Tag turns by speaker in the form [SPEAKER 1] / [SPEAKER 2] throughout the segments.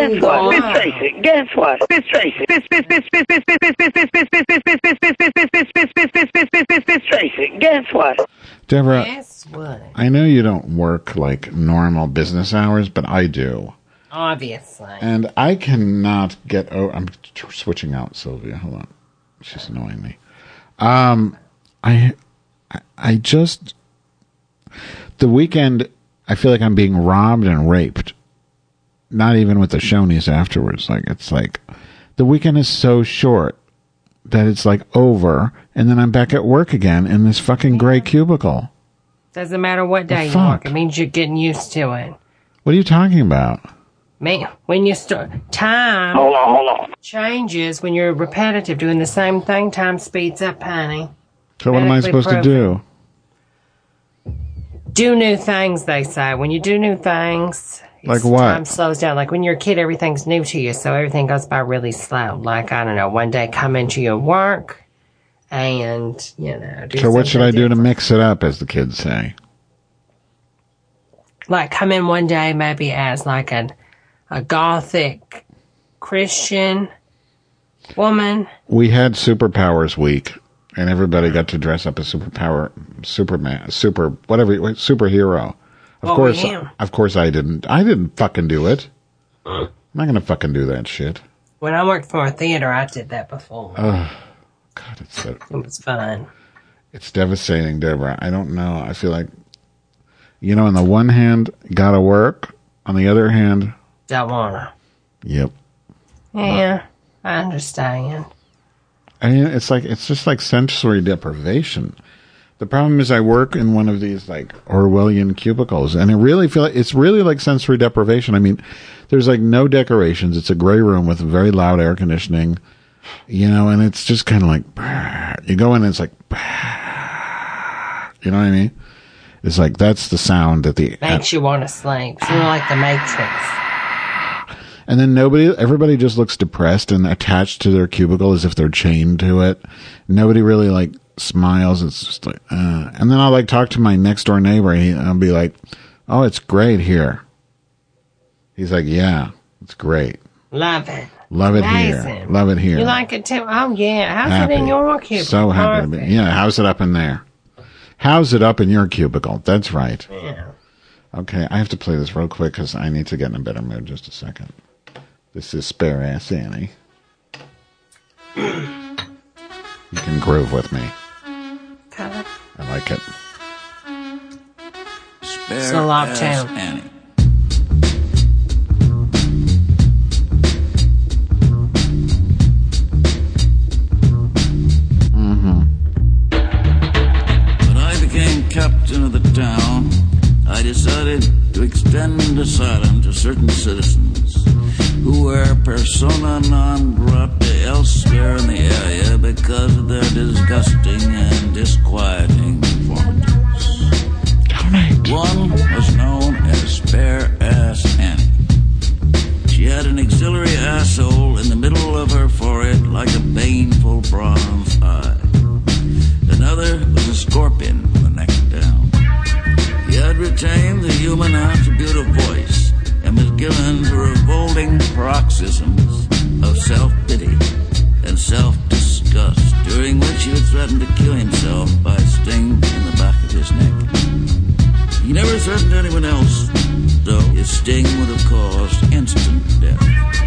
[SPEAKER 1] Guess what? Miss Tracy. Guess what? Miss Tracy. Miss Tracy. Guess what?
[SPEAKER 2] Deborah,
[SPEAKER 3] Guess what?
[SPEAKER 2] I know you don't work like normal business hours, but I do.
[SPEAKER 3] Obviously.
[SPEAKER 2] And I cannot get over... I'm switching out Sylvia. Hold on. She's annoying me. I just... The weekend, I feel like I'm being robbed and raped. Not even with the Shonies afterwards. It's like... The weekend is so short that it's like over, and then I'm back at work again in this fucking gray cubicle.
[SPEAKER 3] Doesn't matter what day you work. It means you're getting used to it.
[SPEAKER 2] What are you talking about?
[SPEAKER 3] Man, when you start... Time...
[SPEAKER 1] Hold on.
[SPEAKER 3] Changes when you're repetitive, doing the same thing. Time speeds up, honey.
[SPEAKER 2] So what am I supposed to do?
[SPEAKER 3] Do new things, they say. When you do new things...
[SPEAKER 2] Like what?
[SPEAKER 3] Time slows down. Like when you're a kid, everything's new to you, so everything goes by really slow. Like, I don't know, one day come into your work and, do
[SPEAKER 2] So what should I do to
[SPEAKER 3] different.
[SPEAKER 2] mix it up, as the kids say?
[SPEAKER 3] Like, come in one day maybe as like a gothic Christian woman.
[SPEAKER 2] We had Superpowers Week, and everybody got to dress up as superhero. Of course I didn't. I didn't fucking do it. I'm not gonna fucking do that shit.
[SPEAKER 3] When I worked for a theater, I did that before.
[SPEAKER 2] Oh, God,
[SPEAKER 3] It was fun.
[SPEAKER 2] It's devastating, Deborah. I don't know. I feel like, on the one hand, gotta work. On the other hand,
[SPEAKER 3] Don't wanna.
[SPEAKER 2] Yep.
[SPEAKER 3] Yeah, I understand.
[SPEAKER 2] I mean, it's just like sensory deprivation. The problem is I work in one of these like Orwellian cubicles, and it's really like sensory deprivation. I mean, there's like no decorations. It's a gray room with very loud air conditioning, and it's just kind of like, you go in and it's like, you know what I mean? It's like, that's the sound that
[SPEAKER 3] makes you want to sleep. It's like the Matrix.
[SPEAKER 2] And then everybody just looks depressed and attached to their cubicle as if they're chained to it. Nobody really like smiles. It's just like, and then I'll like talk to my next door neighbor, and I'll be like, "Oh, it's great here." He's like, "Yeah, it's great.
[SPEAKER 3] Love it.
[SPEAKER 2] Love it
[SPEAKER 3] Amazing.
[SPEAKER 2] here. Love it here.
[SPEAKER 3] You like it too? Oh yeah. How's
[SPEAKER 2] Happy.
[SPEAKER 3] it in your cubicle?
[SPEAKER 2] So happy to be. Yeah, how's it up in there? How's it up in your cubicle? That's right.
[SPEAKER 3] Yeah.
[SPEAKER 2] Okay, I have to play this real quick because I need to get in a better mood. Just a second. This is Spare Ass Annie. You can groove with me.
[SPEAKER 3] Color.
[SPEAKER 2] I like it.
[SPEAKER 3] Spare Ass
[SPEAKER 4] Annie. When I became captain of the town, I decided to extend asylum to certain citizens who were persona non grata elsewhere in the area because of their disgusting and disquieting performances. One was known as Spare Ass Annie. She had an auxiliary asshole in the middle of her forehead like a baneful bronze eye. Another was a scorpion from the neck down. He had retained the human attribute of voice and was given to revolting paroxysms of self-pity and self-disgust, during which he would threaten to kill himself by a sting in the back of his neck. He never threatened anyone else, though his sting would have caused instant death.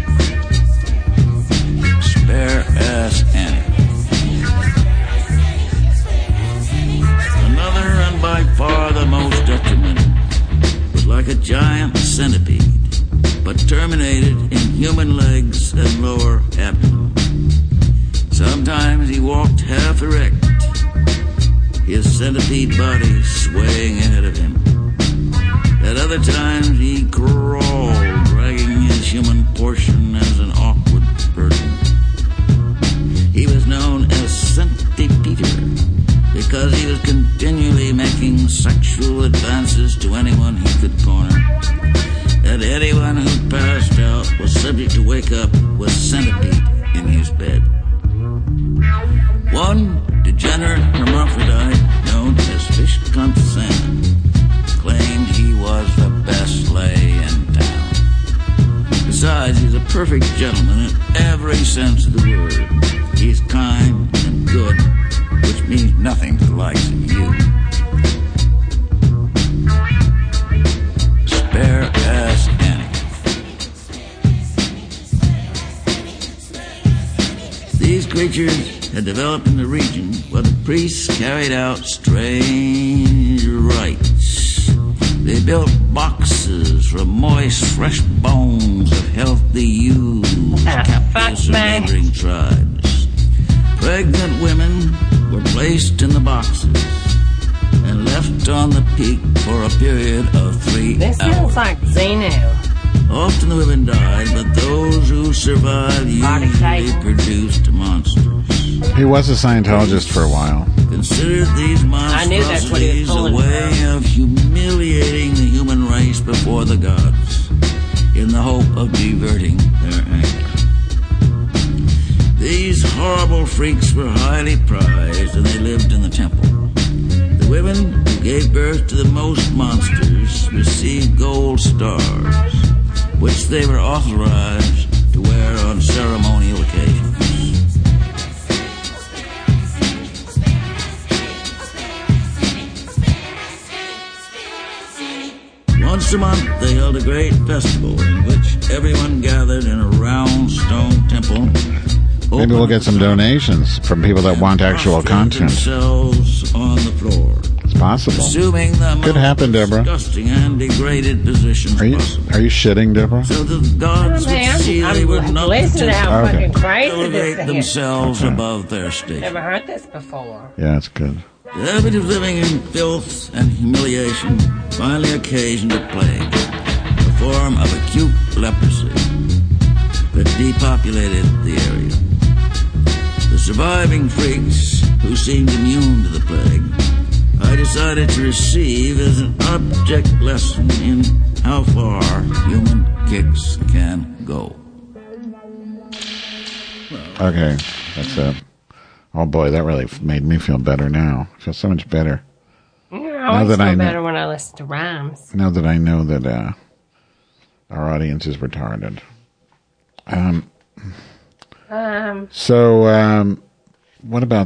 [SPEAKER 4] Spare Ass Annie. Another, and by far the most detrimental, was like a giant centipede, but terminated in human legs and lower abdomen. Sometimes he walked half erect, his centipede body swaying ahead of him. At other times he crawled, dragging his human portion as an awkward burden. He was known as Centipeter because he was continually making sexual advances to anyone he could corner. And anyone who passed out was subject to wake up with centipede in his bed. One degenerate hermaphrodite known as Fish Cunt Sam claimed he was the best lay in town. The Besides, he's a perfect gentleman in every sense of the word. He's kind and good, which means nothing to the likes of you. Spare ass Annie. These creatures had developed in the region where the priests carried out strange rites. They built boxes from moist, fresh bones of healthy youths, captives of neighboring tribes. Pregnant women were placed in the boxes and left on the peak for a period of 3
[SPEAKER 3] This
[SPEAKER 4] hours.
[SPEAKER 3] sounds like Xenu.
[SPEAKER 4] Often the women died, but those who survived usually produced monsters.
[SPEAKER 2] He was a Scientologist for a while.
[SPEAKER 4] Considered these
[SPEAKER 3] I knew that's what he was
[SPEAKER 4] monstrosities a
[SPEAKER 3] pulling
[SPEAKER 4] way
[SPEAKER 3] from.
[SPEAKER 4] of humiliating the human race before the gods, in the hope of diverting their anger. These horrible freaks were highly prized, and they lived in the temple. The women who gave birth to the most monsters received gold stars, which they were authorized to wear on ceremonial occasions. Once a month, they held a great festival in which everyone gathered in a round stone temple.
[SPEAKER 2] Maybe we'll get some donations from people that want actual content.
[SPEAKER 4] Themselves on the floor.
[SPEAKER 2] It's possible.
[SPEAKER 4] Assuming the
[SPEAKER 2] Could happen, Deborah.
[SPEAKER 4] disgusting and degraded positions
[SPEAKER 2] Are you shitting, Deborah?
[SPEAKER 4] so the gods would see they were not
[SPEAKER 3] Listen to how
[SPEAKER 2] Okay.
[SPEAKER 3] fucking crazy
[SPEAKER 4] elevate
[SPEAKER 3] this thing is.
[SPEAKER 4] themselves above their state.
[SPEAKER 3] Never heard this before.
[SPEAKER 2] Yeah, it's good.
[SPEAKER 4] The habit of living in filth and humiliation finally occasioned a plague, a form of acute leprosy that depopulated the area. The surviving freaks, who seemed immune to the plague, I decided to receive as an object lesson in how far human kicks can go.
[SPEAKER 2] Okay, that's it. Oh boy, that really made me feel better now. I feel so much better.
[SPEAKER 3] I always
[SPEAKER 2] that I
[SPEAKER 3] feel
[SPEAKER 2] know-
[SPEAKER 3] better when I listen to rhymes.
[SPEAKER 2] Now that I know that our audience is retarded. So, what about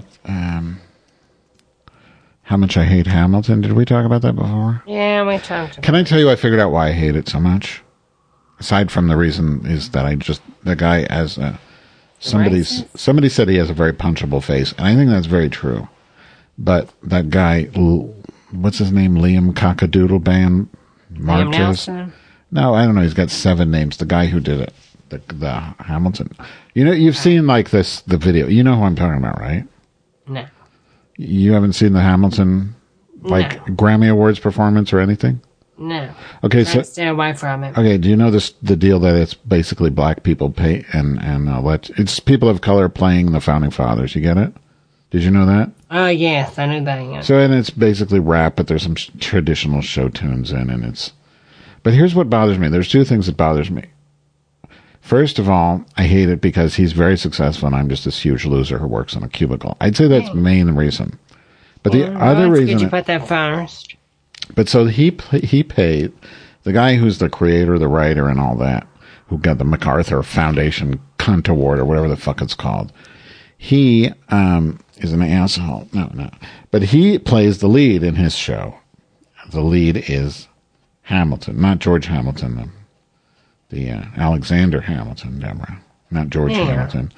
[SPEAKER 2] how much I hate Hamilton? Did we talk about that before?
[SPEAKER 3] Yeah, we talked about
[SPEAKER 2] Can I tell you I figured out why I hate it so much? Aside from the reason is that the guy as somebody said he has a very punchable face, and I think that's very true. But that guy, what's his name? Liam Cockadoodle Band
[SPEAKER 3] Liam
[SPEAKER 2] Marquez?
[SPEAKER 3] Nelson.
[SPEAKER 2] No, I don't know. He's got 7 names. The guy who did it, the Hamilton. You know, you've seen like the video. You know who I'm talking about, right?
[SPEAKER 3] No.
[SPEAKER 2] You haven't seen the Hamilton like
[SPEAKER 3] No.
[SPEAKER 2] Grammy Awards performance or anything?
[SPEAKER 3] No.
[SPEAKER 2] Okay,
[SPEAKER 3] Try to stay away from it.
[SPEAKER 2] Okay, do you know the deal that it's basically black people pay and it's people of color playing the founding fathers? You get it? Did you know that?
[SPEAKER 3] Oh, yes, I knew that. Yeah.
[SPEAKER 2] So, and it's basically rap, but there's some traditional show tunes in, and it's. But here's what bothers me. There's 2 things that bothers me. First of all, I hate it because he's very successful, and I'm just this huge loser who works in a cubicle. I'd say that's the main reason. But the other
[SPEAKER 3] Good
[SPEAKER 2] reason.
[SPEAKER 3] you put that first.
[SPEAKER 2] But so he paid the guy who's the creator, the writer, and all that, who got the MacArthur Foundation Cunt Award or whatever the fuck it's called. He is an asshole. No. But he plays the lead in his show. The lead is Hamilton, not George Hamilton, the Alexander Hamilton, Deborah, not George Hamilton.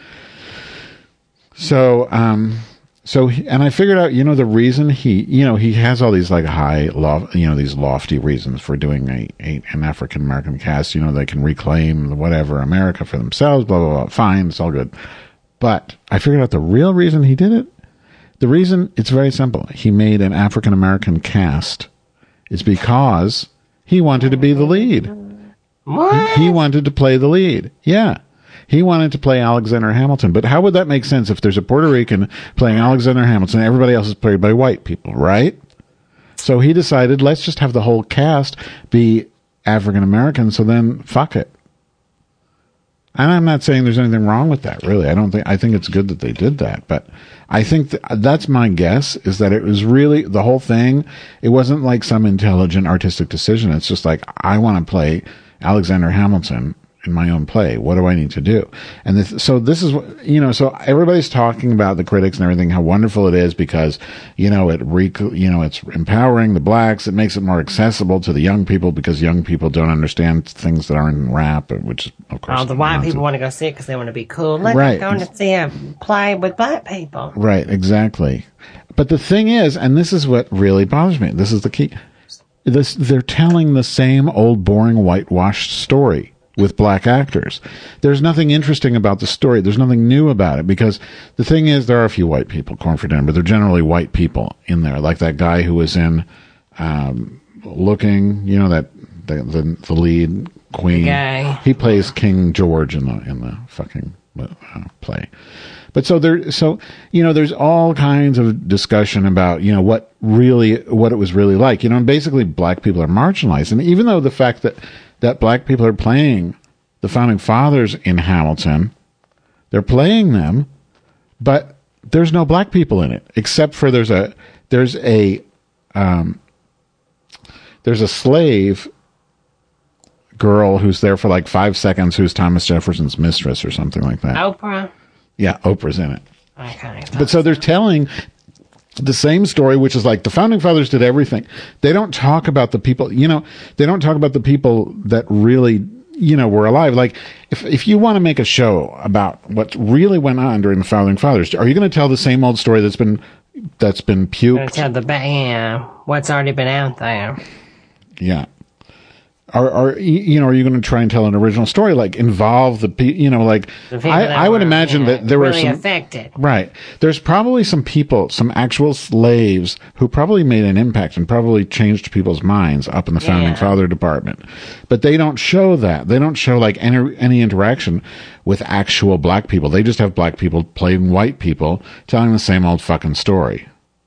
[SPEAKER 2] So, and I figured out, the reason he has all these like these lofty reasons for doing an African American cast. They can reclaim whatever America for themselves, blah, blah, blah. Fine. It's all good. But I figured out the real reason he did it. The reason, it's very simple. He made an African American cast is because he wanted to be the lead.
[SPEAKER 3] What?
[SPEAKER 2] He wanted to play the lead. Yeah. He wanted to play Alexander Hamilton. But how would that make sense if there's a Puerto Rican playing Alexander Hamilton and everybody else is played by white people, right? So he decided, let's just have the whole cast be African American, so then fuck it. And I'm not saying there's anything wrong with that, really. I think it's good that they did that. But I think that's my guess, is that it was really, the whole thing, it wasn't like some intelligent artistic decision. It's just like, I want to play Alexander Hamilton, in my own play? What do I need to do? And this is what, so everybody's talking about, the critics and everything, how wonderful it is because, it's empowering the blacks. It makes it more accessible to the young people because young people don't understand things that aren't in rap, which, of course.
[SPEAKER 3] All the white people want to go see it because they want to be cool. Look, I'm going to see a play with black people.
[SPEAKER 2] Right, exactly. But the thing is, and this is what really bothers me, this is the key, they're telling the same old boring whitewashed story with black actors. There's nothing interesting about the story. There's nothing new about it because the thing is, there are a few white people, Corn for Dinner, but they're generally white people in there. Like that guy who was in Looking, that the lead Queen. He plays King George in the fucking play. But there's all kinds of discussion about, what it was really like, and basically black people are marginalized. And even though the fact that black people are playing the founding fathers in Hamilton, they're playing them, but there's no black people in it, except for there's a slave girl who's there for like 5 seconds, who's Thomas Jefferson's mistress or something like that.
[SPEAKER 3] Oprah.
[SPEAKER 2] Yeah, Oprah's in it.
[SPEAKER 3] Okay.
[SPEAKER 2] But so they're telling the same story, which is like the founding fathers did everything. They don't talk about the people, they don't talk about the people that really, were alive. Like if you want to make a show about what really went on during the founding fathers, are you going to tell the same old story that's been puked?
[SPEAKER 3] Tell what's already been out there.
[SPEAKER 2] Yeah. Are you going to try and tell an original story, like involve the people, I would imagine that there
[SPEAKER 3] really
[SPEAKER 2] were some
[SPEAKER 3] affected.
[SPEAKER 2] Right. There's probably some people, some actual slaves who probably made an impact and probably changed people's minds up in the founding father department. But they don't show that. They don't show like any interaction with actual black people. They just have black people playing white people telling the same old fucking story.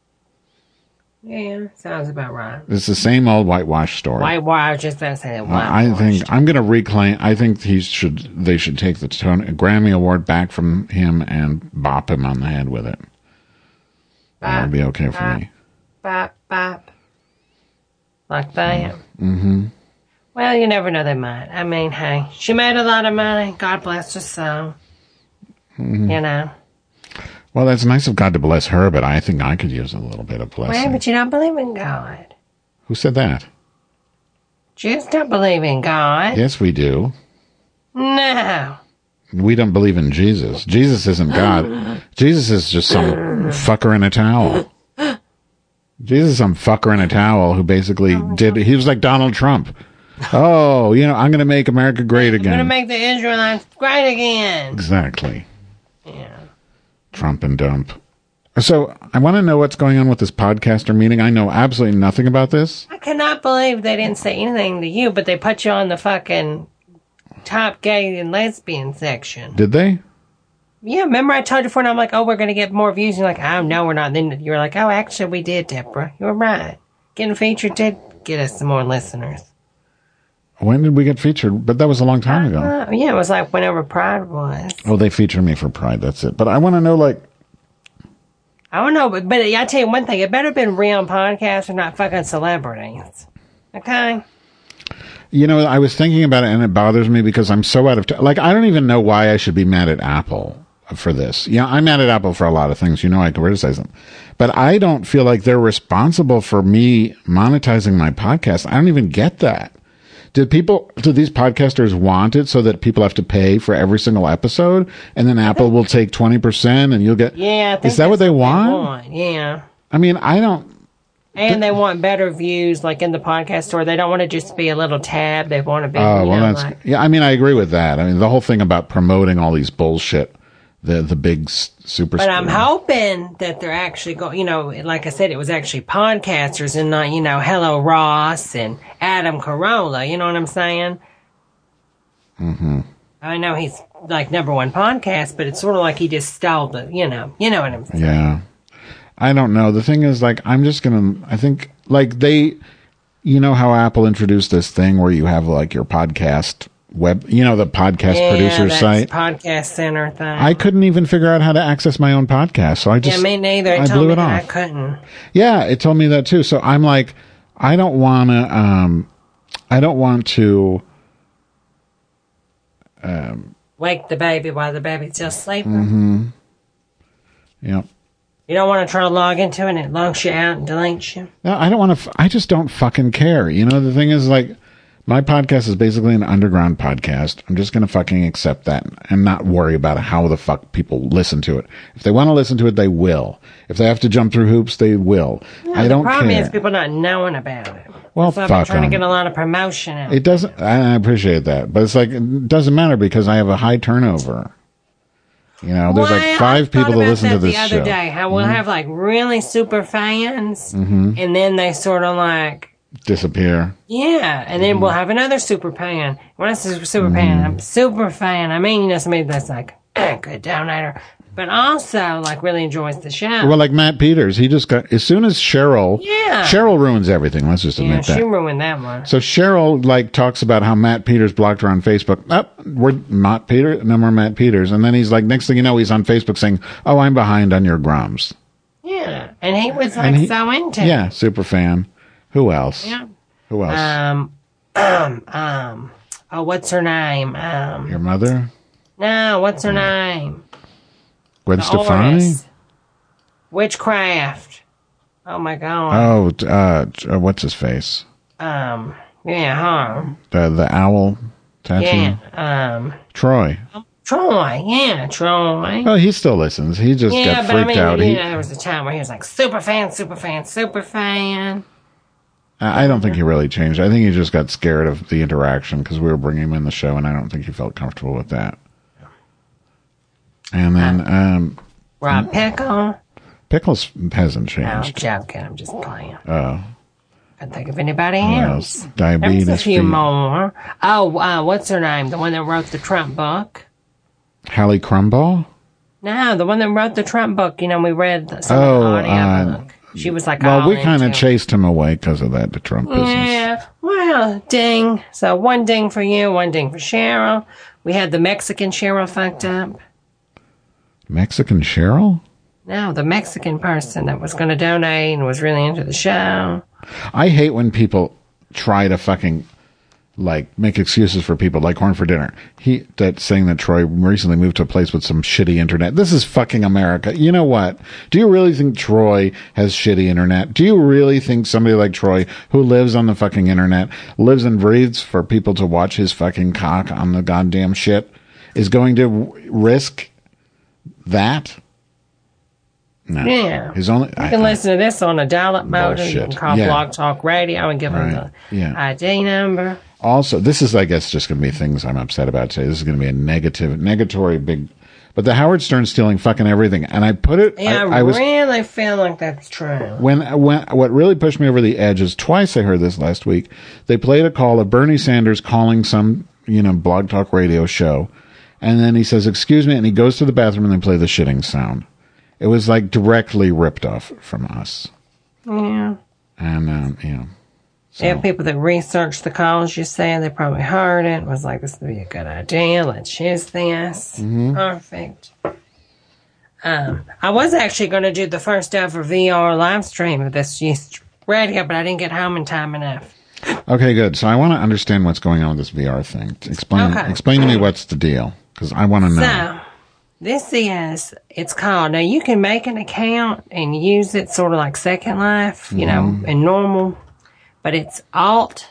[SPEAKER 3] Yeah, sounds about right.
[SPEAKER 2] It's the same old whitewash story.
[SPEAKER 3] Whitewash, I was just about to say that.
[SPEAKER 2] I think I'm going to reclaim. I think they should take the Grammy Award back from him and bop him on the head with it. That would be okay for me.
[SPEAKER 3] Bop, bop. Like that. Mm-hmm. Well, you never know, they might. I mean, hey, she made a lot of money. God bless her soul. Mm-hmm.
[SPEAKER 2] Well, that's nice of God to bless her, but I think I could use a little bit of blessing.
[SPEAKER 3] Well, but you don't believe in God.
[SPEAKER 2] Who said that?
[SPEAKER 3] Jews don't believe in God.
[SPEAKER 2] Yes, we do.
[SPEAKER 3] No.
[SPEAKER 2] We don't believe in Jesus. Jesus isn't God. Jesus is just some fucker in a towel. Jesus is some fucker in a towel who basically he was like Donald Trump. Oh, I'm going to make America great again.
[SPEAKER 3] I'm going to make the Israelites great again.
[SPEAKER 2] Exactly.
[SPEAKER 3] Yeah.
[SPEAKER 2] Trump and dump. So I want to know what's going on with this podcaster meeting. I know absolutely nothing about this.
[SPEAKER 3] I cannot believe they didn't say anything to you, but they put you on the fucking top gay and lesbian section.
[SPEAKER 2] Did they?
[SPEAKER 3] Yeah, remember I told you before, and I'm like, oh, we're going to get more views. You're like, oh, no, we're not. Then you're like, oh, actually, we did, Deborah. You were right. Getting featured did get us some more listeners.
[SPEAKER 2] When did we get featured? But that was a long time ago.
[SPEAKER 3] Yeah, it was like whenever Pride was.
[SPEAKER 2] Oh, they featured me for Pride. That's it. But I want to know, I
[SPEAKER 3] don't know, but I tell you one thing. It better have been real podcasts and not fucking celebrities. Okay?
[SPEAKER 2] I was thinking about it, and it bothers me because I'm so out of touch. I don't even know why I should be mad at Apple for this. Yeah, I'm mad at Apple for a lot of things. I can criticize them. But I don't feel like they're responsible for me monetizing my podcast. I don't even get that. Do these podcasters want it so that people have to pay for every single episode, and then Apple will take 20% and you'll get?
[SPEAKER 3] Yeah, I think
[SPEAKER 2] is that what they want?
[SPEAKER 3] Yeah.
[SPEAKER 2] I mean, I don't.
[SPEAKER 3] And they want better views, like in the podcast store. They don't want to just be a little tab. They want to be.
[SPEAKER 2] Yeah. I mean, I agree with that. I mean, the whole thing about promoting all these bullshit, the big super.
[SPEAKER 3] But I'm hoping that they're actually going. Like I said, it was actually podcasters and not Hello Ross and Adam Carolla. You know what I'm saying? Mm-hmm. I know he's like #1 podcast, but it's sort of like he just stole the. You know what I'm saying?
[SPEAKER 2] Yeah. I don't know. The thing is, I'm just going to, I think, they, how Apple introduced this thing where you have, your podcast web, the podcast producer site.
[SPEAKER 3] Podcast Center thing.
[SPEAKER 2] I couldn't even figure out how to access my own podcast, so I just.
[SPEAKER 3] Yeah, me neither.
[SPEAKER 2] I blew it off.
[SPEAKER 3] I couldn't.
[SPEAKER 2] Yeah, it told me that too. So I'm like, I don't want to
[SPEAKER 3] wake the baby while the baby's still sleeping.
[SPEAKER 2] Mm-hmm. Yep.
[SPEAKER 3] You don't want to try to log into it and it logs you out and deletes you.
[SPEAKER 2] No, I don't want to. I just don't fucking care. You know, the thing is, like, my podcast is basically an underground podcast. I'm just going to fucking accept that and not worry about how the fuck people listen to it. If they want to listen to it, they will. If they have to jump through hoops, they will.
[SPEAKER 3] No,
[SPEAKER 2] I don't care.
[SPEAKER 3] The problem is people not knowing about it.
[SPEAKER 2] Well,
[SPEAKER 3] so I've
[SPEAKER 2] fuck
[SPEAKER 3] been trying to
[SPEAKER 2] 'em.
[SPEAKER 3] get a lot of promotion out.
[SPEAKER 2] It doesn't. I appreciate that, but it's like it doesn't matter because I have a high turnover. You know, there's like 5 people that listen to this
[SPEAKER 3] the
[SPEAKER 2] show.
[SPEAKER 3] other day, how we'll have like really super fans, and then they sort of like
[SPEAKER 2] Disappear.
[SPEAKER 3] yeah, and then we'll have another super fan. When I say super fan, I'm super fan. I mean, you know, somebody that's like a good donator, but also like really enjoys the show.
[SPEAKER 2] Well, like Matt Peters, he just got as soon as Cheryl ruins everything. Let's just admit
[SPEAKER 3] yeah,
[SPEAKER 2] that.
[SPEAKER 3] she ruined that one.
[SPEAKER 2] So Cheryl like talks about how Matt Peters blocked her on Facebook. We're not Peter, no more Matt Peters. And then he's like, next thing you know, he's on Facebook saying, "Oh, I'm behind on your grums."
[SPEAKER 3] Yeah, and he was like so into it.
[SPEAKER 2] Yeah, super fan. Who else?
[SPEAKER 3] Yeah.
[SPEAKER 2] Who else?
[SPEAKER 3] Oh, what's her name?
[SPEAKER 2] Your mother?
[SPEAKER 3] No, what's her name?
[SPEAKER 2] Gwen Stefani?
[SPEAKER 3] Oris. Witchcraft. Oh my god.
[SPEAKER 2] Oh, what's his face?
[SPEAKER 3] Yeah, her.
[SPEAKER 2] The owl tattoo?
[SPEAKER 3] Yeah,
[SPEAKER 2] Troy.
[SPEAKER 3] Troy. Yeah, Troy.
[SPEAKER 2] Oh, he still listens. He just got
[SPEAKER 3] but I
[SPEAKER 2] freaked
[SPEAKER 3] mean,
[SPEAKER 2] out.
[SPEAKER 3] you know, there was a time where he was like, super fan, super fan, super fan.
[SPEAKER 2] I don't think he really changed. I think he just got scared of the interaction because we were bringing him in the show, and I don't think he felt comfortable with that. And then
[SPEAKER 3] Rob Pickle.
[SPEAKER 2] Pickles hasn't
[SPEAKER 3] No, I'm
[SPEAKER 2] changed.
[SPEAKER 3] joking. I'm just playing.
[SPEAKER 2] Oh,
[SPEAKER 3] Can't think of anybody
[SPEAKER 2] who
[SPEAKER 3] else.
[SPEAKER 2] else? Diabetes.
[SPEAKER 3] There's a few
[SPEAKER 2] feet.
[SPEAKER 3] more. Oh, what's her name? The one that wrote the Trump book?
[SPEAKER 2] Hallie Crumball?
[SPEAKER 3] No, the one that wrote the Trump book. You know, we read some of the audio book. She was like,
[SPEAKER 2] well,
[SPEAKER 3] all
[SPEAKER 2] we kind of
[SPEAKER 3] into it.
[SPEAKER 2] chased him away because of that, the Trump business.
[SPEAKER 3] Yeah, well, ding. So one ding for you, one ding for Cheryl. We had the Mexican Cheryl fucked up.
[SPEAKER 2] Mexican Cheryl?
[SPEAKER 3] No, the Mexican person that was going to donate and was really into the show.
[SPEAKER 2] I hate when people try to fucking like make excuses for people like Horn for Dinner. That's saying that Troy recently moved to a place with some shitty internet. This is fucking America. You know what? Do you really think Troy has shitty internet? Do you really think somebody like Troy, who lives on the fucking internet, lives and breathes for people to watch his fucking cock on the goddamn shit, is going to risk that? No.
[SPEAKER 3] Yeah.
[SPEAKER 2] His only,
[SPEAKER 3] You can listen to this on a dial-up mode. And you
[SPEAKER 2] Bullshit.
[SPEAKER 3] can call
[SPEAKER 2] Yeah.
[SPEAKER 3] Blog Talk Radio and give them
[SPEAKER 2] Right.
[SPEAKER 3] the
[SPEAKER 2] Yeah.
[SPEAKER 3] ID number.
[SPEAKER 2] Also, this is, I guess, just going to be things I'm upset about today. This is going to be a negatory big, but the Howard Stern stealing fucking everything. And I put it,
[SPEAKER 3] Yeah,
[SPEAKER 2] I was,
[SPEAKER 3] really feel like that's true.
[SPEAKER 2] when, what really pushed me over the edge is twice I heard this last week. They played a call of Bernie Sanders calling some, Blog Talk Radio show. And then he says, "Excuse me." And he goes to the bathroom and they play the shitting sound. It was like directly ripped off from us.
[SPEAKER 3] Yeah.
[SPEAKER 2] And,
[SPEAKER 3] They have people that research the calls you say. They probably heard it. Was like, this would be a good idea. Let's use this.
[SPEAKER 2] Mm-hmm.
[SPEAKER 3] Perfect. I was actually going to do the first ever VR live stream of this radio, but I didn't get home in time enough.
[SPEAKER 2] Okay, good. So I want to understand what's going on with this VR thing. Explain to me what's the deal, because I want to know.
[SPEAKER 3] So, this is, it's called, now you can make an account and use it sort of like Second Life, and normal, but it's Alt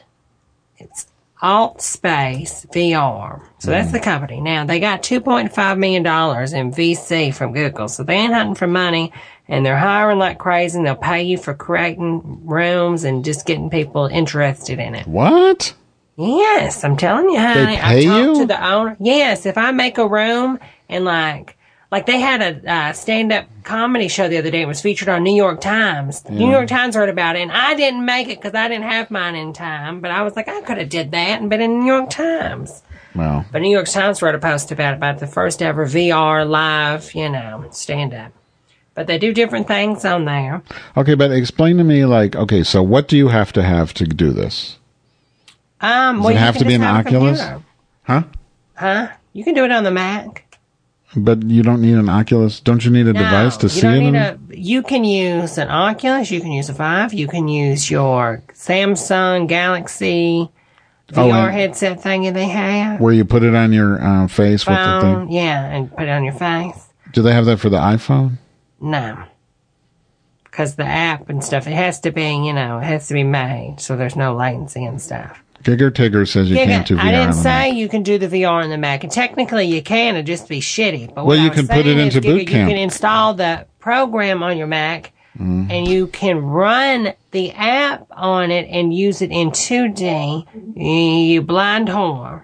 [SPEAKER 3] Space VR. So that's the company. Now, they got $2.5 million in VC from Google, so they ain't hunting for money, and they're hiring like crazy, and they'll pay you for creating rooms and just getting people interested in it.
[SPEAKER 2] What?
[SPEAKER 3] Yes, I'm telling you, honey.
[SPEAKER 2] They pay
[SPEAKER 3] I talked
[SPEAKER 2] you?
[SPEAKER 3] to the owner. Yes, if I make a room and like they had a stand-up comedy show the other day. It was featured on New York Times. The New York Times wrote about it, and I didn't make it because I didn't have mine in time. But I was like, I could have did that and been in the New York Times.
[SPEAKER 2] Well,
[SPEAKER 3] But New York Times wrote a post about the first ever VR live, stand-up. But they do different things on there.
[SPEAKER 2] okay, but explain to me, so what do you have to do this?
[SPEAKER 3] Does
[SPEAKER 2] it have to be an Oculus? Huh?
[SPEAKER 3] You can do it on the Mac.
[SPEAKER 2] But you don't need an Oculus? Don't you need a device to see it?
[SPEAKER 3] You can use an Oculus, you can use a Vive, you can use your Samsung Galaxy VR
[SPEAKER 2] and
[SPEAKER 3] headset thingy they have.
[SPEAKER 2] where you put it on your face with the
[SPEAKER 3] Phone,
[SPEAKER 2] thing.
[SPEAKER 3] yeah, and put it on your face.
[SPEAKER 2] Do they have that for the iPhone?
[SPEAKER 3] No. Because the app and stuff, it has to be, it has to be made, so there's no latency and stuff.
[SPEAKER 2] Gigger Tigger says you can't do VR.
[SPEAKER 3] I didn't
[SPEAKER 2] on the
[SPEAKER 3] say
[SPEAKER 2] Mac.
[SPEAKER 3] you can do the VR on the Mac, and technically you can, it'd just be shitty. But
[SPEAKER 2] Well,
[SPEAKER 3] what
[SPEAKER 2] you
[SPEAKER 3] I was
[SPEAKER 2] can put
[SPEAKER 3] saying
[SPEAKER 2] it into
[SPEAKER 3] is, Giga,
[SPEAKER 2] Boot Camp.
[SPEAKER 3] You can install the program on your Mac, and you can run the app on it and use it in 2D. You blind whore.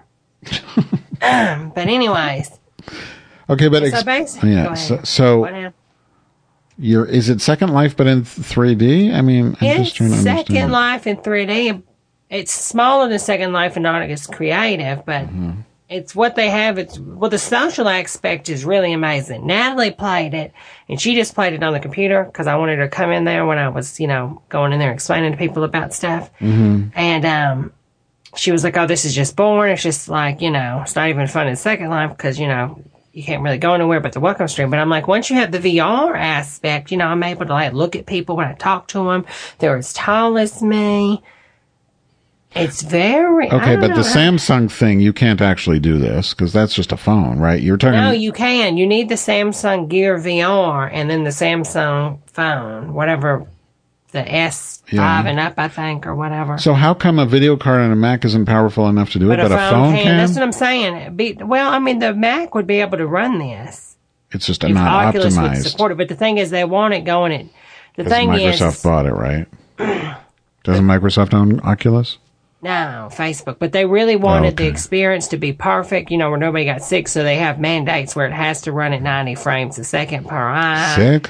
[SPEAKER 3] But anyways.
[SPEAKER 2] Okay, but
[SPEAKER 3] So basically,
[SPEAKER 2] yeah.
[SPEAKER 3] go ahead.
[SPEAKER 2] So
[SPEAKER 3] What now?
[SPEAKER 2] is it Second Life but in 3D? I mean, I'm
[SPEAKER 3] It's
[SPEAKER 2] just trying to understand.
[SPEAKER 3] Second Life in 3D. It's smaller than Second Life and not as creative, but it's what they have. The social aspect is really amazing. Natalie played it, and she just played it on the computer because I wanted her to come in there when I was, going in there explaining to people about stuff. Mm-hmm. And she was like, "Oh, this is just boring. It's just like, it's not even fun in Second Life because, you can't really go anywhere but the welcome stream." But I'm like, once you have the VR aspect, I'm able to look at people when I talk to them. They're as tall as me. It's very...
[SPEAKER 2] Okay, but the Samsung thing, you can't actually do this because that's just a phone, right? You're talking...
[SPEAKER 3] No, you can. You need the Samsung Gear VR and then the Samsung phone, whatever, the S5 and up, I think, or whatever.
[SPEAKER 2] So how come a video card on a Mac isn't powerful enough to do it, but a phone can?
[SPEAKER 3] That's what I'm saying. The Mac would be able to run this.
[SPEAKER 2] It's just
[SPEAKER 3] if
[SPEAKER 2] not
[SPEAKER 3] Oculus
[SPEAKER 2] optimized.
[SPEAKER 3] would support it. But the thing is, they want it going at... The thing
[SPEAKER 2] Microsoft
[SPEAKER 3] is...
[SPEAKER 2] bought it, right? Doesn't Microsoft own Oculus?
[SPEAKER 3] No, Facebook. But they really wanted the experience to be perfect, where nobody got sick, so they have mandates where it has to run at 90 frames a second per eye.
[SPEAKER 2] Sick?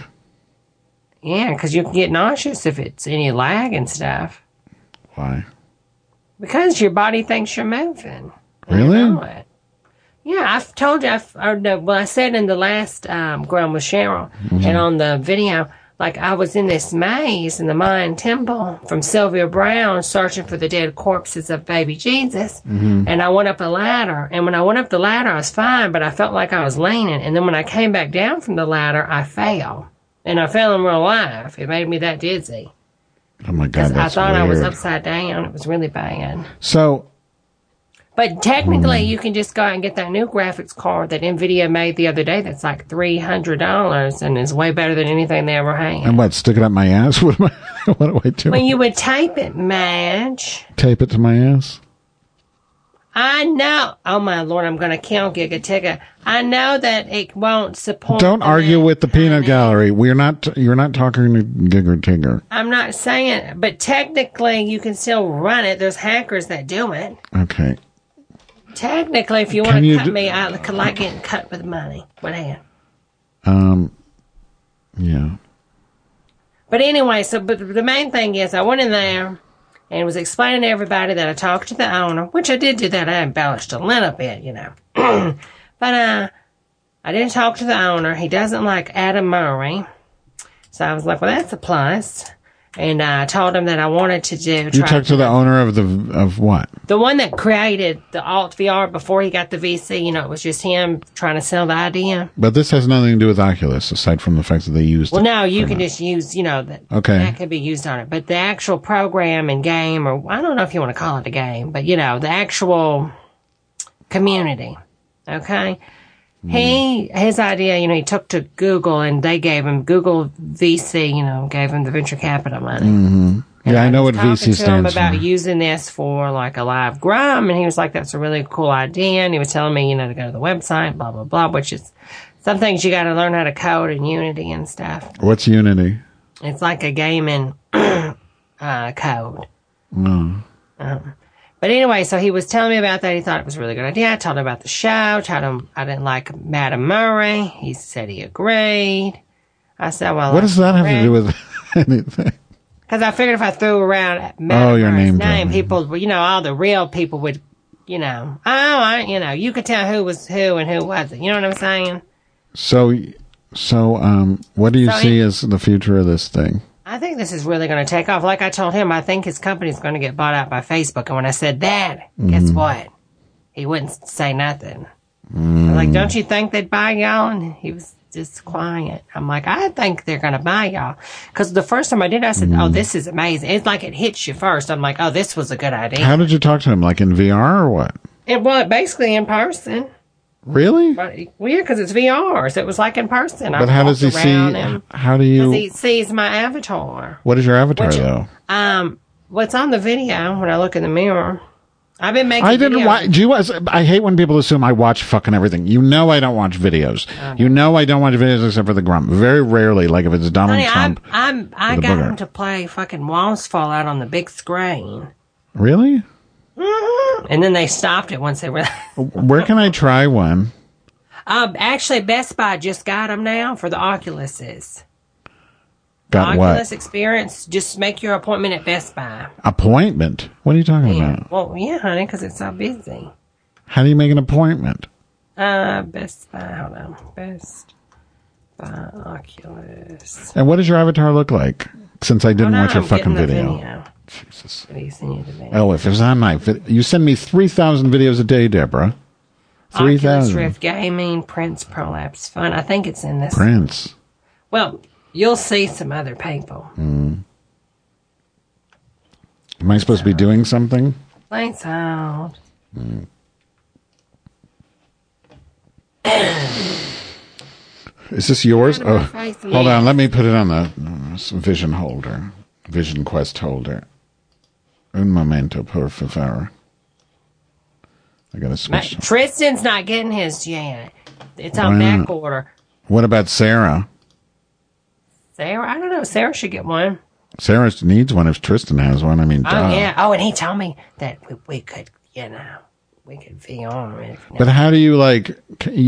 [SPEAKER 3] Yeah, because you can get nauseous if it's any lag and stuff.
[SPEAKER 2] Why?
[SPEAKER 3] Because your body thinks you're moving.
[SPEAKER 2] Really?
[SPEAKER 3] You know it. Yeah, I've told you, I said in the last Ground with Cheryl, and on the video, I was in this maze in the Mayan temple from Sylvia Brown searching for the dead corpses of baby Jesus. And I went up a ladder. And when I went up the ladder, I was fine, but I felt like I was leaning. And then when I came back down from the ladder, I fell. And I fell in real life. It made me that dizzy.
[SPEAKER 2] Oh my God, that's
[SPEAKER 3] I thought
[SPEAKER 2] weird.
[SPEAKER 3] I was upside down. It was really bad.
[SPEAKER 2] So...
[SPEAKER 3] But technically, you can just go out and get that new graphics card that NVIDIA made the other day that's like $300 and is way better than anything they ever had.
[SPEAKER 2] And what, stick it up my ass? What do I do?
[SPEAKER 3] Well, you would tape it, Madge.
[SPEAKER 2] Tape it to my ass?
[SPEAKER 3] I know. Oh, my Lord, I'm going to kill Giga Tigger. I know that it won't support...
[SPEAKER 2] Don't argue with the peanut gallery. You're not talking to Gigger Tigger.
[SPEAKER 3] I'm not saying... But technically, you can still run it. There's hackers that do it.
[SPEAKER 2] Okay.
[SPEAKER 3] Technically, if you want to cut me, I like getting cut with money. What hand?
[SPEAKER 2] Yeah.
[SPEAKER 3] But anyway, but the main thing is I went in there and was explaining to everybody that I talked to the owner, which I did do that. I embellished a little bit, But I didn't talk to the owner. He doesn't like Adam Murray. So I was like, well, that's a plus. And I told him that I wanted to do...
[SPEAKER 2] You talked to the owner of what?
[SPEAKER 3] The one that created the Alt VR before he got the VC. It was just him trying to sell the idea.
[SPEAKER 2] But this has nothing to do with Oculus, aside from the fact that they used
[SPEAKER 3] Well,
[SPEAKER 2] it.
[SPEAKER 3] no, you can just use, that can be used on it. But the actual program and game, or I don't know if you want to call it a game, but, the actual community, okay? His idea, he took to Google and they gave him Google VC, gave him the venture capital money.
[SPEAKER 2] Mm-hmm. Yeah, I know what VC stands for. I
[SPEAKER 3] talked to him about using this for a live Grum, and he was like, that's a really cool idea. And he was telling me, to go to the website, blah, blah, blah, which is some things you got to learn how to code in Unity and stuff.
[SPEAKER 2] What's Unity?
[SPEAKER 3] It's like a gaming code. But anyway, so he was telling me about that. He thought it was a really good idea. I told him about the show. Told him I didn't like Madam Murray. He said he agreed. I said, well,
[SPEAKER 2] what does that have to do with anything?
[SPEAKER 3] Because I figured if I threw around Madam Murray's name, people, all the real people would, you could tell who was who and who wasn't. You know what I'm saying?
[SPEAKER 2] So, what do you see as the future of this thing?
[SPEAKER 3] I think this is really going to take off. Like I told him, I think his company's going to get bought out by Facebook. And when I said that, guess what? He wouldn't say nothing. I was like, don't you think they'd buy y'all? And he was just quiet. I'm like, I think they're going to buy y'all. Because the first time I did, I said, oh, this is amazing. It's like it hits you first. I'm like, oh, this was a good idea.
[SPEAKER 2] How did you talk to him? Like in VR or what?
[SPEAKER 3] It was basically in person.
[SPEAKER 2] Really?
[SPEAKER 3] But, well, yeah, because it's VR, so it was like in person.
[SPEAKER 2] But how does he see? How do you?
[SPEAKER 3] He sees my avatar.
[SPEAKER 2] What is your avatar though?
[SPEAKER 3] What's on the video when I look in the mirror? I've been making.
[SPEAKER 2] I didn't watch. Do you? I hate when people assume I watch fucking everything. You know, I don't watch videos. You know, I don't watch videos except for the Grump. Very rarely, like if it's Donald Trump.
[SPEAKER 3] I got him to play fucking Walls Fall Out on the big screen.
[SPEAKER 2] Really?
[SPEAKER 3] Mm-hmm. And then they stopped it once they were.
[SPEAKER 2] Where can I try one?
[SPEAKER 3] Actually, Best Buy just got them now for the Oculuses.
[SPEAKER 2] Got
[SPEAKER 3] Oculus
[SPEAKER 2] what?
[SPEAKER 3] Experience. Just make your appointment at Best Buy.
[SPEAKER 2] Appointment? What are you talking about?
[SPEAKER 3] Well, yeah, honey, because it's so busy.
[SPEAKER 2] How do you make an appointment?
[SPEAKER 3] Best Buy. Hold on. Best Buy Oculus.
[SPEAKER 2] And what does your avatar look like? Since I didn't watch your fucking video. Jesus. Oh, if it was on my video. You send me 3,000 videos a day, Deborah. 3,000.
[SPEAKER 3] Oculus Rift Gaming, Prince Prolapse Fun. I think it's in this.
[SPEAKER 2] Prince.
[SPEAKER 3] Well, you'll see some other people.
[SPEAKER 2] Am I supposed to be doing something?
[SPEAKER 3] Lights out.
[SPEAKER 2] Is this yours? Oh, hold on. Let me put it on the Vision holder. Vision Quest holder. Un momento, por favor. I gotta switch.
[SPEAKER 3] Tristan's not getting his yet. It's on back order.
[SPEAKER 2] What about Sarah?
[SPEAKER 3] Sarah? I don't know. Sarah should get one.
[SPEAKER 2] Sarah needs one if Tristan has one. I mean,
[SPEAKER 3] oh, yeah. Oh, and he told me that we could, we could VR it.
[SPEAKER 2] But how do you, like,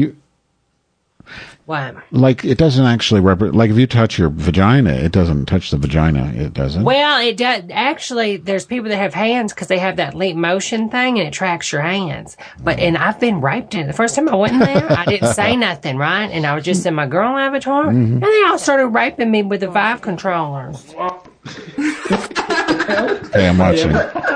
[SPEAKER 3] What?
[SPEAKER 2] Like, it doesn't actually like, if you touch your vagina, it doesn't touch the vagina, it doesn't?
[SPEAKER 3] Well, it does. Actually, there's people that have hands because they have that leap motion thing and it tracks your hands. And I've been raped in it. The first time I went in there, I didn't say nothing, right? And I was just in my girl avatar. Mm-hmm. And they all started raping me with the Vive controllers.
[SPEAKER 2] Hey, I'm watching.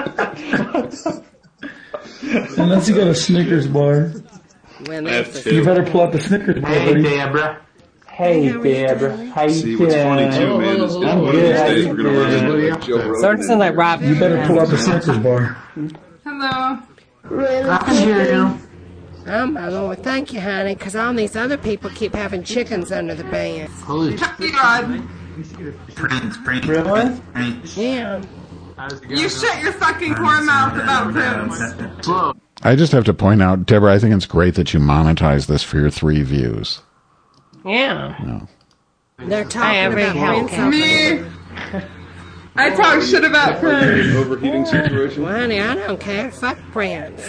[SPEAKER 5] Unless you got a Snickers bar. You better pull out the Snickers bar, buddy.
[SPEAKER 6] Deborah.
[SPEAKER 5] Hey, Deborah. How you
[SPEAKER 6] See, what's funny too, man, is one of these days we're going to run into like Joe Rogan.
[SPEAKER 3] Sort of sounds like Rob.
[SPEAKER 5] You better pull out the Snickers bar.
[SPEAKER 7] Hello.
[SPEAKER 6] I can hear you.
[SPEAKER 3] Oh, my Lord. Thank you, honey, because all these other people keep having chickens under the bed.
[SPEAKER 6] Holy
[SPEAKER 7] God.
[SPEAKER 6] Prince.
[SPEAKER 5] Really?
[SPEAKER 3] Yeah.
[SPEAKER 7] You shut your fucking whore mouth about Prince.
[SPEAKER 6] Slow.
[SPEAKER 2] I just have to point out, Deborah, I think it's great that you monetize this for your 3 views.
[SPEAKER 3] Yeah.
[SPEAKER 2] No.
[SPEAKER 3] They're talking about Prince.
[SPEAKER 7] Me. I talk shit about Prince.
[SPEAKER 6] Overheating situation.
[SPEAKER 3] Well, honey, I don't care. Fuck Prince.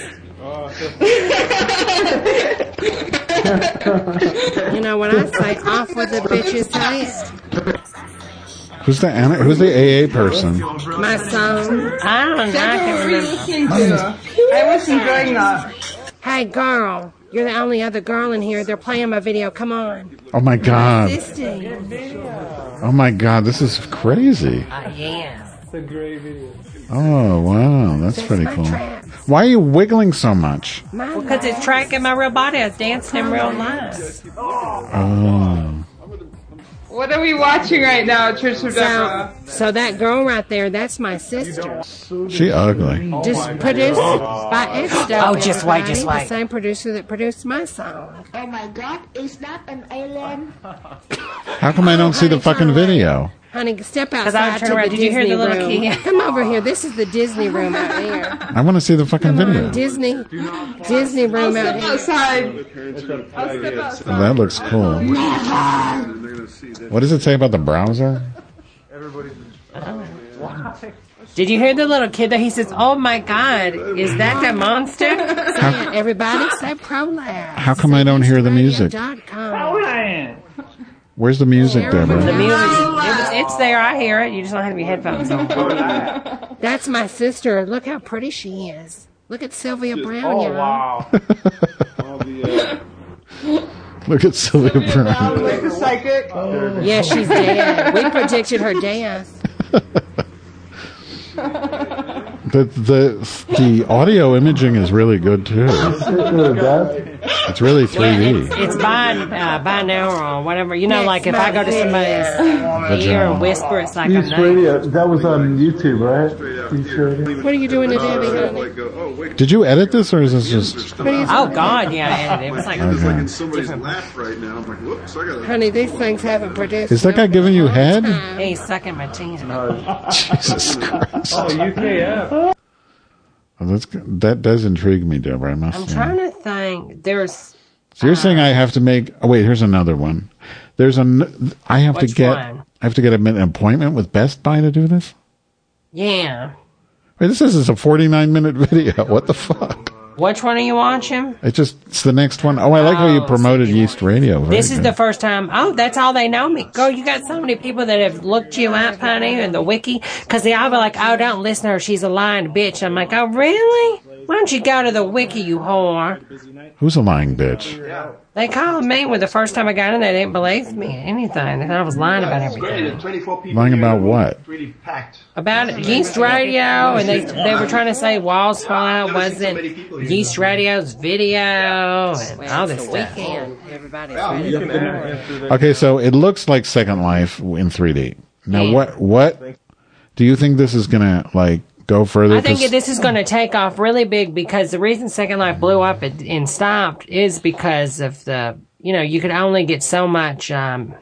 [SPEAKER 3] You know what I say? Off with the bitch's head.
[SPEAKER 2] Who's the AA person?
[SPEAKER 3] My son. I don't know. I can't remember.
[SPEAKER 7] I was enjoying that.
[SPEAKER 3] Hey, girl. You're the only other girl in here. They're playing my video. Come on.
[SPEAKER 2] Oh, my God.
[SPEAKER 3] Assisting.
[SPEAKER 2] Oh, my God. This is crazy.
[SPEAKER 3] Yeah.
[SPEAKER 5] It's a great video.
[SPEAKER 2] Oh, wow. That's pretty cool. Why are you wiggling so much?
[SPEAKER 3] Because it's tracking my real body. I was dancing in real life.
[SPEAKER 2] Oh.
[SPEAKER 7] What are we watching right now, Church of Deborah?
[SPEAKER 3] So that girl right there, that's my sister.
[SPEAKER 2] She ugly.
[SPEAKER 3] Just produced by X-Dope.
[SPEAKER 8] Oh, just wait.
[SPEAKER 3] The same producer that produced my song.
[SPEAKER 9] Oh my God, is that an alien?
[SPEAKER 2] How come I don't see the fucking video?
[SPEAKER 3] Honey, step outside to the
[SPEAKER 8] Did you hear the little
[SPEAKER 3] room.
[SPEAKER 8] key?
[SPEAKER 3] Come over here. This is the Disney room out here.
[SPEAKER 2] I want to see the fucking video.
[SPEAKER 3] Disney room out here.
[SPEAKER 7] Outside. I'll step outside.
[SPEAKER 2] Oh, that looks cool. What does it say about the browser?
[SPEAKER 3] Did you hear the little kid that he says, "Oh my God, is that the monster?" Everybody say prolapse.
[SPEAKER 2] How come I don't hear the music? Where's the music, Deborah?
[SPEAKER 3] The music, it's there. I hear it. You just don't have your headphones on. That's my sister. Look how pretty she is. Look at Sylvia Brown, y'all.
[SPEAKER 5] Wow.
[SPEAKER 2] Look at Sylvia Brown.
[SPEAKER 7] Like the psychic.
[SPEAKER 3] Yeah, she's dead. We predicted her death.
[SPEAKER 2] The audio imaging is really good too. It's really 3D.
[SPEAKER 3] It's binaural or whatever. You know, like if I go to somebody's ear and whisper, it's like
[SPEAKER 5] Beast Radio. That was on YouTube, right? Beast Radio.
[SPEAKER 8] What are you doing today?
[SPEAKER 2] Did you edit this, or is this just...
[SPEAKER 3] Oh, God, yeah, I edited it. It was like...
[SPEAKER 2] Okay.
[SPEAKER 6] In somebody's lap right now. I'm like, whoops, I gotta...
[SPEAKER 8] Honey, these things haven't produced.
[SPEAKER 2] Is that guy giving you head?
[SPEAKER 3] He's sucking my teeth.
[SPEAKER 2] Jesus Christ.
[SPEAKER 5] Oh, UKF.
[SPEAKER 2] Well, that does intrigue me, Deborah, I must
[SPEAKER 3] I'm
[SPEAKER 2] say.
[SPEAKER 3] trying to think. There's...
[SPEAKER 2] So you're saying I have to make... Oh, wait, here's another one. I have to get an appointment with Best Buy to do this?
[SPEAKER 3] Yeah.
[SPEAKER 2] Wait, this is a 49-minute video. What the fuck?
[SPEAKER 3] Which one are you watching?
[SPEAKER 2] It's the next one. Oh, I like how you promoted Yeast Radio.
[SPEAKER 3] This is the first time. Oh, that's all they know me. Go, you got so many people that have looked you up, honey, in the wiki. Because they all be like, oh, don't listen to her. She's a lying bitch. I'm like, oh, really? Why don't you go to the wiki, you whore?
[SPEAKER 2] Who's a lying bitch?
[SPEAKER 3] They called me when the first time I got in there. They didn't believe me anything. They thought I was lying about everything.
[SPEAKER 2] Lying about what?
[SPEAKER 3] About Yeast Radio, and they were trying to say Walls Fall Out wasn't Yeast Radio's video, and all this stuff. Everybody's
[SPEAKER 2] Okay, so it looks like Second Life in 3D. Now, what do you think this is gonna like go further?
[SPEAKER 3] I think this is going to take off really big because the reason Second Life blew up and stopped is because of you could only get so much.
[SPEAKER 2] It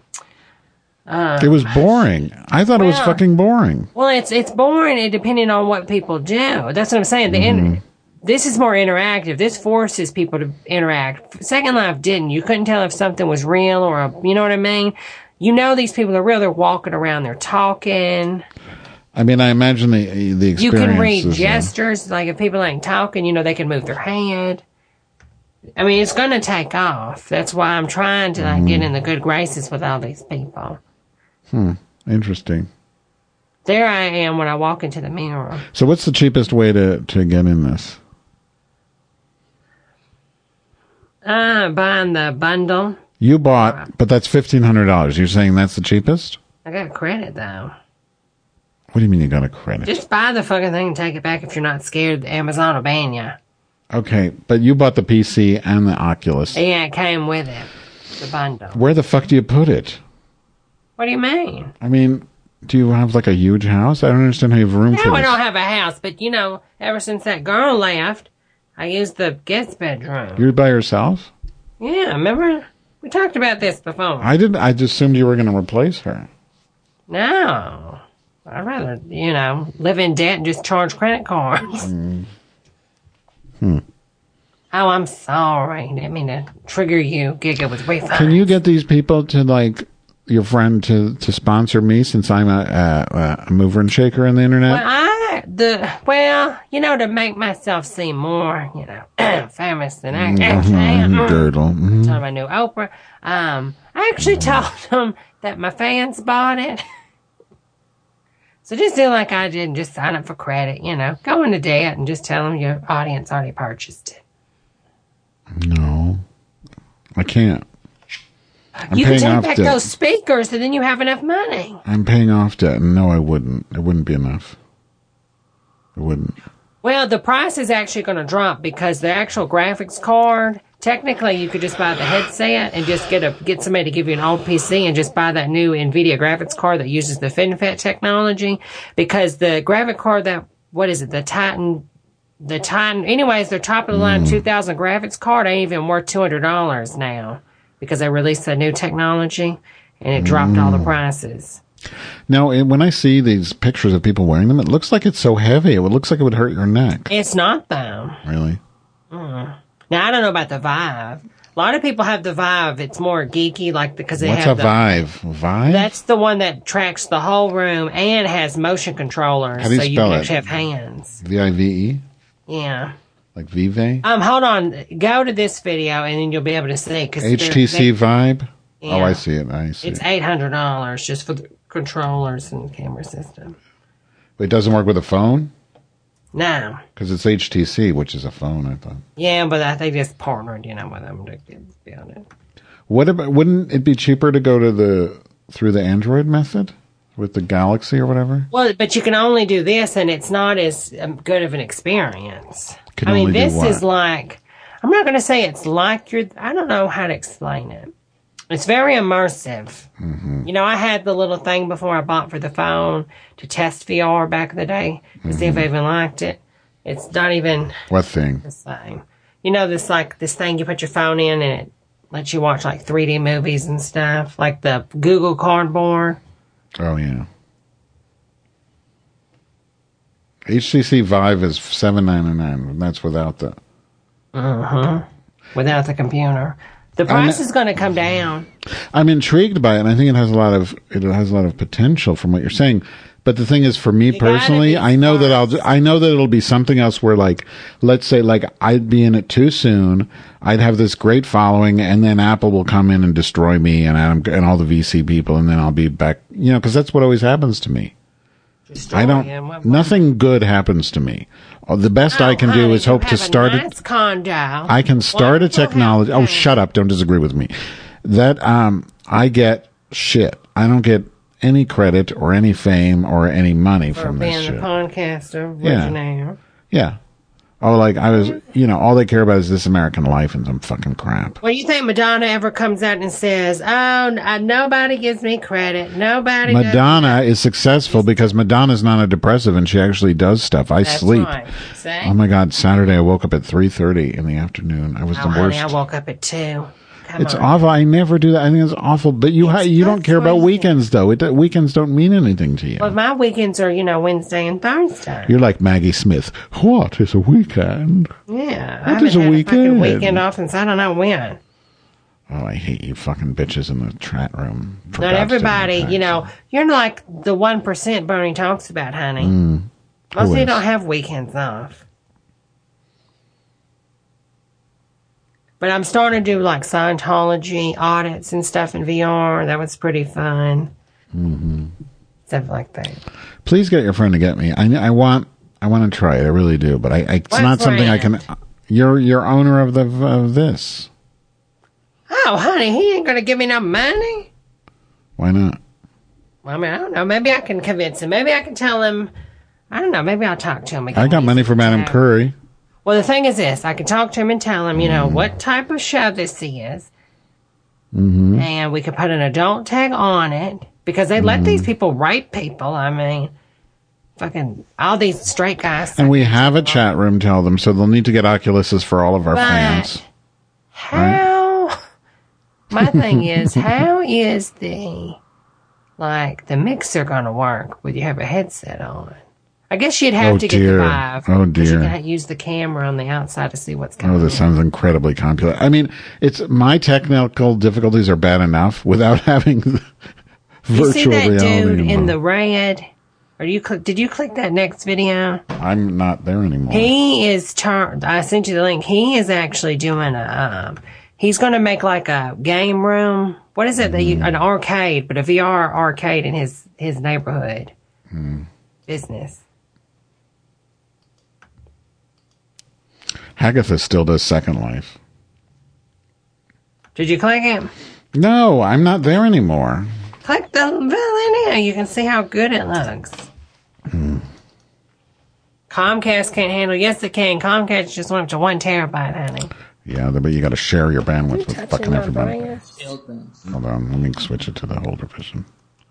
[SPEAKER 2] was boring. I thought it was fucking boring.
[SPEAKER 3] Well, it's boring depending on what people do. That's what I'm saying. This is more interactive. This forces people to interact. Second Life didn't. You couldn't tell if something was real or you know what I mean? You know these people are real. They're walking around. They're talking.
[SPEAKER 2] I mean, I imagine the experience.
[SPEAKER 3] You can read gestures, like if people ain't talking, they can move their hand. I mean, it's going to take off. That's why I'm trying to get in the good graces with all these people.
[SPEAKER 2] Interesting.
[SPEAKER 3] There I am when I walk into the mirror.
[SPEAKER 2] So what's the cheapest way to get in this?
[SPEAKER 3] Buying the bundle.
[SPEAKER 2] You bought, but that's $1,500. You're saying that's the cheapest?
[SPEAKER 3] I got a credit, though.
[SPEAKER 2] What do you mean you got a credit?
[SPEAKER 3] Just buy the fucking thing and take it back if you're not scared Amazon will ban you.
[SPEAKER 2] Okay, but you bought the PC and the Oculus.
[SPEAKER 3] Yeah, it came with it. The bundle.
[SPEAKER 2] Where the fuck do you put it?
[SPEAKER 3] What do you mean?
[SPEAKER 2] I mean, do you have like a huge house? I don't understand how you have room for this.
[SPEAKER 3] No, I don't have a house, but ever since that girl left, I used the guest bedroom.
[SPEAKER 2] You're by yourself?
[SPEAKER 3] Yeah, remember? We talked about this before.
[SPEAKER 2] I didn't. I just assumed you were going to replace her.
[SPEAKER 3] No. I'd rather, live in debt and just charge credit cards. Oh, I'm sorry. I didn't mean to trigger you, Giga, with refunds.
[SPEAKER 2] Can you get these people to, your friend to sponsor me since I'm a mover and shaker on the internet?
[SPEAKER 3] To make myself seem more, famous than I actually am.
[SPEAKER 2] Girdle.
[SPEAKER 3] Talking about new Oprah. I actually told them that my fans bought it. So just do like I did and just sign up for credit, Go into debt and just tell them your audience already purchased it.
[SPEAKER 2] No. I can't.
[SPEAKER 3] You can take back those speakers and then you have enough money.
[SPEAKER 2] I'm paying off debt. No, I wouldn't. It wouldn't be enough. It wouldn't.
[SPEAKER 3] Well, the price is actually going to drop because the actual graphics card, technically you could just buy the headset and just get somebody to give you an old PC and just buy that new NVIDIA graphics card that uses the FinFET technology, because the graphic card the Titan, anyways, their top of the line 2000 graphics card ain't even worth $200 now because they released the new technology and it dropped all the prices.
[SPEAKER 2] Now, when I see these pictures of people wearing them, it looks like it's so heavy. It looks like it would hurt your neck.
[SPEAKER 3] It's not, though.
[SPEAKER 2] Really?
[SPEAKER 3] Now, I don't know about the Vive. A lot of people have the Vive. It's more geeky, because they
[SPEAKER 2] What's
[SPEAKER 3] have
[SPEAKER 2] a Vive? Vive?
[SPEAKER 3] That's the one that tracks the whole room and has motion controllers.
[SPEAKER 2] How do you
[SPEAKER 3] so
[SPEAKER 2] spell
[SPEAKER 3] you can
[SPEAKER 2] it?
[SPEAKER 3] actually have hands.
[SPEAKER 2] V-I-V-E?
[SPEAKER 3] Yeah.
[SPEAKER 2] Like Vive?
[SPEAKER 3] Hold on. Go to this video and then you'll be able to see.
[SPEAKER 2] HTC Vibe?
[SPEAKER 3] Yeah.
[SPEAKER 2] Oh, I see it.
[SPEAKER 3] It's $800 just for the controllers and camera system.
[SPEAKER 2] It doesn't work with a phone?
[SPEAKER 3] No.
[SPEAKER 2] Because it's HTC, which is a phone, I thought.
[SPEAKER 3] Yeah, but they just partnered, with them to build it.
[SPEAKER 2] Wouldn't it be cheaper to go through the Android method with the Galaxy or whatever?
[SPEAKER 3] Well, but you can only do this, and it's not as good of an experience.
[SPEAKER 2] This
[SPEAKER 3] is like, I'm not going to say it's like I don't know how to explain it. It's very immersive.
[SPEAKER 2] Mm-hmm.
[SPEAKER 3] You know, I had the little thing before I bought for the phone to test VR back in the day to see if I even liked it. It's not even
[SPEAKER 2] what thing?
[SPEAKER 3] The same. You know, this thing you put your phone in and it lets you watch like 3D movies and stuff, like the Google Cardboard.
[SPEAKER 2] Oh yeah. HTC Vive is $799. That's without the.
[SPEAKER 3] Without the computer. The price is going to come down.
[SPEAKER 2] I'm intrigued by it, and I think it has a lot of potential from what you're saying. But the thing is, for me personally, I know that it'll be something else where, like, let's say, like, I'd be in it too soon. I'd have this great following, and then Apple will come in and destroy me and all the VC people, and then I'll be back. You know, because that's what always happens to me. Nothing good happens to me. The best I can do is hope to start it. I can start a technology. Oh, shut up. Don't disagree with me. That, I get shit. I don't get any credit or any fame or any money from this shit.
[SPEAKER 3] Being a podcaster.
[SPEAKER 2] Yeah. Oh, like I was, all they care about is This American Life and some fucking crap.
[SPEAKER 3] Well, you think Madonna ever comes out and says, "Oh, nobody gives me credit. Nobody."
[SPEAKER 2] Madonna is successful because Madonna's not a depressive and she actually does stuff. I sleep.
[SPEAKER 3] Right. See?
[SPEAKER 2] Oh my God! Saturday I woke up at 3:30 in the afternoon. I was the worst.
[SPEAKER 3] Honey, I woke up at 2.
[SPEAKER 2] It's awful. I never do that. I think it's awful. But you don't care about weekends, though. Weekends don't mean anything to you.
[SPEAKER 3] Well, my weekends are, Wednesday and Thursday.
[SPEAKER 2] You're like Maggie Smith. What is a weekend?
[SPEAKER 3] Yeah.
[SPEAKER 2] What is a weekend?
[SPEAKER 3] Weekend off since I don't know when.
[SPEAKER 2] Oh, I hate you fucking bitches in the chat room.
[SPEAKER 3] Not everybody, you're like the 1% Bernie talks about, honey. Most of you don't have weekends off. But I'm starting to do like Scientology audits and stuff in VR. That was pretty fun.
[SPEAKER 2] Mm-hmm.
[SPEAKER 3] Stuff like that.
[SPEAKER 2] Please get your friend to get me. I want to try it. I really do. But it's not something I can. You're owner of this.
[SPEAKER 3] Oh, honey, he ain't gonna give me no money.
[SPEAKER 2] Why not?
[SPEAKER 3] Well, I mean, I don't know. Maybe I can convince him. Maybe I can tell him. I don't know. Maybe I'll talk to him again.
[SPEAKER 2] I got money from Adam Curry.
[SPEAKER 3] Well, the thing is this. I can talk to him and tell him, what type of show this is.
[SPEAKER 2] Mm-hmm.
[SPEAKER 3] And we could put an adult tag on it. Because they let these people rape people. I mean, fucking all these straight guys.
[SPEAKER 2] And we have a chat room, tell them. So they'll need to get Oculuses for all of our fans.
[SPEAKER 3] How? Right? My thing is, how is the mixer going to work when you have a headset on? I guess you'd have to get the Vive.
[SPEAKER 2] Oh, dear.
[SPEAKER 3] You can use the camera on the outside to see what's going on.
[SPEAKER 2] Oh, this sounds incredibly complicated. I mean, my technical difficulties are bad enough without having virtual reality.
[SPEAKER 3] You see that dude in the red? Or did you click that next video?
[SPEAKER 2] I'm not there anymore.
[SPEAKER 3] He is I sent you the link. He is actually doing he's going to make like a game room. What is it? An arcade, but a VR arcade in his neighborhood. Business.
[SPEAKER 2] Hagatha still does Second Life.
[SPEAKER 3] Did you click it?
[SPEAKER 2] No, I'm not there anymore.
[SPEAKER 3] Click the villain. You can see how good it looks. Comcast can't handle. Yes, it can. Comcast just went up to 1 terabyte, honey.
[SPEAKER 2] Yeah, but you got to share your bandwidth with fucking everybody. Hold on, let me switch it to the older vision.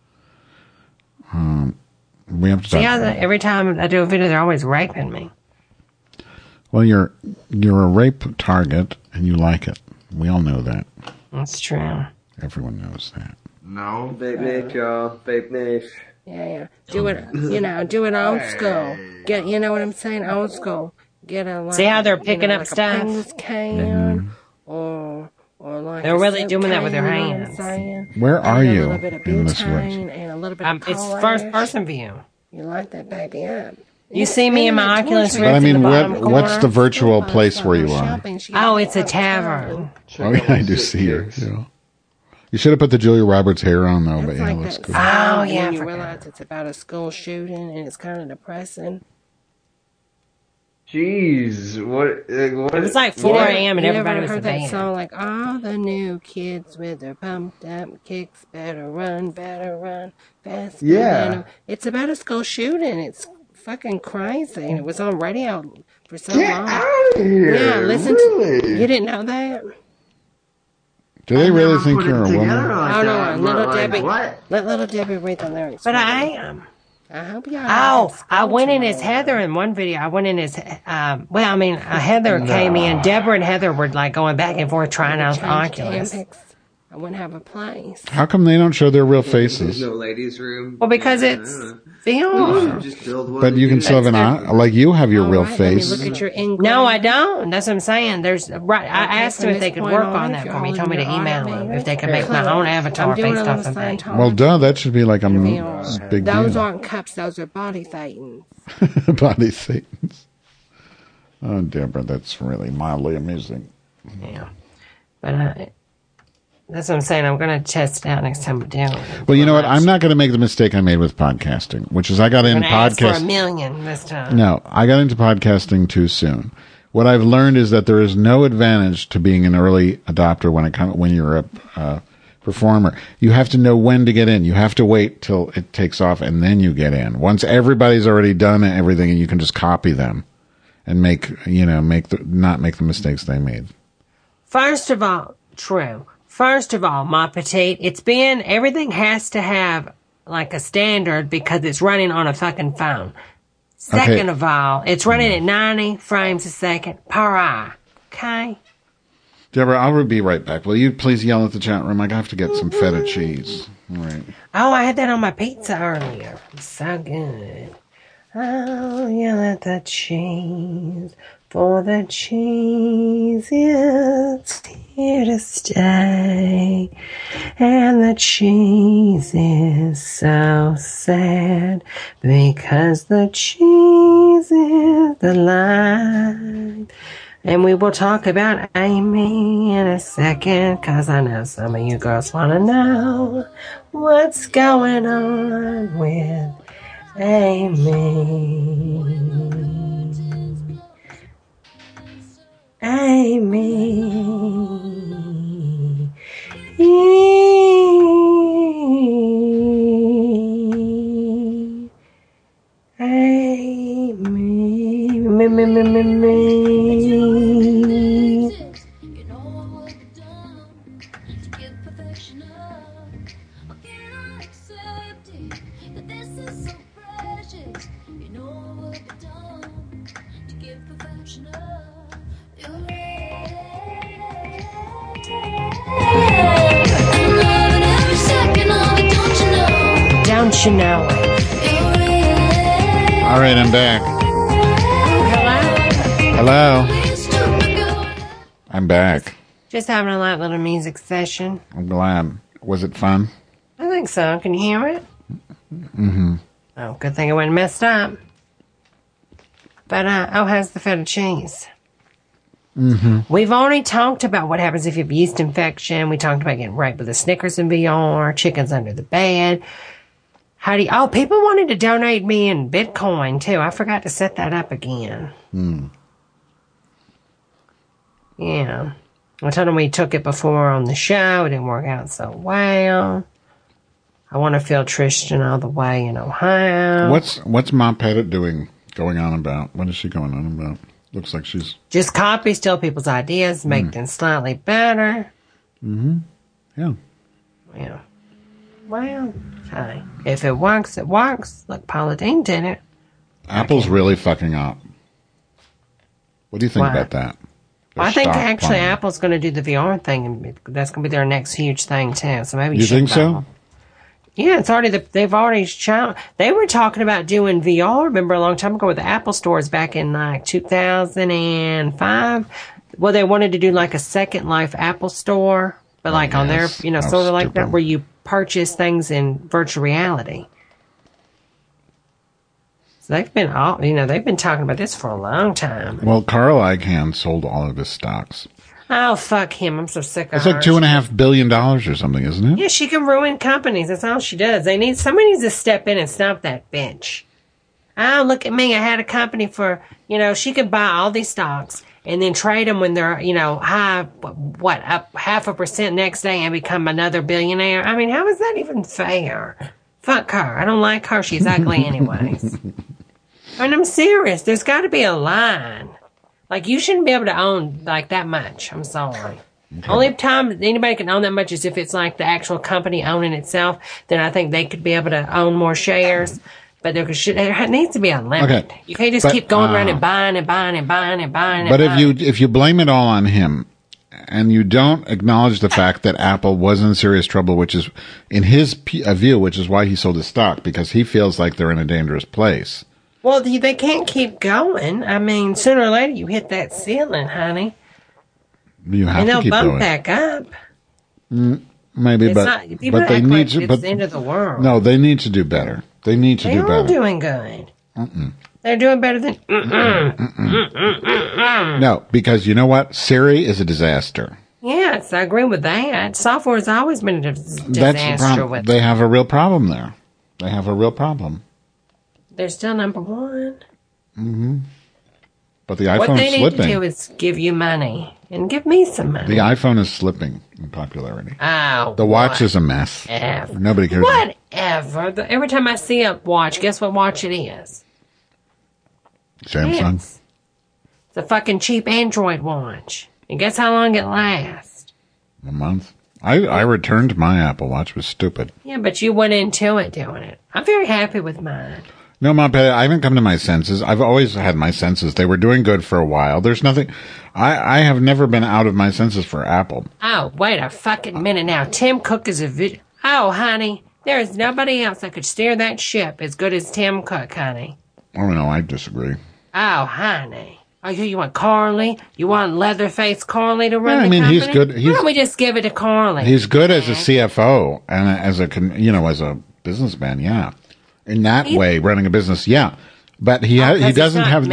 [SPEAKER 2] We have to talk.
[SPEAKER 3] Every time I do a video, they're always raping me.
[SPEAKER 2] Well, you're a rape target, and you like it. We all know that.
[SPEAKER 3] That's true.
[SPEAKER 2] Everyone knows that.
[SPEAKER 6] No. Vape Niche, y'all. Vape Niche.
[SPEAKER 3] Yeah. Do it, do it old school. You know what I'm saying? Old school. Get a see how they're picking up stuff? Can, or like they're really doing that with their hands.
[SPEAKER 2] Where are you in this way?
[SPEAKER 3] It's first person view.
[SPEAKER 9] You light that baby up.
[SPEAKER 3] You see me in my Oculus Rift.
[SPEAKER 2] But I mean,
[SPEAKER 3] what's
[SPEAKER 2] the virtual place where you are?
[SPEAKER 3] Oh, it's a tavern.
[SPEAKER 2] Oh, yeah, I do see her. Yeah. You should have put the Julia Roberts hair on, though. But yeah, it looks good.
[SPEAKER 3] Oh, yeah.
[SPEAKER 9] You realize it's about a school shooting and it's kind of depressing.
[SPEAKER 6] Jeez, what?
[SPEAKER 3] It was like 4 a.m. and everybody was
[SPEAKER 9] heard
[SPEAKER 3] that
[SPEAKER 9] song like all the new kids with their pumped up kicks better run faster.
[SPEAKER 6] Yeah,
[SPEAKER 9] it's about a school shooting. It's fucking crazy, and it was on radio for so long.
[SPEAKER 6] Out of here.
[SPEAKER 9] Yeah, listen
[SPEAKER 6] really?
[SPEAKER 9] to... You didn't know that?
[SPEAKER 2] Do they really think you're a woman?
[SPEAKER 9] Oh, no, Little
[SPEAKER 6] like,
[SPEAKER 9] Debbie.
[SPEAKER 6] what?
[SPEAKER 9] Let Little Debbie read the lyrics.
[SPEAKER 3] But I am.
[SPEAKER 9] I hope y'all...
[SPEAKER 3] Oh, I went in as Heather in one video. I went in as, Heather came in. Deborah and Heather were like going back and forth trying out the Oculus.
[SPEAKER 9] I wouldn't have a place.
[SPEAKER 2] How come they don't show their real faces?
[SPEAKER 10] There's no ladies' room.
[SPEAKER 3] Well, because it's film.
[SPEAKER 10] Just build one
[SPEAKER 2] But you can still have an eye, like you have your real face.
[SPEAKER 9] Look at your English.
[SPEAKER 3] No, I don't. That's what I'm saying. I asked them if they could work on that for me. He told me to email them if they could make my own avatar based off of that.
[SPEAKER 2] Well, duh, that should be like a big
[SPEAKER 9] Those
[SPEAKER 2] deal.
[SPEAKER 9] aren't cups. Those are body thetans.
[SPEAKER 2] Body Satans. Oh, Deborah, that's really mildly amusing.
[SPEAKER 3] Yeah. But that's what I'm saying. I'm going to test it out next time we do it.
[SPEAKER 2] Well, you know what? I'm not going to make the mistake I made with podcasting, which is I got into
[SPEAKER 3] ask for
[SPEAKER 2] podcasting.
[SPEAKER 3] $1 million this time.
[SPEAKER 2] No, I got into podcasting too soon. What I've learned is that there is no advantage to being an early adopter when you're a performer. You have to know when to get in. You have to wait till it takes off and then you get in. Once everybody's already done everything, and you can just copy them and not make the mistakes they made.
[SPEAKER 3] First of all, true. First of all, my petite, everything has to have like a standard because it's running on a fucking phone. Second of all, it's running at 90 frames a second per eye. Okay?
[SPEAKER 2] Deborah, I'll be right back. Will you please yell at the chat room? I have to get some feta cheese. All right.
[SPEAKER 3] Oh, I had that on my pizza earlier. It's so good. I'll yell at the cheese. For the cheese is here to stay, and the cheese is so sad, because the cheese is the life. And we will talk about Amy in a second, because I know some of you girls want to know what's going on with Amy. Amy. Don't you know it?
[SPEAKER 2] All right, I'm back. Hello. I'm back.
[SPEAKER 3] Just having a light little music session.
[SPEAKER 2] I'm glad. Was it fun?
[SPEAKER 3] I think so. Can you hear it?
[SPEAKER 2] Mm-hmm.
[SPEAKER 3] Oh, good thing it wasn't messed up. But, how's the feta cheese?
[SPEAKER 2] Mm-hmm.
[SPEAKER 3] We've already talked about what happens if you have yeast infection. We talked about getting raped with the Snickers in VR, chickens under the bed. People wanted to donate me in Bitcoin, too. I forgot to set that up again. Yeah. I told them we took it before on the show. It didn't work out so well. I want to feel Tristan all the way in Ohio.
[SPEAKER 2] What's Mom Pettit going on about? What is she going on about? Looks like she's...
[SPEAKER 3] Just copy, steal people's ideas, make them slightly better.
[SPEAKER 2] Mm-hmm. Yeah.
[SPEAKER 3] Yeah. Well, hey, if it works, it works. Look, Paula Deen did it.
[SPEAKER 2] Apple's really fucking up. What do you think about that?
[SPEAKER 3] Well, I think actually Apple's going to do the VR thing, and that's going to be their next huge thing too. So maybe
[SPEAKER 2] you think so?
[SPEAKER 3] Yeah, it's already they've already shown. They were talking about doing VR. Remember a long time ago with the Apple stores back in like 2005. Well, they wanted to do like a Second Life Apple store, but like on their, sort of like that, where you purchase things in virtual reality. So they've been they've been talking about this for a long time.
[SPEAKER 2] Well, Carl Icahn sold all of his stocks.
[SPEAKER 3] Oh, fuck him. I'm so sick of
[SPEAKER 2] It's
[SPEAKER 3] her.
[SPEAKER 2] like $2.5 billion or something, isn't it?
[SPEAKER 3] Yeah, she can ruin companies. That's all she does. Somebody needs to step in and stop that bitch. Oh, look at me. I had a company for, she could buy all these stocks and then trade them when they're, high, up 0.5% next day and become another billionaire. I mean, how is that even fair? Fuck her. I don't like her. She's ugly anyways. I mean, I'm serious. There's got to be a line. Like, you shouldn't be able to own, like, that much. I'm sorry. Only time anybody can own that much is if it's, like, the actual company owning itself. Then I think they could be able to own more shares. But there needs to be a limit.
[SPEAKER 2] Okay.
[SPEAKER 3] You can't just keep going around and buying and buying and buying and buying and
[SPEAKER 2] But
[SPEAKER 3] buying.
[SPEAKER 2] if you blame it all on him, and you don't acknowledge the fact that Apple was in serious trouble, which is, in his view, which is why he sold his stock, because he feels like they're in a dangerous place.
[SPEAKER 3] Well, they can't keep going. I mean, sooner or later you hit that ceiling, honey.
[SPEAKER 2] You have to keep going.
[SPEAKER 3] And they'll bump back up.
[SPEAKER 2] Maybe, but they need to.
[SPEAKER 3] It's the end of the world.
[SPEAKER 2] No, they need to do better. They need to do better.
[SPEAKER 3] They're doing good. They're doing better than.
[SPEAKER 2] No, because you know what? Siri is a disaster.
[SPEAKER 3] Yes, I agree with that. Software has always been a disaster with.
[SPEAKER 2] They have a real problem there. They have a real problem.
[SPEAKER 3] They're still number one.
[SPEAKER 2] But the iPhone is slipping.
[SPEAKER 3] What they need to do is give you money and give me some money.
[SPEAKER 2] The iPhone is slipping in popularity.
[SPEAKER 3] Oh,
[SPEAKER 2] the watch is a mess. Nobody cares.
[SPEAKER 3] Whatever. Every time I see a watch, guess what watch it is?
[SPEAKER 2] Samsung.
[SPEAKER 3] Yes. It's a fucking cheap Android watch. And guess how long it lasts?
[SPEAKER 2] A month. I returned my Apple Watch. It was stupid.
[SPEAKER 3] Yeah, but you went into it doing it. I'm very happy with mine.
[SPEAKER 2] No, Mom, I haven't come to my senses. I've always had my senses. They were doing good for a while. There's nothing. I have never been out of my senses for Apple.
[SPEAKER 3] Oh, wait a fucking minute now. Tim Cook is Oh, honey, there is nobody else that could steer that ship as good as Tim Cook, honey.
[SPEAKER 2] Oh, no, I disagree.
[SPEAKER 3] Oh, honey. Oh, you want Carly? You want Leatherface Carly to run the company?
[SPEAKER 2] He's good.
[SPEAKER 3] Why don't we just give it to Carly?
[SPEAKER 2] He's good as a CFO and as a businessman, yeah. In that way, running a business, yeah. But he doesn't have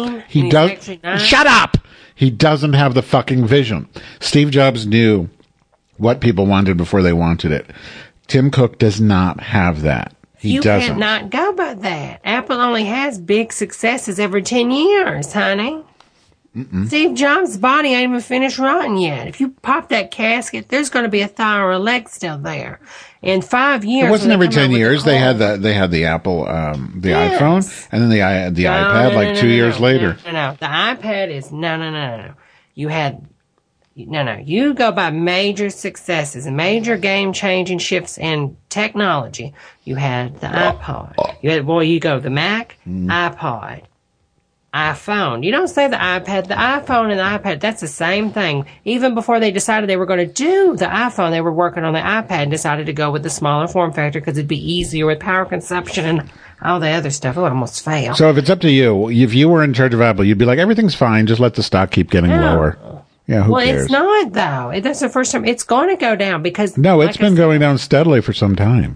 [SPEAKER 2] shut up! He doesn't have the fucking vision. Steve Jobs knew what people wanted before they wanted it. Tim Cook does not have that. He doesn't.
[SPEAKER 3] Cannot go by that. Apple only has big successes every 10 years, honey. Steve Jobs' body ain't even finished rotting yet. If you pop that casket, there's going to be a thigh or a leg still there. In 5 years,
[SPEAKER 2] it wasn't every 10 years. They had the Apple, iPhone, and then the iPad like 2 years later.
[SPEAKER 3] No. The iPad is no. You had. No. You go by major successes and major game-changing shifts in technology. You had the iPod. You go the Mac, iPod, iPhone. You don't say the iPad. The iPhone and the iPad, that's the same thing. Even before they decided they were going to do the iPhone, they were working on the iPad and decided to go with the smaller form factor because it'd be easier with power consumption and all the other stuff. It would almost fail.
[SPEAKER 2] So if it's up to you, if you were in charge of Apple, you'd be like, everything's fine. Just let the stock keep getting lower. Yeah, who cares?
[SPEAKER 3] It's not, though. That's the first time. It's going to go down because...
[SPEAKER 2] No, it's been going down steadily for some time.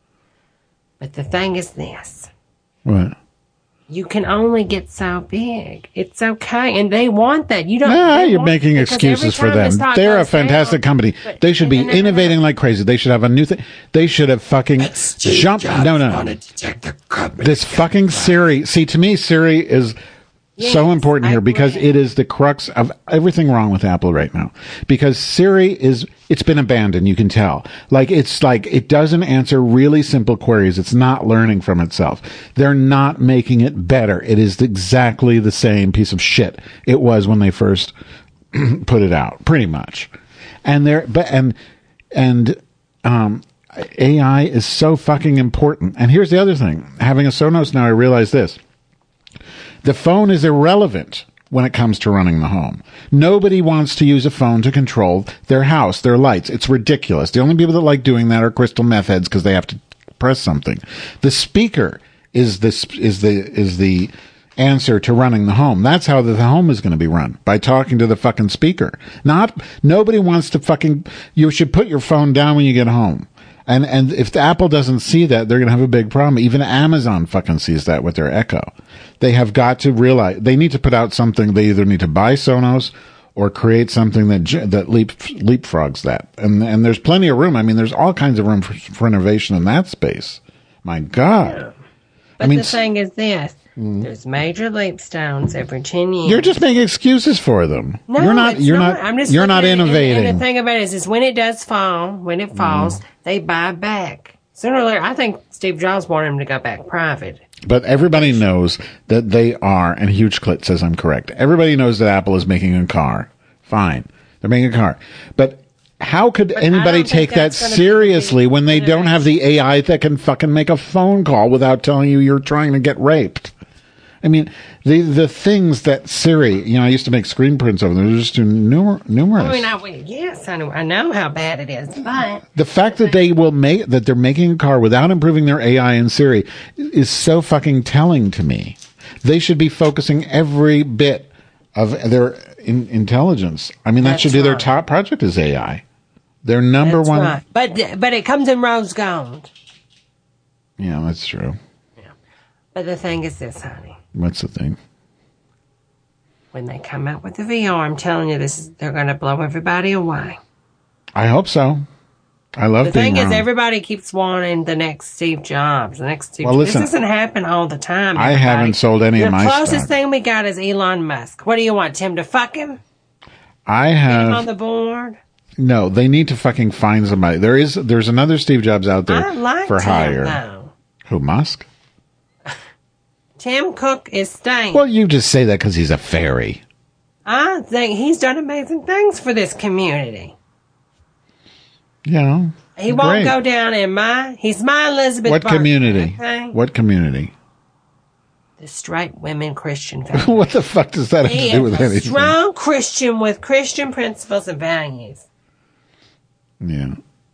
[SPEAKER 3] But the thing is this.
[SPEAKER 2] What?
[SPEAKER 3] You can only get so big. It's okay. And they want that. You don't...
[SPEAKER 2] No, you're making excuses for them. They're a fantastic company. They should be innovating like crazy. They should have a new thing. They should have fucking jumped... No. This fucking Siri... See, to me, Siri is... so important here because it is the crux of everything wrong with Apple right now. Because Siri it's been abandoned, you can tell. It's like it doesn't answer really simple queries. It's not learning from itself. They're not making it better. It is exactly the same piece of shit it was when they first put it out, pretty much. And AI is so fucking important. And here's the other thing. Having a Sonos now, I realize this. The phone is irrelevant when it comes to running the home. Nobody wants to use a phone to control their house, their lights. It's ridiculous. The only people that like doing that are crystal meth heads because they have to press something. The speaker is the answer to running the home. That's how the home is going to be run, by talking to the fucking speaker. Nobody wants to you should put your phone down when you get home. And if the Apple doesn't see that, they're going to have a big problem. Even Amazon fucking sees that with their Echo. They have got to realize they need to put out something. They either need to buy Sonos or create something that leapfrogs that. And there's plenty of room. I mean, there's all kinds of room for innovation in that space. My God.
[SPEAKER 3] Yeah. But the thing is this. There's major leapstones every 10 years.
[SPEAKER 2] You're just making excuses for them.
[SPEAKER 3] No,
[SPEAKER 2] you're not innovating.
[SPEAKER 3] And the thing about it is when it does fall, they buy back. Sooner or later, I think Steve Jobs wanted him to go back private.
[SPEAKER 2] But everybody knows that they are, and Huge Clit says I'm correct. Everybody knows that Apple is making a car. Fine. They're making a car. But how could anybody take that seriously when they don't have the AI that can fucking make a phone call without telling you you're trying to get raped? I mean, the things that Siri, I used to make screen prints of them. They're just numerous.
[SPEAKER 3] Yes, I know how bad it is, but
[SPEAKER 2] the fact that they're making a car without improving their AI and Siri is so fucking telling to me. They should be focusing every bit of their intelligence. I mean, that should be their top project is AI. Their number one. Right.
[SPEAKER 3] But it comes in rose gold.
[SPEAKER 2] Yeah, that's true.
[SPEAKER 3] Yeah. But the thing is this, honey.
[SPEAKER 2] What's the thing?
[SPEAKER 3] When they come out with the VR, I'm telling you, they're going to blow everybody away.
[SPEAKER 2] I hope so. I love
[SPEAKER 3] the thing is, everybody keeps wanting the next Steve Jobs. Listen, this doesn't happen all the time.
[SPEAKER 2] I haven't sold any of my stuff.
[SPEAKER 3] The closest thing we got is Elon Musk. What do you want, Tim, to fuck him?
[SPEAKER 2] I have.
[SPEAKER 3] On the board?
[SPEAKER 2] No, they need to fucking find somebody. There's another Steve Jobs out there for hire.
[SPEAKER 3] Though.
[SPEAKER 2] Who, Musk?
[SPEAKER 3] Tim Cook is staying.
[SPEAKER 2] Well, you just say that because he's a fairy.
[SPEAKER 3] I think he's done amazing things for this community.
[SPEAKER 2] Yeah.
[SPEAKER 3] He won't go down he's my Elizabeth
[SPEAKER 2] What
[SPEAKER 3] Barton,
[SPEAKER 2] community?
[SPEAKER 3] Okay?
[SPEAKER 2] What community?
[SPEAKER 3] The straight women Christian family.
[SPEAKER 2] What the fuck does that have to do with anything?
[SPEAKER 3] He is a strong Christian with Christian principles and values.
[SPEAKER 2] Yeah.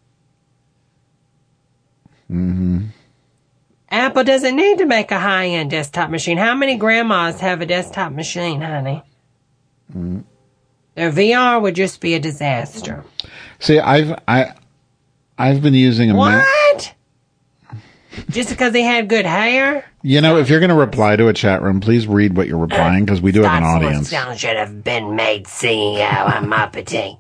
[SPEAKER 2] Mm-hmm.
[SPEAKER 3] Apple doesn't need to make a high-end desktop machine. How many grandmas have a desktop machine, honey? Mm. Their VR would just be a disaster.
[SPEAKER 2] See, I've been using a Mac.
[SPEAKER 3] What? Just because they had good hair?
[SPEAKER 2] If you're going to reply to a chat room, please read what you're replying because we do have an audience.
[SPEAKER 3] Scott should have been made CEO of my petite.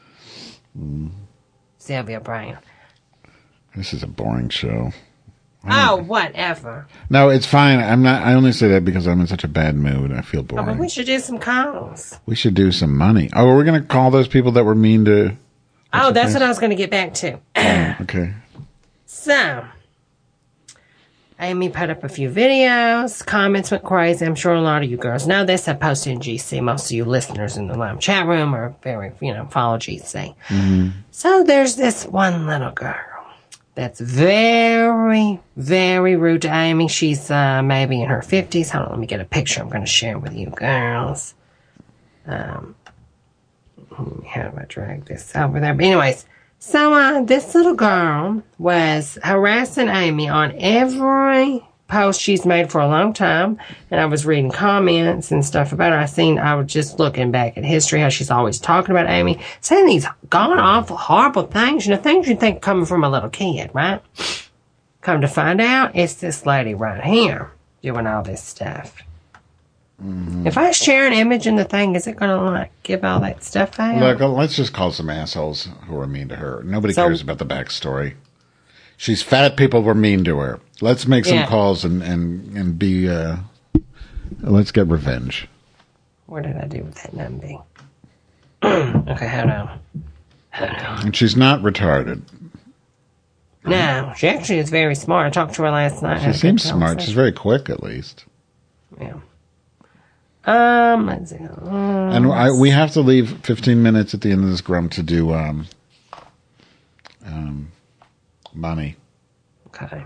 [SPEAKER 3] Sylvia Bryan.
[SPEAKER 2] This is a boring show.
[SPEAKER 3] Oh, whatever.
[SPEAKER 2] No, it's fine. I only say that because I'm in such a bad mood. I feel boring.
[SPEAKER 3] But we should do some calls.
[SPEAKER 2] We should do some money. Oh, we're going to call those people that were mean to...
[SPEAKER 3] That's what I was going to get back to.
[SPEAKER 2] Okay.
[SPEAKER 3] So, Amy put up a few videos. Comments went crazy. I'm sure a lot of you girls know this. I posted in GC. Most of you listeners in the live chat room are very, follow GC. Mm-hmm. So there's this one little girl that's very, very rude to Amy. She's maybe in her 50s. Hold on, let me get a picture I'm going to share with you girls. How do I drag this over there? But anyways, so this little girl was harassing Amy on every post she's made for a long time. And I was reading comments and stuff about her. I was just looking back at history, how she's always talking about Amy, saying these god-awful, horrible things. Things you'd think coming from a little kid, right? Come to find out, it's this lady right here doing all this stuff. Mm-hmm. If I share an image in the thing, is it going to give all that stuff out?
[SPEAKER 2] Look, let's just call some assholes who are mean to her. Nobody cares about the backstory. She's fat. People were mean to her. Let's make some calls and be. Let's get revenge.
[SPEAKER 3] What did I do with that number? Okay, hold on.
[SPEAKER 2] And she's not retarded.
[SPEAKER 3] No, she actually is very smart. I talked to her last night.
[SPEAKER 2] She seems smart. She's very quick, at least.
[SPEAKER 3] Yeah. Let's see.
[SPEAKER 2] And we have to leave 15 minutes at the end of this grum to do money.
[SPEAKER 3] Okay.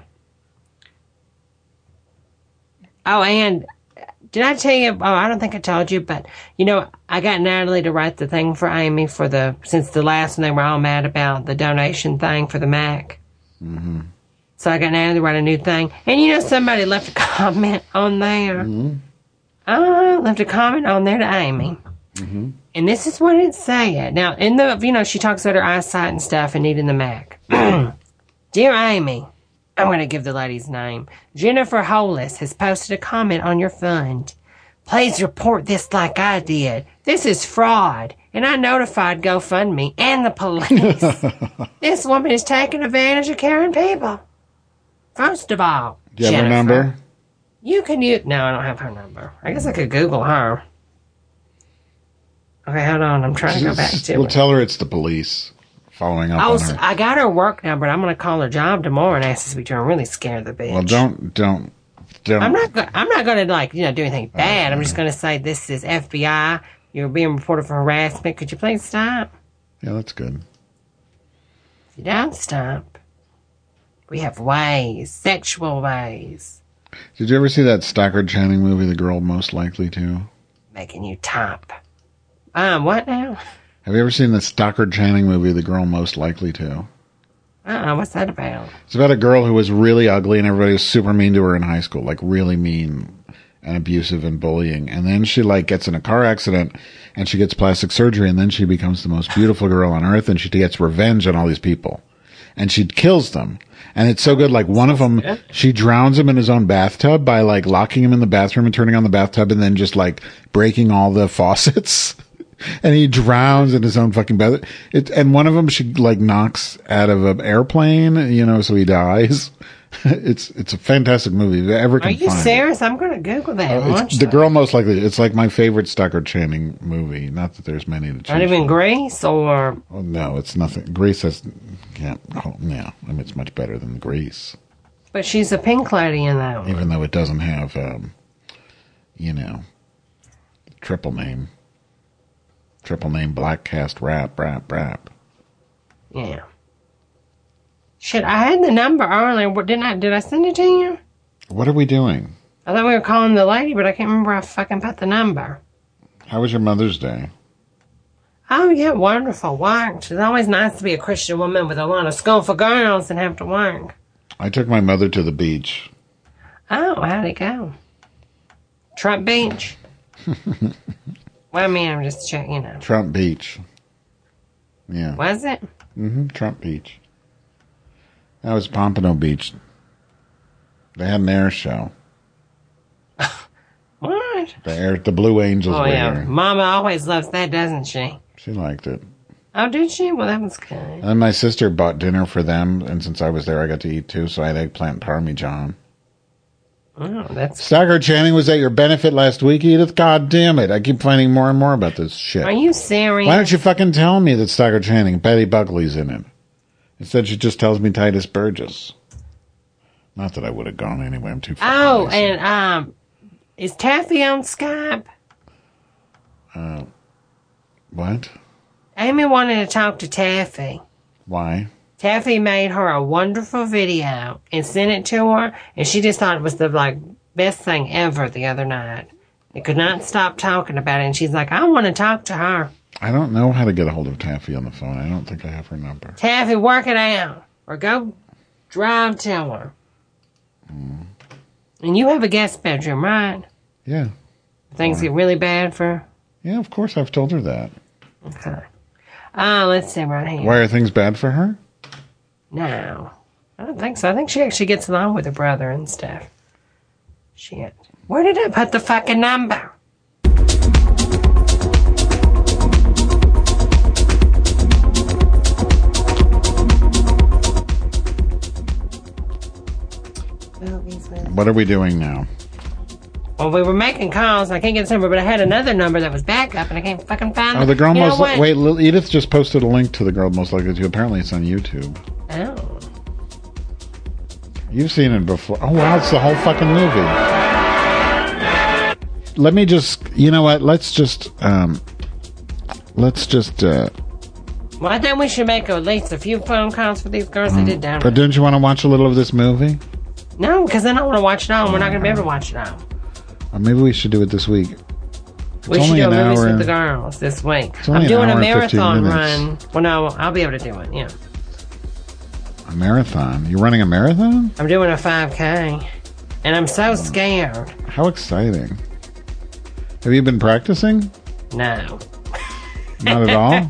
[SPEAKER 3] Oh, and did I tell you? Oh, I don't think I told you, but I got Natalie to write the thing for Amy since the last one they were all mad about the donation thing for the Mac. Mm-hmm. So I got Natalie to write a new thing, and somebody left a comment on there. Mm-hmm. Left a comment on there to Amy. Mm-hmm. And this is what it said. Now, in the, she talks about her eyesight and stuff and needing the Mac. Dear Amy, I'm going to give the lady's name. Jennifer Hollis has posted a comment on your fund. Please report this like I did. This is fraud. And I notified GoFundMe and the police. This woman is taking advantage of caring people. First of all,
[SPEAKER 2] do you have her number?
[SPEAKER 3] You can use... No, I don't have her number. I guess I could Google her. Okay, hold on. I'm trying to go back to
[SPEAKER 2] We'll tell her it's the police following up on her.
[SPEAKER 3] I got her work number. I'm going to call her job tomorrow and ask her to speak to her. I'm really scared of the bitch.
[SPEAKER 2] Well, don't don't.
[SPEAKER 3] I'm not going to like do anything bad. I'm just going to say this is FBI. You're being reported for harassment. Could you please stop?
[SPEAKER 2] Yeah, that's good.
[SPEAKER 3] If you don't stop, we have ways, sexual ways.
[SPEAKER 2] Did you ever see that Stockard Channing movie, The Girl Most Likely To?
[SPEAKER 3] Making you top. What now?
[SPEAKER 2] Have you ever seen the Stockard Channing movie, The Girl Most Likely To?
[SPEAKER 3] What's that about?
[SPEAKER 2] It's about a girl who was really ugly and everybody was super mean to her in high school, like really mean and abusive and bullying. And then she like gets in a car accident and she gets plastic surgery and then she becomes the most beautiful girl on earth and she gets revenge on all these people. And she kills them. And it's so good. Like one of them, she drowns him in his own bathtub by like locking him in the bathroom and turning on the bathtub and then just like breaking all the faucets. And he drowns in his own fucking bath. And one of them she like knocks out of an airplane, so he dies. It's a fantastic movie. If you ever can
[SPEAKER 3] Are you
[SPEAKER 2] find
[SPEAKER 3] serious? I'm going to Google that. And watch
[SPEAKER 2] The Girl Most Likely. It's like my favorite Stockard Channing movie. Not that there's many to choose.
[SPEAKER 3] Not even Grease or...
[SPEAKER 2] Oh, no, it's nothing. Grease has... Yeah. I mean, it's much better than Grease.
[SPEAKER 3] But she's a pink lady in that one.
[SPEAKER 2] Even though it doesn't have, triple name. Triple name black cast rap.
[SPEAKER 3] Yeah. Shit, I had the number earlier. Did I send it to you?
[SPEAKER 2] What are we doing?
[SPEAKER 3] I thought we were calling the lady, but I can't remember I fucking put the number.
[SPEAKER 2] How was your Mother's Day?
[SPEAKER 3] Oh, yeah, wonderful. Worked. It's always nice to be a Christian woman with a lot of school for girls and have to work.
[SPEAKER 2] I took my mother to the beach.
[SPEAKER 3] Oh, how'd it go? Trump Beach? Well, I mean, I'm just checking,
[SPEAKER 2] Trump Beach. Yeah.
[SPEAKER 3] Was it?
[SPEAKER 2] Mm-hmm. Trump Beach. That was Pompano Beach. They had an air show.
[SPEAKER 3] What?
[SPEAKER 2] The Blue Angels were here.
[SPEAKER 3] Mama always loves that, doesn't she?
[SPEAKER 2] She liked it.
[SPEAKER 3] Oh, did she? Well, that was good.
[SPEAKER 2] And then my sister bought dinner for them, and since I was there, I got to eat too, so I had eggplant parmesan.
[SPEAKER 3] Oh, that's...
[SPEAKER 2] Stockard Channing was at your benefit last week, Edith? God damn it. I keep finding more and more about this shit.
[SPEAKER 3] Are you serious?
[SPEAKER 2] Why don't you fucking tell me that Stockard Channing, Betty Buckley's in it? Instead, she just tells me Titus Burgess. Not that I would have gone anyway. I'm too far.
[SPEAKER 3] Oh, and is Taffy on Skype?
[SPEAKER 2] What?
[SPEAKER 3] Amy wanted to talk to Taffy.
[SPEAKER 2] Why?
[SPEAKER 3] Taffy made her a wonderful video and sent it to her, and she just thought it was the best thing ever the other night. They could not stop talking about it, and she's like, I want to talk to her.
[SPEAKER 2] I don't know how to get a hold of Taffy on the phone. I don't think I have her number.
[SPEAKER 3] Taffy, work it out. Or go drive to her. And you have a guest bedroom, right?
[SPEAKER 2] Yeah.
[SPEAKER 3] Things get really bad for...
[SPEAKER 2] Yeah, of course. I've told her that.
[SPEAKER 3] Okay. Let's see right here.
[SPEAKER 2] Why are things bad for her?
[SPEAKER 3] No. I don't think so. I think she actually gets along with her brother and stuff. Shit. Where did I put the fucking number?
[SPEAKER 2] What are we doing now?
[SPEAKER 3] Well, we were making calls. I can't get this number, but I had another number that was backup, and I can't fucking find it.
[SPEAKER 2] Oh, the girl most... Wait, Edith just posted a link to The Girl Most Likely To. Apparently it's on YouTube.
[SPEAKER 3] Oh.
[SPEAKER 2] You've seen it before. Oh, wow, it's the whole fucking movie. Let me just... You know what? Let's just... Well,
[SPEAKER 3] I think we should make at least a few phone calls for these girls that did down.
[SPEAKER 2] But don't you want to watch a little of this movie?
[SPEAKER 3] No, because I don't want to watch it all, and we're not going to be able to watch it all.
[SPEAKER 2] Or maybe we should do it this week.
[SPEAKER 3] We should do movies with the girls this week. I'm doing a marathon run. Well, no, I'll be able to do it, yeah.
[SPEAKER 2] A marathon? You're running a marathon?
[SPEAKER 3] I'm doing a 5K. And I'm so scared.
[SPEAKER 2] How exciting. Have you been practicing?
[SPEAKER 3] No.
[SPEAKER 2] Not at all?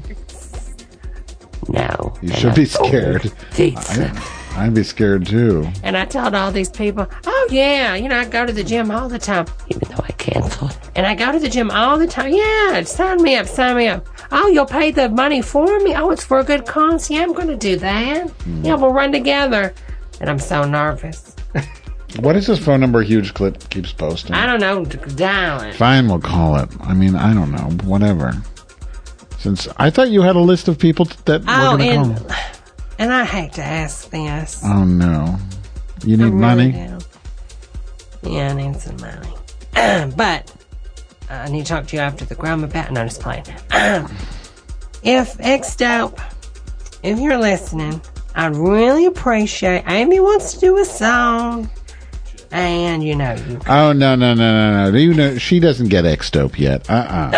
[SPEAKER 3] No.
[SPEAKER 2] You should be scared. I'd be scared too.
[SPEAKER 3] And I told all these people, oh yeah, I go to the gym all the time, even though I canceled. And I go to the gym all the time. Yeah, sign me up. Oh, you'll pay the money for me? Oh, it's for a good cause? Yeah, I'm going to do that. Yeah, we'll run together. And I'm so nervous.
[SPEAKER 2] What is this phone number Huge Clip keeps posting?
[SPEAKER 3] I don't know. Dial it.
[SPEAKER 2] Fine, we'll call it. I mean, I don't know. Whatever. Since I thought you had a list of people that were going to call.
[SPEAKER 3] And I hate to ask this.
[SPEAKER 2] Oh, no. You need money?
[SPEAKER 3] Yeah, I need some money. But I need to talk to you after the grandma about. No, just playing. If X-Dope, if you're listening, I'd really appreciate. Amy wants to do a song, and you know you.
[SPEAKER 2] Oh no! You know she doesn't get X-Dope yet.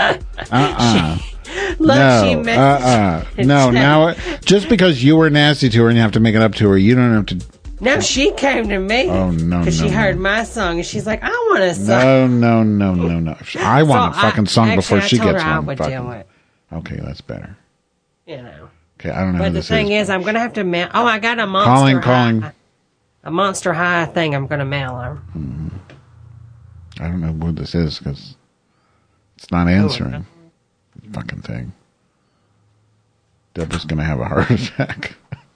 [SPEAKER 3] Look, she
[SPEAKER 2] No, now just because you were nasty to her and you have to make it up to her, you don't have to.
[SPEAKER 3] No, she came to me.
[SPEAKER 2] Oh no!
[SPEAKER 3] Because she heard my song and she's like, "I want a song."
[SPEAKER 2] No! I want a fucking song before she gets one.
[SPEAKER 3] I would do it.
[SPEAKER 2] Okay, that's better.
[SPEAKER 3] You know.
[SPEAKER 2] Okay, I don't know.
[SPEAKER 3] But the thing is, I'm gonna have to mail. Oh, I got a Monster High. A Monster High thing. I'm gonna mail her.
[SPEAKER 2] I don't know what this is because it's not answering. Fucking thing. Deborah's gonna have a heart attack.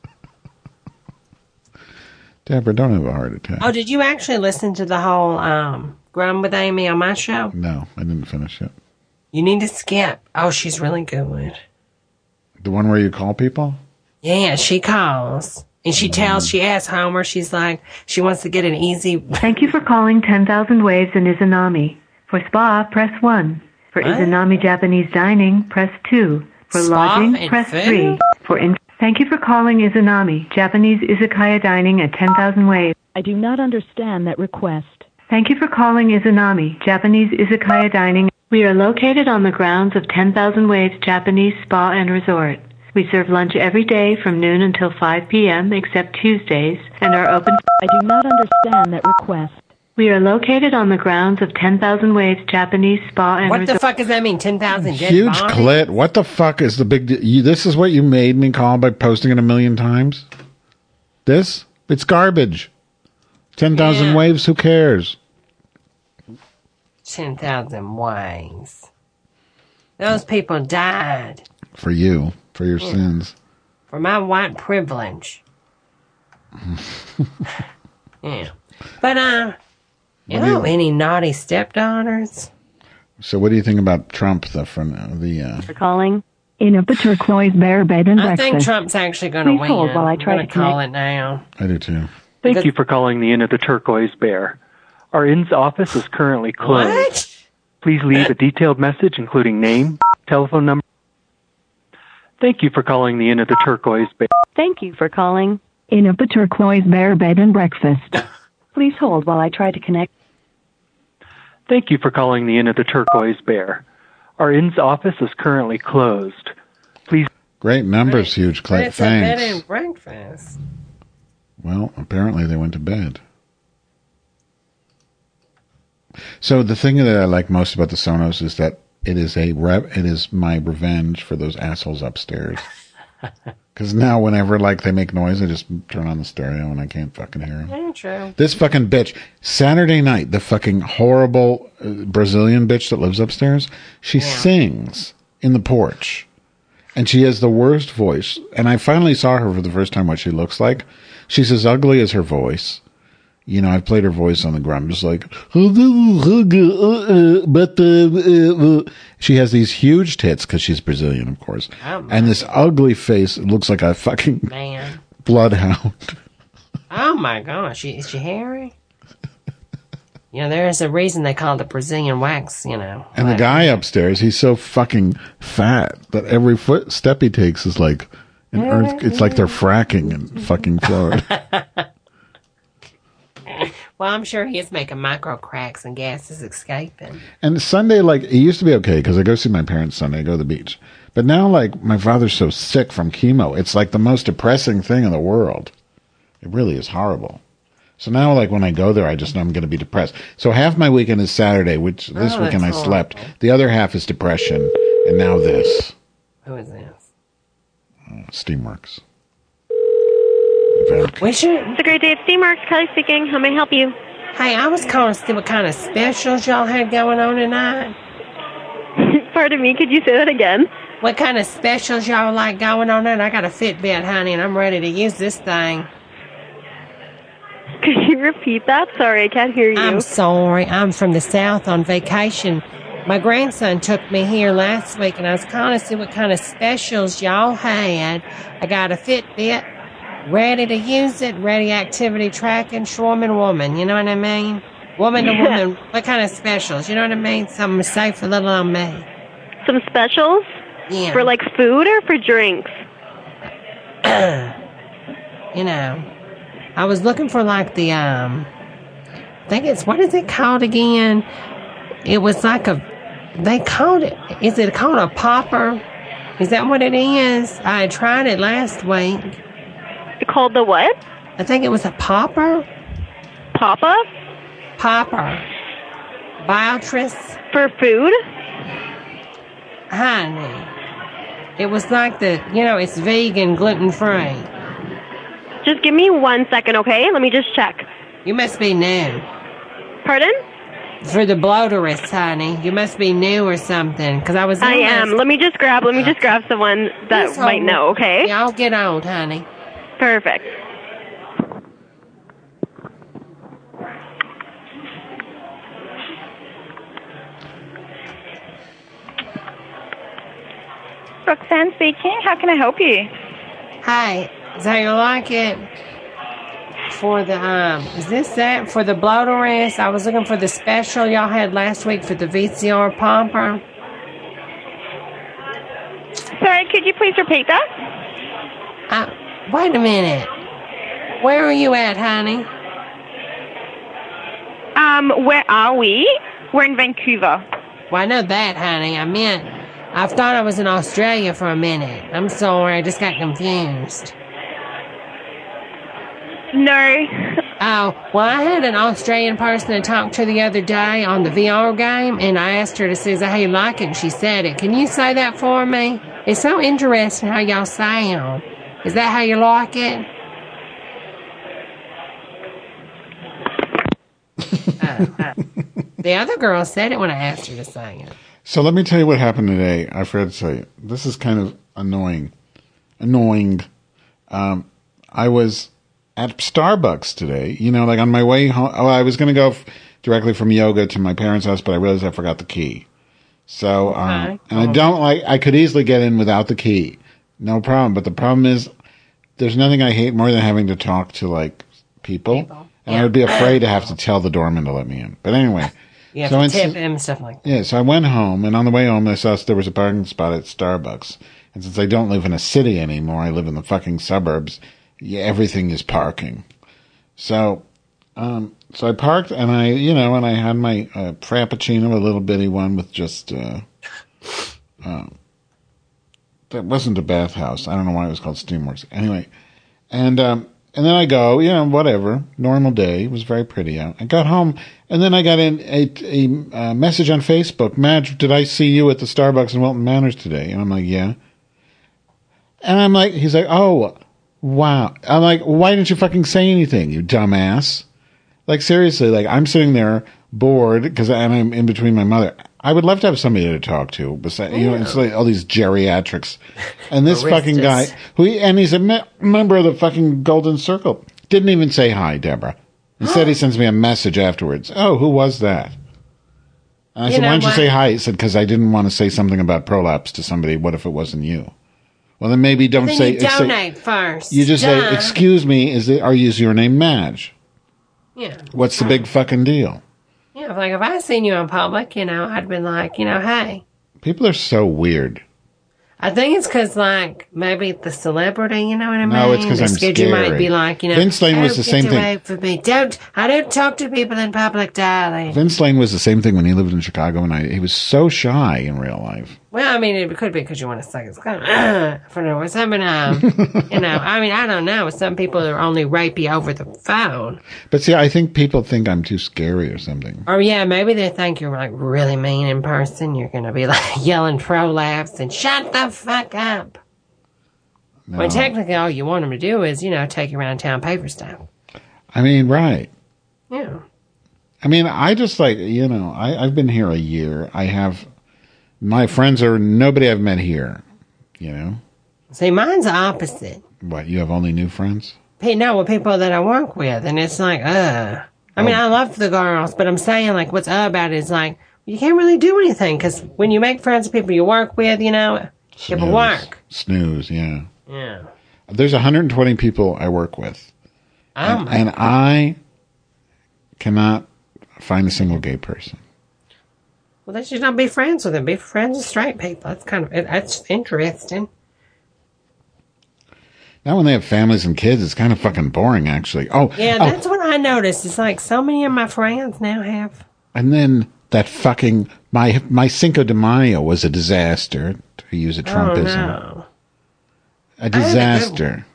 [SPEAKER 2] Deborah, don't have a heart attack.
[SPEAKER 3] Oh, did you actually listen to the whole Grime with Amy on my show?
[SPEAKER 2] No, I didn't finish it.
[SPEAKER 3] You need to skip. Oh, she's really good.
[SPEAKER 2] The one where you call people?
[SPEAKER 3] Yeah, she calls. And she asks Homer, she's like, she wants to get an easy...
[SPEAKER 10] Thank you for calling 10,000 Waves in Izanami. For spa, press 1. For Izanami Japanese dining, press 2. For lodging, press 3. Thank you for calling Izanami, Japanese izakaya dining at 10,000 Waves.
[SPEAKER 11] I do not understand that request.
[SPEAKER 10] Thank you for calling Izanami, Japanese izakaya dining. We are located on the grounds of 10,000 Waves Japanese Spa and Resort. We serve lunch every day from noon until 5 p.m. except Tuesdays and are open.
[SPEAKER 11] I do not understand that request.
[SPEAKER 10] We are located on the grounds of 10,000 Waves Japanese Spa and Resort.
[SPEAKER 3] What the fuck does that mean? 10,000 dead
[SPEAKER 2] Huge
[SPEAKER 3] bodies?
[SPEAKER 2] clit. What the fuck is the big... This is what you made me call by posting it 1,000,000 times? This? It's garbage. 10,000 waves, who cares?
[SPEAKER 3] 10,000 waves. Those people died.
[SPEAKER 2] For you. For your sins.
[SPEAKER 3] For my white privilege. Yeah. But, you know, any naughty stepdaughters?
[SPEAKER 2] So what do you think about Trump,
[SPEAKER 11] For calling in of the turquoise bear bed and breakfast.
[SPEAKER 3] I think Trump's actually going to win.
[SPEAKER 11] Hold while I try
[SPEAKER 3] to call it now.
[SPEAKER 2] I do too.
[SPEAKER 12] Thank you for calling the Inn of the Turquoise Bear. Our Inn's office is currently closed.
[SPEAKER 3] What?
[SPEAKER 12] Please leave a detailed message including name, telephone number. Thank you for calling the Inn of the Turquoise Bear.
[SPEAKER 11] Thank you for calling in of the turquoise bear bed and breakfast. Please hold while I try to connect.
[SPEAKER 12] Thank you for calling the Inn of the Turquoise Bear. Our Inn's office is currently closed. Please.
[SPEAKER 2] Great numbers, huge clap.
[SPEAKER 3] It's a bed
[SPEAKER 2] Thanks.
[SPEAKER 3] and breakfast.
[SPEAKER 2] Well, apparently they went to bed. So the thing that I like most about the Sonos is that it is my revenge for those assholes upstairs. Because now whenever they make noise, I just turn on the stereo and I can't fucking hear them.
[SPEAKER 3] Yeah, true.
[SPEAKER 2] This fucking bitch, Saturday night, the fucking horrible Brazilian bitch that lives upstairs, she sings in the porch. And she has the worst voice. And I finally saw her for the first time what she looks like. She's as ugly as her voice. You know, I've played her voice on the ground, just like, she has these huge tits because she's Brazilian, of course.
[SPEAKER 3] Oh,
[SPEAKER 2] and this ugly face. It looks like a fucking bloodhound.
[SPEAKER 3] Oh my gosh, is she hairy? You know, there's a reason they call it Brazilian wax, you know.
[SPEAKER 2] And the guy upstairs, he's so fucking fat that every step he takes is like an earth. It's like they're fracking in fucking Florida.
[SPEAKER 3] Well, I'm sure he is making micro cracks and gas is escaping.
[SPEAKER 2] And Sunday, it used to be okay because I go see my parents Sunday, I go to the beach. But now, my father's so sick from chemo, it's the most depressing thing in the world. It really is horrible. So now, when I go there, I just know I'm going to be depressed. So half my weekend is Saturday, which this weekend I slept. The other half is depression, and now this.
[SPEAKER 3] Who is this?
[SPEAKER 2] Steamworks.
[SPEAKER 13] It's a great day at Steamworks. Kelly speaking. How may I help you?
[SPEAKER 3] Hey, I was calling to see what kind of specials y'all had going on tonight.
[SPEAKER 13] Pardon me, could you say that again?
[SPEAKER 3] What kind of specials y'all like going on tonight? I got a Fitbit, honey, and I'm ready to use this thing.
[SPEAKER 13] Could you repeat that? Sorry, I can't hear you.
[SPEAKER 3] I'm sorry. I'm from the South on vacation. My grandson took me here last week, and I was calling to see what kind of specials y'all had. I got a Fitbit, ready to use it, ready activity tracking, Schwarman woman. You know what I mean? Woman to woman, what kind of specials? You know what I mean? Something safe for little on me.
[SPEAKER 13] Some specials?
[SPEAKER 3] Yeah.
[SPEAKER 13] For like food or for drinks?
[SPEAKER 3] You know, I was looking for like the, I think it's, what is it called again? It was like they called it, is it called a popper? Is that what it is? I tried it last week.
[SPEAKER 13] It called the what?
[SPEAKER 3] I think it was a popper.
[SPEAKER 13] Papa?
[SPEAKER 3] Popper. Beatrice.
[SPEAKER 13] For food?
[SPEAKER 3] Honey. It was like it's vegan, gluten-free.
[SPEAKER 13] Just give me 1 second, okay? Let me just check.
[SPEAKER 3] You must be new.
[SPEAKER 13] Pardon?
[SPEAKER 3] For the bloaterist, honey. You must be new or something. Because I was.
[SPEAKER 13] I am. Let me just grab someone that might know, okay?
[SPEAKER 3] Yeah, I'll get on, honey.
[SPEAKER 13] Perfect.
[SPEAKER 14] Roxanne speaking. How can I help you?
[SPEAKER 3] Hi. Is that you like it? For the, is this that? For the bloaterist? I was looking for the special y'all had last week for the VCR pomper.
[SPEAKER 14] Sorry, could you please repeat that?
[SPEAKER 3] Wait a minute. Where are you at, honey?
[SPEAKER 14] Where are we? We're in Vancouver.
[SPEAKER 3] Well, I know that, honey. I thought I was in Australia for a minute. I'm sorry, I just got confused.
[SPEAKER 14] No.
[SPEAKER 3] Oh, well, I had an Australian person to talk to the other day on the VR game, and I asked her to say how you like it, and she said it. Can you say that for me? It's so interesting how y'all sound. Is that how you like it? The other girl said it when I asked her to say it.
[SPEAKER 2] So let me tell you what happened today. I forgot to say, this is kind of annoying. I was at Starbucks today, like on my way home. I was going to go directly from yoga to my parents' house, but I realized I forgot the key. So, and I could easily get in without the key. No problem. But the problem is, there's nothing I hate more than having to talk to people. And I would be afraid to have to tell the doorman to let me in. But anyway.
[SPEAKER 3] You have to tip him and stuff like that.
[SPEAKER 2] Yeah, so I went home, and on the way home, I saw there was a parking spot at Starbucks. And since I don't live in a city anymore, I live in the fucking suburbs, everything is parking. So I parked, and and I had my Frappuccino, a little bitty one with just, that wasn't a bathhouse. I don't know why it was called Steamworks. Anyway, and then I go, whatever, normal day. It was very pretty out. I got home, and then I got a message on Facebook. Madge, did I see you at the Starbucks in Wilton Manors today? And I'm like, yeah. And I'm like, he's like, oh, wow. I'm like, why didn't you fucking say anything, you dumbass? Seriously, I'm sitting there bored because I'm in between my mother. I would love to have somebody to talk to. Besides, it's like all these geriatrics. And this fucking guy, he's a member of the fucking Golden Circle. Didn't even say hi, Deborah. Instead, he sends me a message afterwards. Oh, who was that? And I said, why don't you say hi? He said, because I didn't want to say something about prolapse to somebody. What if it wasn't you? Well, then maybe don't say.
[SPEAKER 3] You donate first.
[SPEAKER 2] You just say, excuse me, is your name Madge?
[SPEAKER 3] Yeah.
[SPEAKER 2] What's the big fucking deal?
[SPEAKER 3] Yeah, if I seen you in public, I'd been like, hey.
[SPEAKER 2] People are so weird.
[SPEAKER 3] I think it's because, maybe the celebrity, you know what I mean?
[SPEAKER 2] No, it's because I'm scared.
[SPEAKER 3] You might be like,
[SPEAKER 2] Vince Lane was the same thing.
[SPEAKER 3] Away from me. I don't talk to people in public, darling.
[SPEAKER 2] Vince Lane was the same thing when he lived in Chicago, and he was so shy in real life.
[SPEAKER 3] Well, I mean, it could be because you want to suck his gun. For no reason, I don't know. Some people are only rapey over the phone.
[SPEAKER 2] But see, I think people think I'm too scary or something.
[SPEAKER 3] Or yeah, maybe they think you're really mean in person. You're going to be yelling prolapse and shut the fuck up. No. When technically all you want them to do is, take you around town, pay for stuff.
[SPEAKER 2] I mean, right.
[SPEAKER 3] Yeah.
[SPEAKER 2] I mean, I just I've been here a year. My friends are nobody I've met here,
[SPEAKER 3] See, mine's the opposite.
[SPEAKER 2] What, you have only new friends?
[SPEAKER 3] No, with people that I work with, and it's like, I mean, I love the girls, but I'm saying, what's about it is you can't really do anything, because when you make friends with people you work with, people work.
[SPEAKER 2] Snooze, yeah.
[SPEAKER 3] Yeah.
[SPEAKER 2] There's 120 people I work with.
[SPEAKER 3] Oh,
[SPEAKER 2] and I cannot find a single gay person.
[SPEAKER 3] Well, they should not be friends with them. Be friends with straight people. That's interesting.
[SPEAKER 2] Now when they have families and kids, it's kind of fucking boring, actually.
[SPEAKER 3] Yeah, that's what I noticed. It's like so many of my friends now have.
[SPEAKER 2] And then that fucking, my Cinco de Mayo was a disaster, to use a Trumpism.
[SPEAKER 3] Oh, no.
[SPEAKER 2] A disaster.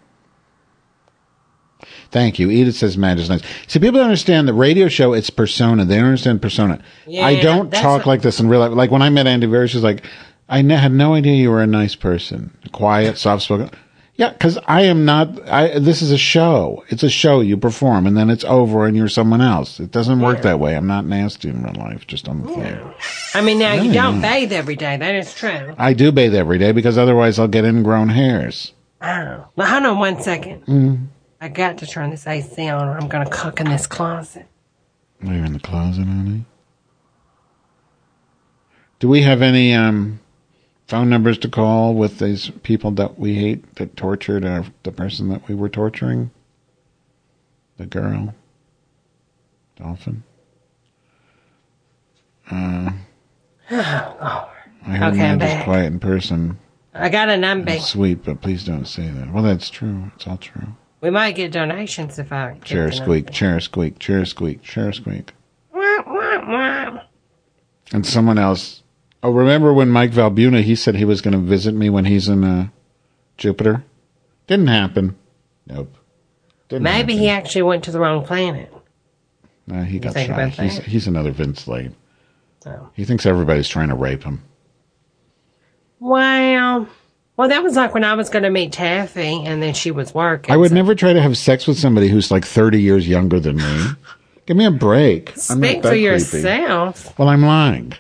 [SPEAKER 2] Thank you. Edith says Madge is nice. See, people don't understand the radio show, it's persona. They don't understand persona.
[SPEAKER 3] Yeah,
[SPEAKER 2] I don't talk like this in real life. Like when I met Andy Vera, she's like, I had no idea you were a nice person. Quiet, soft-spoken. Yeah, because I am not, this is a show. It's a show. You perform, and then it's over, and you're someone else. It doesn't work that way. I'm not nasty in real life, just on the phone.
[SPEAKER 3] I mean, now you don't bathe every day. That is true.
[SPEAKER 2] I do bathe every day, because otherwise I'll get ingrown hairs.
[SPEAKER 3] Oh. Well, hold on 1 second.
[SPEAKER 2] Mm-hmm.
[SPEAKER 3] I got to turn this AC on, or I'm going to cook in this closet.
[SPEAKER 2] Are you in the closet, honey? Do we have any phone numbers to call with these people that we hate, that tortured the person that we were torturing? The girl? Dolphin?
[SPEAKER 3] Oh, Lord.
[SPEAKER 2] I heard Amanda's quiet in person.
[SPEAKER 3] I got a number.
[SPEAKER 2] Sweet, but please don't say that. Well, that's true. It's all true.
[SPEAKER 3] We might get donations if I...
[SPEAKER 2] Chair squeak, chair squeak, chair squeak, chair squeak. And someone else... Oh, remember when Mike Valbuna, he said he was going to visit me when he's in Jupiter? Didn't happen. Nope.
[SPEAKER 3] Maybe he actually went to the wrong planet.
[SPEAKER 2] No, he got shot. He's another Vince Slade. Oh. He thinks everybody's trying to rape him.
[SPEAKER 3] Well, that was like when I was going to meet Taffy, and then she was working.
[SPEAKER 2] I would never try to have sex with somebody who's like 30 years younger than me. Give me a break.
[SPEAKER 3] Speak for yourself.
[SPEAKER 2] Well, I'm lying.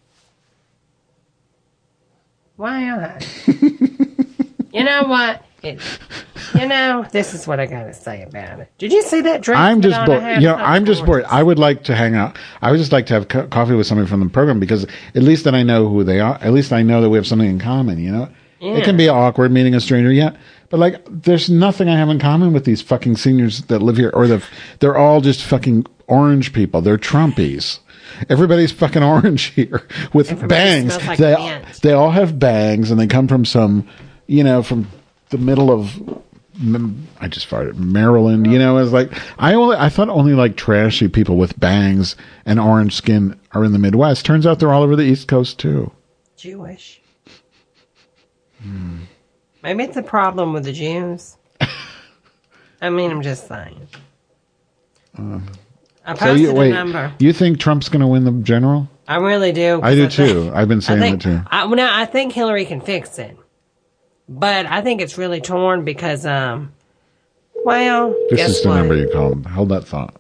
[SPEAKER 3] Why not? You know what? This is what I got to say about it. Did you see that dress?
[SPEAKER 2] I'm just bored. I'm just bored. I would like to hang out. I would just like to have coffee with somebody from the program, because at least then I know who they are. At least I know that we have something in common, Yeah. It can be awkward meeting a stranger, but like, there's nothing I have in common with these fucking seniors that live here, or they're all just fucking orange people. They're Trumpies. Everybody's fucking orange here with bangs.
[SPEAKER 3] Like
[SPEAKER 2] they all have bangs, and they come from from the middle of, I just farted, Maryland. It's like, I thought only like trashy people with bangs and orange skin are in the Midwest. Turns out they're all over the East Coast too.
[SPEAKER 3] Jewish. Maybe it's a problem with the Jews. I mean, I'm just saying. I posted a number.
[SPEAKER 2] You think Trump's going to win the general?
[SPEAKER 3] I really do.
[SPEAKER 2] I do too. I've been saying that too.
[SPEAKER 3] I think Hillary can fix it. But I think it's really torn because, this
[SPEAKER 2] is the number you called. Hold that thought.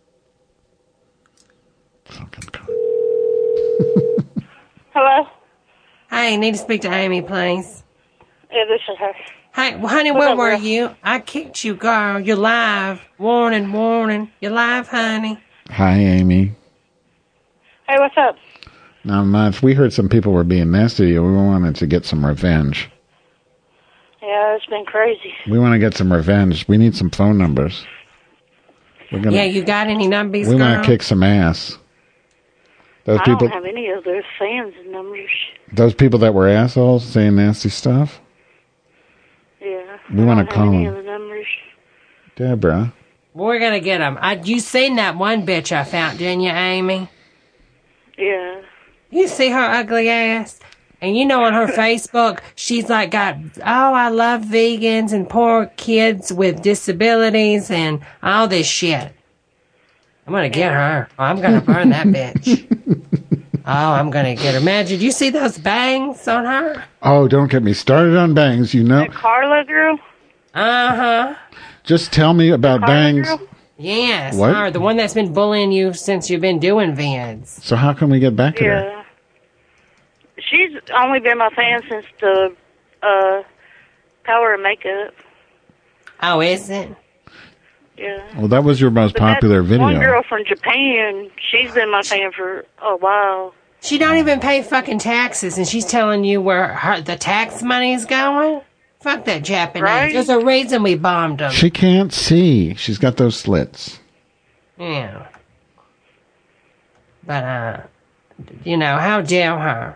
[SPEAKER 14] Hello?
[SPEAKER 3] Hey, need to speak to Amy, please.
[SPEAKER 14] Yeah, this is her.
[SPEAKER 3] Hey, honey, where were you? I kicked you, girl. You're live. Warning, warning. You're live, honey.
[SPEAKER 2] Hi, Amy.
[SPEAKER 14] Hey, what's up?
[SPEAKER 2] Not much. We heard some people were being nasty to you. We wanted to get some revenge.
[SPEAKER 14] Yeah, it's been crazy.
[SPEAKER 2] We want to get some revenge. We need some phone numbers.
[SPEAKER 3] You got any numbers,
[SPEAKER 2] We want to kick some ass.
[SPEAKER 14] I don't have any of those fans' numbers.
[SPEAKER 2] Those people that were assholes saying nasty stuff?
[SPEAKER 14] Yeah.
[SPEAKER 2] We want to call them.
[SPEAKER 14] Any of the numbers.
[SPEAKER 2] Deborah.
[SPEAKER 3] We're going to get them. You seen that one bitch I found, didn't you, Amy?
[SPEAKER 14] Yeah.
[SPEAKER 3] You see her ugly ass? And on her Facebook, she's like I love vegans and poor kids with disabilities and all this shit. I'm going to get her. I'm going to burn that bitch. I'm going to get her. Man, did you see those bangs on her?
[SPEAKER 2] Oh, don't get me started on bangs,
[SPEAKER 14] The Carla girl?
[SPEAKER 3] Uh-huh.
[SPEAKER 2] Just tell me about bangs.
[SPEAKER 14] Girl?
[SPEAKER 3] Yes,
[SPEAKER 2] what?
[SPEAKER 3] her, the one that's been bullying you since you've been doing vids.
[SPEAKER 2] So how can we get back at her?
[SPEAKER 14] She's only been my fan since the Power of Makeup.
[SPEAKER 3] Oh, is it?
[SPEAKER 14] Yeah.
[SPEAKER 2] Well, that was your most popular video.
[SPEAKER 14] One girl from Japan, she's been my fan for a while.
[SPEAKER 3] She don't even pay fucking taxes, and she's telling you where the tax money is going? Fuck that Japanese.
[SPEAKER 14] Right?
[SPEAKER 3] There's a reason we bombed them.
[SPEAKER 2] She can't see. She's got those slits.
[SPEAKER 3] Yeah. But, how dare her?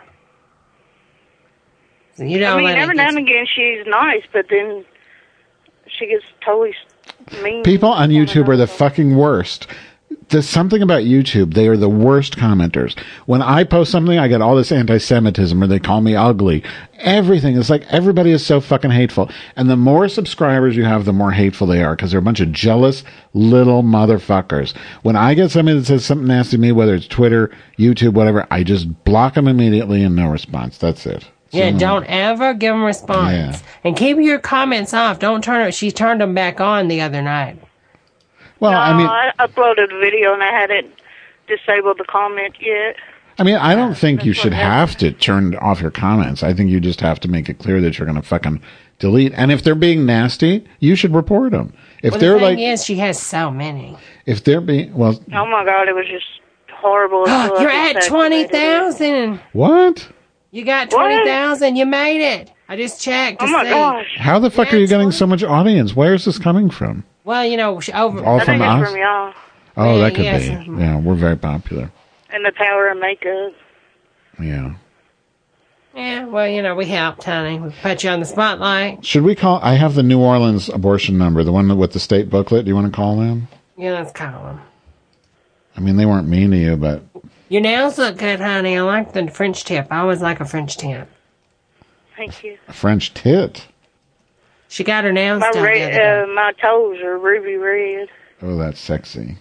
[SPEAKER 3] You don't
[SPEAKER 14] every now and again she's nice, but then she gets totally mean.
[SPEAKER 2] People on YouTube are the fucking worst. There's something about YouTube. They are the worst commenters. When I post something, I get all this anti-Semitism, or they call me ugly. Everything is like, everybody is so fucking hateful. And the more subscribers you have, the more hateful they are, because they're a bunch of jealous little motherfuckers. When I get somebody that says something nasty to me, whether it's Twitter, YouTube, whatever, I just block them immediately and no response. That's it.
[SPEAKER 3] Yeah, don't ever give them a response. Yeah. And keep your comments off. Don't turn it. She turned them back on the other night.
[SPEAKER 2] Well,
[SPEAKER 14] I uploaded a video and I hadn't disabled the comment yet.
[SPEAKER 2] I don't think you should have to turn off your comments. I think you just have to make it clear that you're going to fucking delete. And if they're being nasty, you should report them. If they're
[SPEAKER 3] the thing is, she has so many.
[SPEAKER 2] If they're being, well.
[SPEAKER 14] Oh my God, it was just horrible.
[SPEAKER 3] You're at 20,000.
[SPEAKER 2] What?
[SPEAKER 3] You got 20,000. You made it. I just checked.
[SPEAKER 14] Oh my gosh.
[SPEAKER 2] How the fuck are you getting so much audience? Where is this coming from?
[SPEAKER 3] Well,
[SPEAKER 2] all
[SPEAKER 14] I
[SPEAKER 2] from
[SPEAKER 14] think
[SPEAKER 2] us?
[SPEAKER 14] it's from y'all.
[SPEAKER 2] Oh, that could be. Yeah, we're very popular.
[SPEAKER 14] And the power of makeup.
[SPEAKER 2] Yeah.
[SPEAKER 3] Yeah, well, we helped, honey. We put you on the spotlight.
[SPEAKER 2] Should we call? I have the New Orleans abortion number, the one with the state booklet. Do you want to call them?
[SPEAKER 3] Yeah, let's call them.
[SPEAKER 2] They weren't mean to you, but...
[SPEAKER 3] Your nails look good, honey. I like the French tip. I always like a French tip.
[SPEAKER 14] Thank you.
[SPEAKER 2] A French tit?
[SPEAKER 3] She got her nails done the other day.
[SPEAKER 14] My toes are ruby red.
[SPEAKER 2] Oh, that's sexy.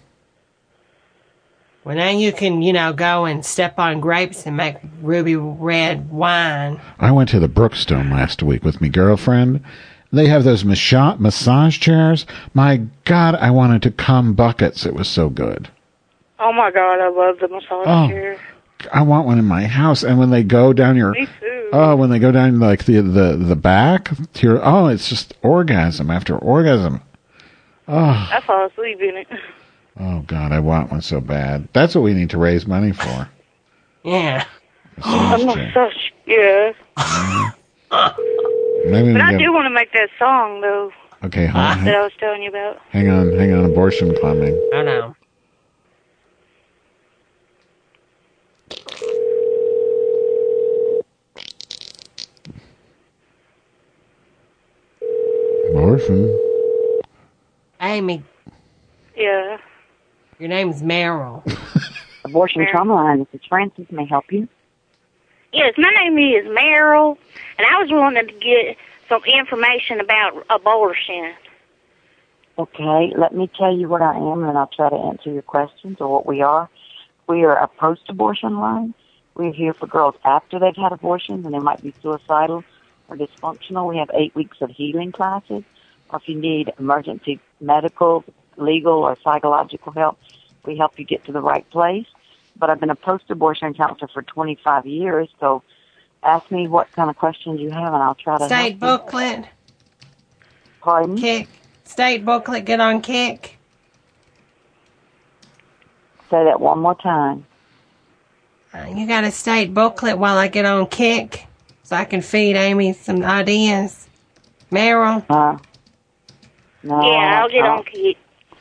[SPEAKER 3] Well, now you can, go and step on grapes and make ruby red wine.
[SPEAKER 2] I went to the Brookstone last week with my girlfriend. They have those massage chairs. My God, I wanted to cum buckets. It was so good.
[SPEAKER 14] Oh my God, I love the massage chair.
[SPEAKER 2] I want one in my house. And when they go down your...
[SPEAKER 14] Me too.
[SPEAKER 2] Oh, when they go down like the back to your... it's just orgasm after orgasm. Oh.
[SPEAKER 14] I fall asleep in it.
[SPEAKER 2] Oh God, I want one so bad. That's what we need to raise money for.
[SPEAKER 3] Yeah.
[SPEAKER 14] A massage, yeah.
[SPEAKER 2] Maybe
[SPEAKER 14] but I do want to make that song though.
[SPEAKER 2] Okay,
[SPEAKER 14] that I was telling you about.
[SPEAKER 2] Hang on, abortion coming.
[SPEAKER 3] I know.
[SPEAKER 2] Abortion.
[SPEAKER 3] Amy.
[SPEAKER 14] Yeah.
[SPEAKER 3] Your name's Meryl.
[SPEAKER 15] Abortion Trauma Line. This is Francis. May I help you?
[SPEAKER 14] Yes, my name is Meryl, and I was wanting to get some information about abortion.
[SPEAKER 15] Okay, let me tell you what I am, and I'll try to answer your questions or what we are. We are a post-abortion line. We're here for girls after they've had abortions, and they might be suicidal or dysfunctional. We have 8 weeks of healing classes. Or if you need emergency medical, legal, or psychological help, we help you get to the right place. But I've been a post-abortion counselor for 25 years, so ask me what kind of questions you have, and I'll try to
[SPEAKER 3] State booklet.
[SPEAKER 15] Pardon?
[SPEAKER 3] Kick. State booklet, get on Kick.
[SPEAKER 15] Say that one more time.
[SPEAKER 3] You got a state booklet while I get on Kick, so I can feed Amy some ideas. Meryl?
[SPEAKER 15] No.
[SPEAKER 14] Yeah, I'll get on Kick.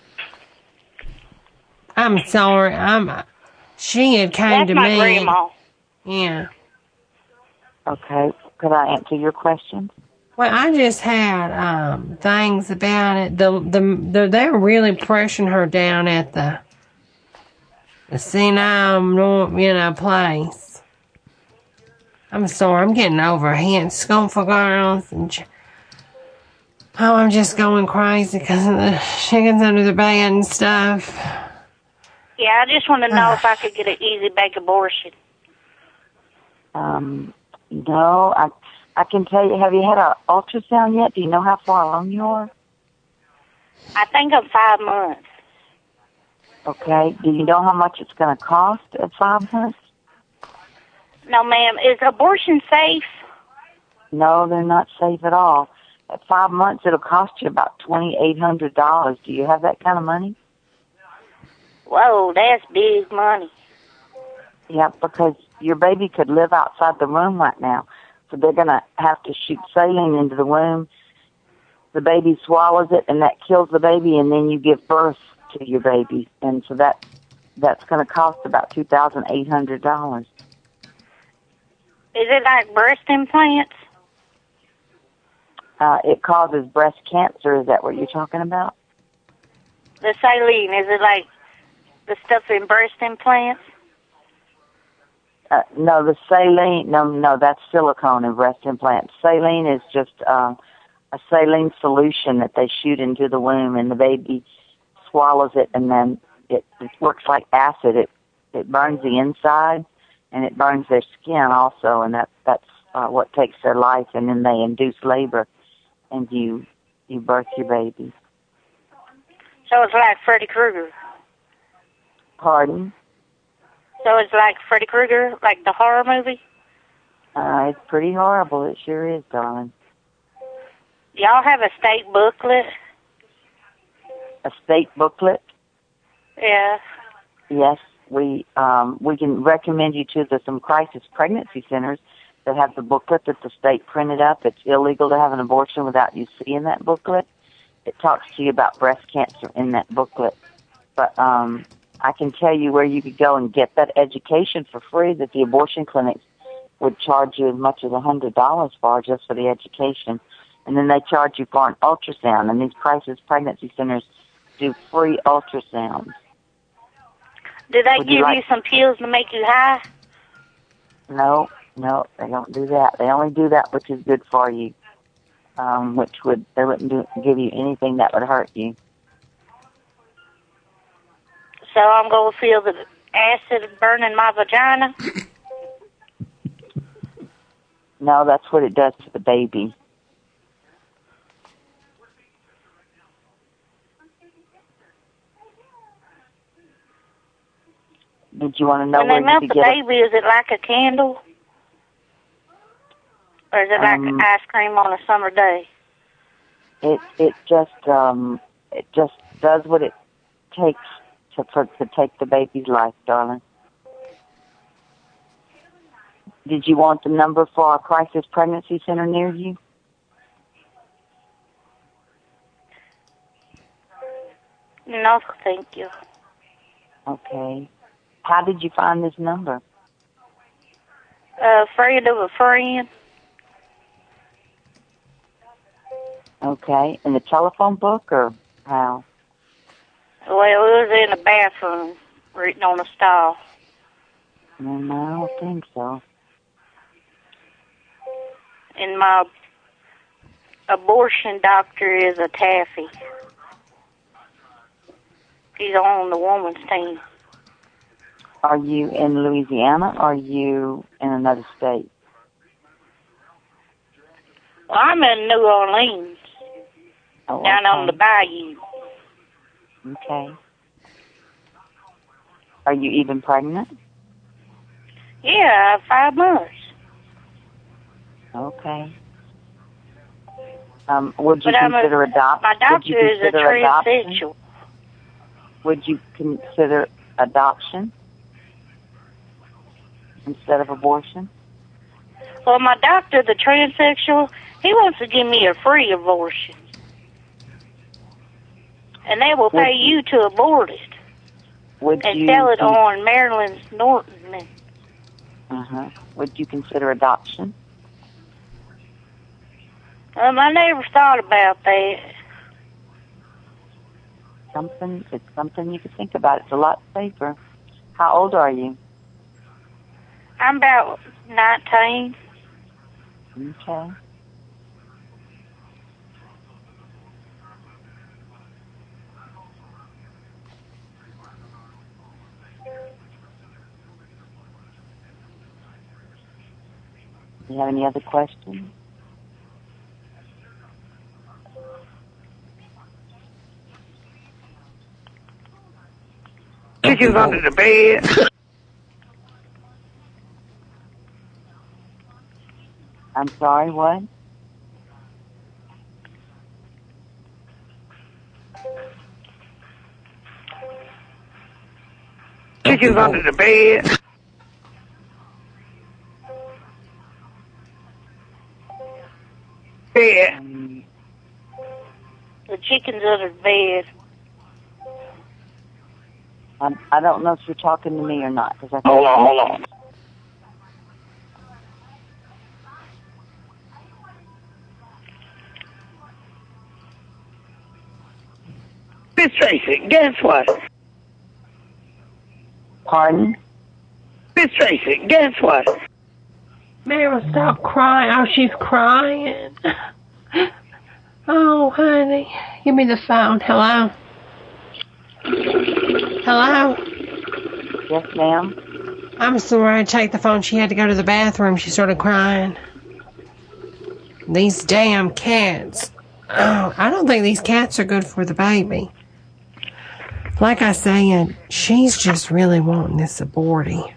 [SPEAKER 3] I'm sorry. She had came to me.
[SPEAKER 14] That's my grandma.
[SPEAKER 3] Yeah.
[SPEAKER 15] Okay. Could I answer your questions?
[SPEAKER 3] Well, I just had things about it. They're really pressuring her down at the senile, place. I'm sorry. I'm getting overheated. School for girls and. I'm just going crazy because of the chickens under the bed and stuff.
[SPEAKER 14] Yeah, I just want to know if I could get an easy bake abortion.
[SPEAKER 15] No, I can tell you. Have you had an ultrasound yet? Do you know how far along you are?
[SPEAKER 14] I think I'm 5 months.
[SPEAKER 15] Okay. Do you know how much it's going to cost at 5 months?
[SPEAKER 14] No, ma'am. Is abortion safe?
[SPEAKER 15] No, they're not safe at all. At 5 months, it'll cost you about $2,800. Do you have that kind of money?
[SPEAKER 14] Whoa, that's big money.
[SPEAKER 15] Yeah, because your baby could live outside the womb right now. So they're going to have to shoot saline into the womb. The baby swallows it, and that kills the baby, and then you give birth to your baby. And so that That's going to cost about $2,800.
[SPEAKER 14] Is it like breast implants?
[SPEAKER 15] It causes breast cancer. Is that what you're talking about?
[SPEAKER 14] The saline, is it like the stuff in breast implants?
[SPEAKER 15] No, the saline, no, that's silicone in breast implants. Saline is just a saline solution that they shoot into the womb, and the baby swallows it, and then it works like acid. It burns the inside, and it burns their skin also, and that's what takes their life, and then they induce labor, and you birth your baby.
[SPEAKER 14] So it's like Freddy Krueger.
[SPEAKER 15] Pardon?
[SPEAKER 14] So it's like Freddy Krueger, like the horror movie?
[SPEAKER 15] It's pretty horrible. It sure is, darling.
[SPEAKER 14] Y'all have a state booklet?
[SPEAKER 15] A state booklet?
[SPEAKER 14] Yeah.
[SPEAKER 15] Yes, we can recommend you to some crisis pregnancy centers that have the booklet that the state printed up. It's illegal to have an abortion without you seeing that booklet. It talks to you about breast cancer in that booklet. But I can tell you where you could go and get that education for free that the abortion clinics would charge you as much as $100 for, just for the education. And then they charge you for an ultrasound, and these crisis pregnancy centers do free ultrasounds.
[SPEAKER 14] Do they give you some pills to make you high?
[SPEAKER 15] No, they don't do that. They only do that which is good for you, they wouldn't give you anything that would hurt you.
[SPEAKER 14] So I'm going to feel the acid burning my vagina?
[SPEAKER 15] No, that's what it does to the baby. Did you want to know
[SPEAKER 14] when
[SPEAKER 15] where
[SPEAKER 14] they melt
[SPEAKER 15] you
[SPEAKER 14] the
[SPEAKER 15] could get
[SPEAKER 14] baby, is it like a candle? Or is it like ice cream on a summer day?
[SPEAKER 15] It just does what it takes to take the baby's life, darling. Did you want the number for a crisis pregnancy center near you?
[SPEAKER 14] No, thank you.
[SPEAKER 15] Okay. How did you find this number?
[SPEAKER 14] A friend of a friend.
[SPEAKER 15] Okay. In the telephone book, or how?
[SPEAKER 14] Well, it was in the bathroom, written on a stall.
[SPEAKER 15] No, I don't think so.
[SPEAKER 14] And my abortion doctor is a taffy. He's on the woman's team.
[SPEAKER 15] Are you in Louisiana, or are you in another state?
[SPEAKER 14] Well, I'm in New Orleans, down on the bayou.
[SPEAKER 15] Okay. Are you even pregnant?
[SPEAKER 14] Yeah, I have 5 months.
[SPEAKER 15] Okay. Would you consider adoption?
[SPEAKER 14] My doctor is a transsexual.
[SPEAKER 15] Would you consider adoption instead of abortion?
[SPEAKER 14] Well, my doctor, the transsexual, he wants to give me a free abortion. And they will pay you to abort it. And sell it on Maryland's Norton.
[SPEAKER 15] Would you consider adoption?
[SPEAKER 14] I never thought about that.
[SPEAKER 15] It's something you could think about. It's a lot safer. How old are you?
[SPEAKER 14] I'm about 19.
[SPEAKER 15] Okay. Do you have any other questions?
[SPEAKER 1] Chickens under the bed.
[SPEAKER 15] I'm sorry, what?
[SPEAKER 1] Chickens under the bed. Bed.
[SPEAKER 14] The chicken's under the bed.
[SPEAKER 15] I don't know if you're talking to me or not. Cause
[SPEAKER 1] Hold on. Miss Tracy, guess what?
[SPEAKER 15] Pardon?
[SPEAKER 1] Miss Tracy, guess what?
[SPEAKER 3] Meryl, stop crying. Oh, she's crying. Oh, honey. Give me the phone. Hello? Hello?
[SPEAKER 15] Yes, ma'am?
[SPEAKER 3] I'm sorry. Take the phone. She had to go to the bathroom. She started crying. These damn cats. Oh, I don't think these cats are good for the baby. Like I said, she's just really wanting this aborty.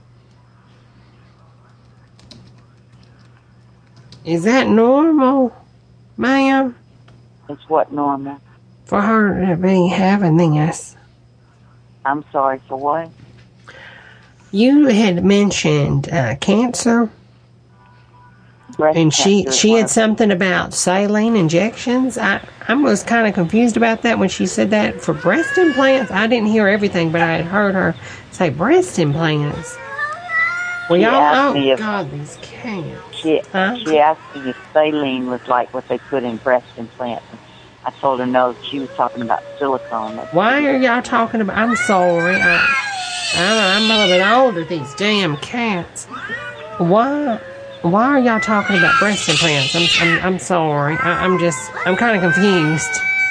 [SPEAKER 3] Is that normal, ma'am?
[SPEAKER 15] It's what normal?
[SPEAKER 3] For her to be having this.
[SPEAKER 15] I'm sorry, for what?
[SPEAKER 3] You had mentioned cancer.
[SPEAKER 15] Breast
[SPEAKER 3] and
[SPEAKER 15] cancer
[SPEAKER 3] she had something about saline injections. I was kind of confused about that when she said that for breast implants. I didn't hear everything, but I had heard her say breast implants. Well, y'all, God, these cats.
[SPEAKER 15] She asked me if saline was like what they put in breast implants. I told her no. She was talking about silicone.
[SPEAKER 3] Why are y'all talking about? I'm sorry. I'm a little bit older. These damn cats. Why are y'all talking about breast implants? I'm sorry. I'm kind of confused.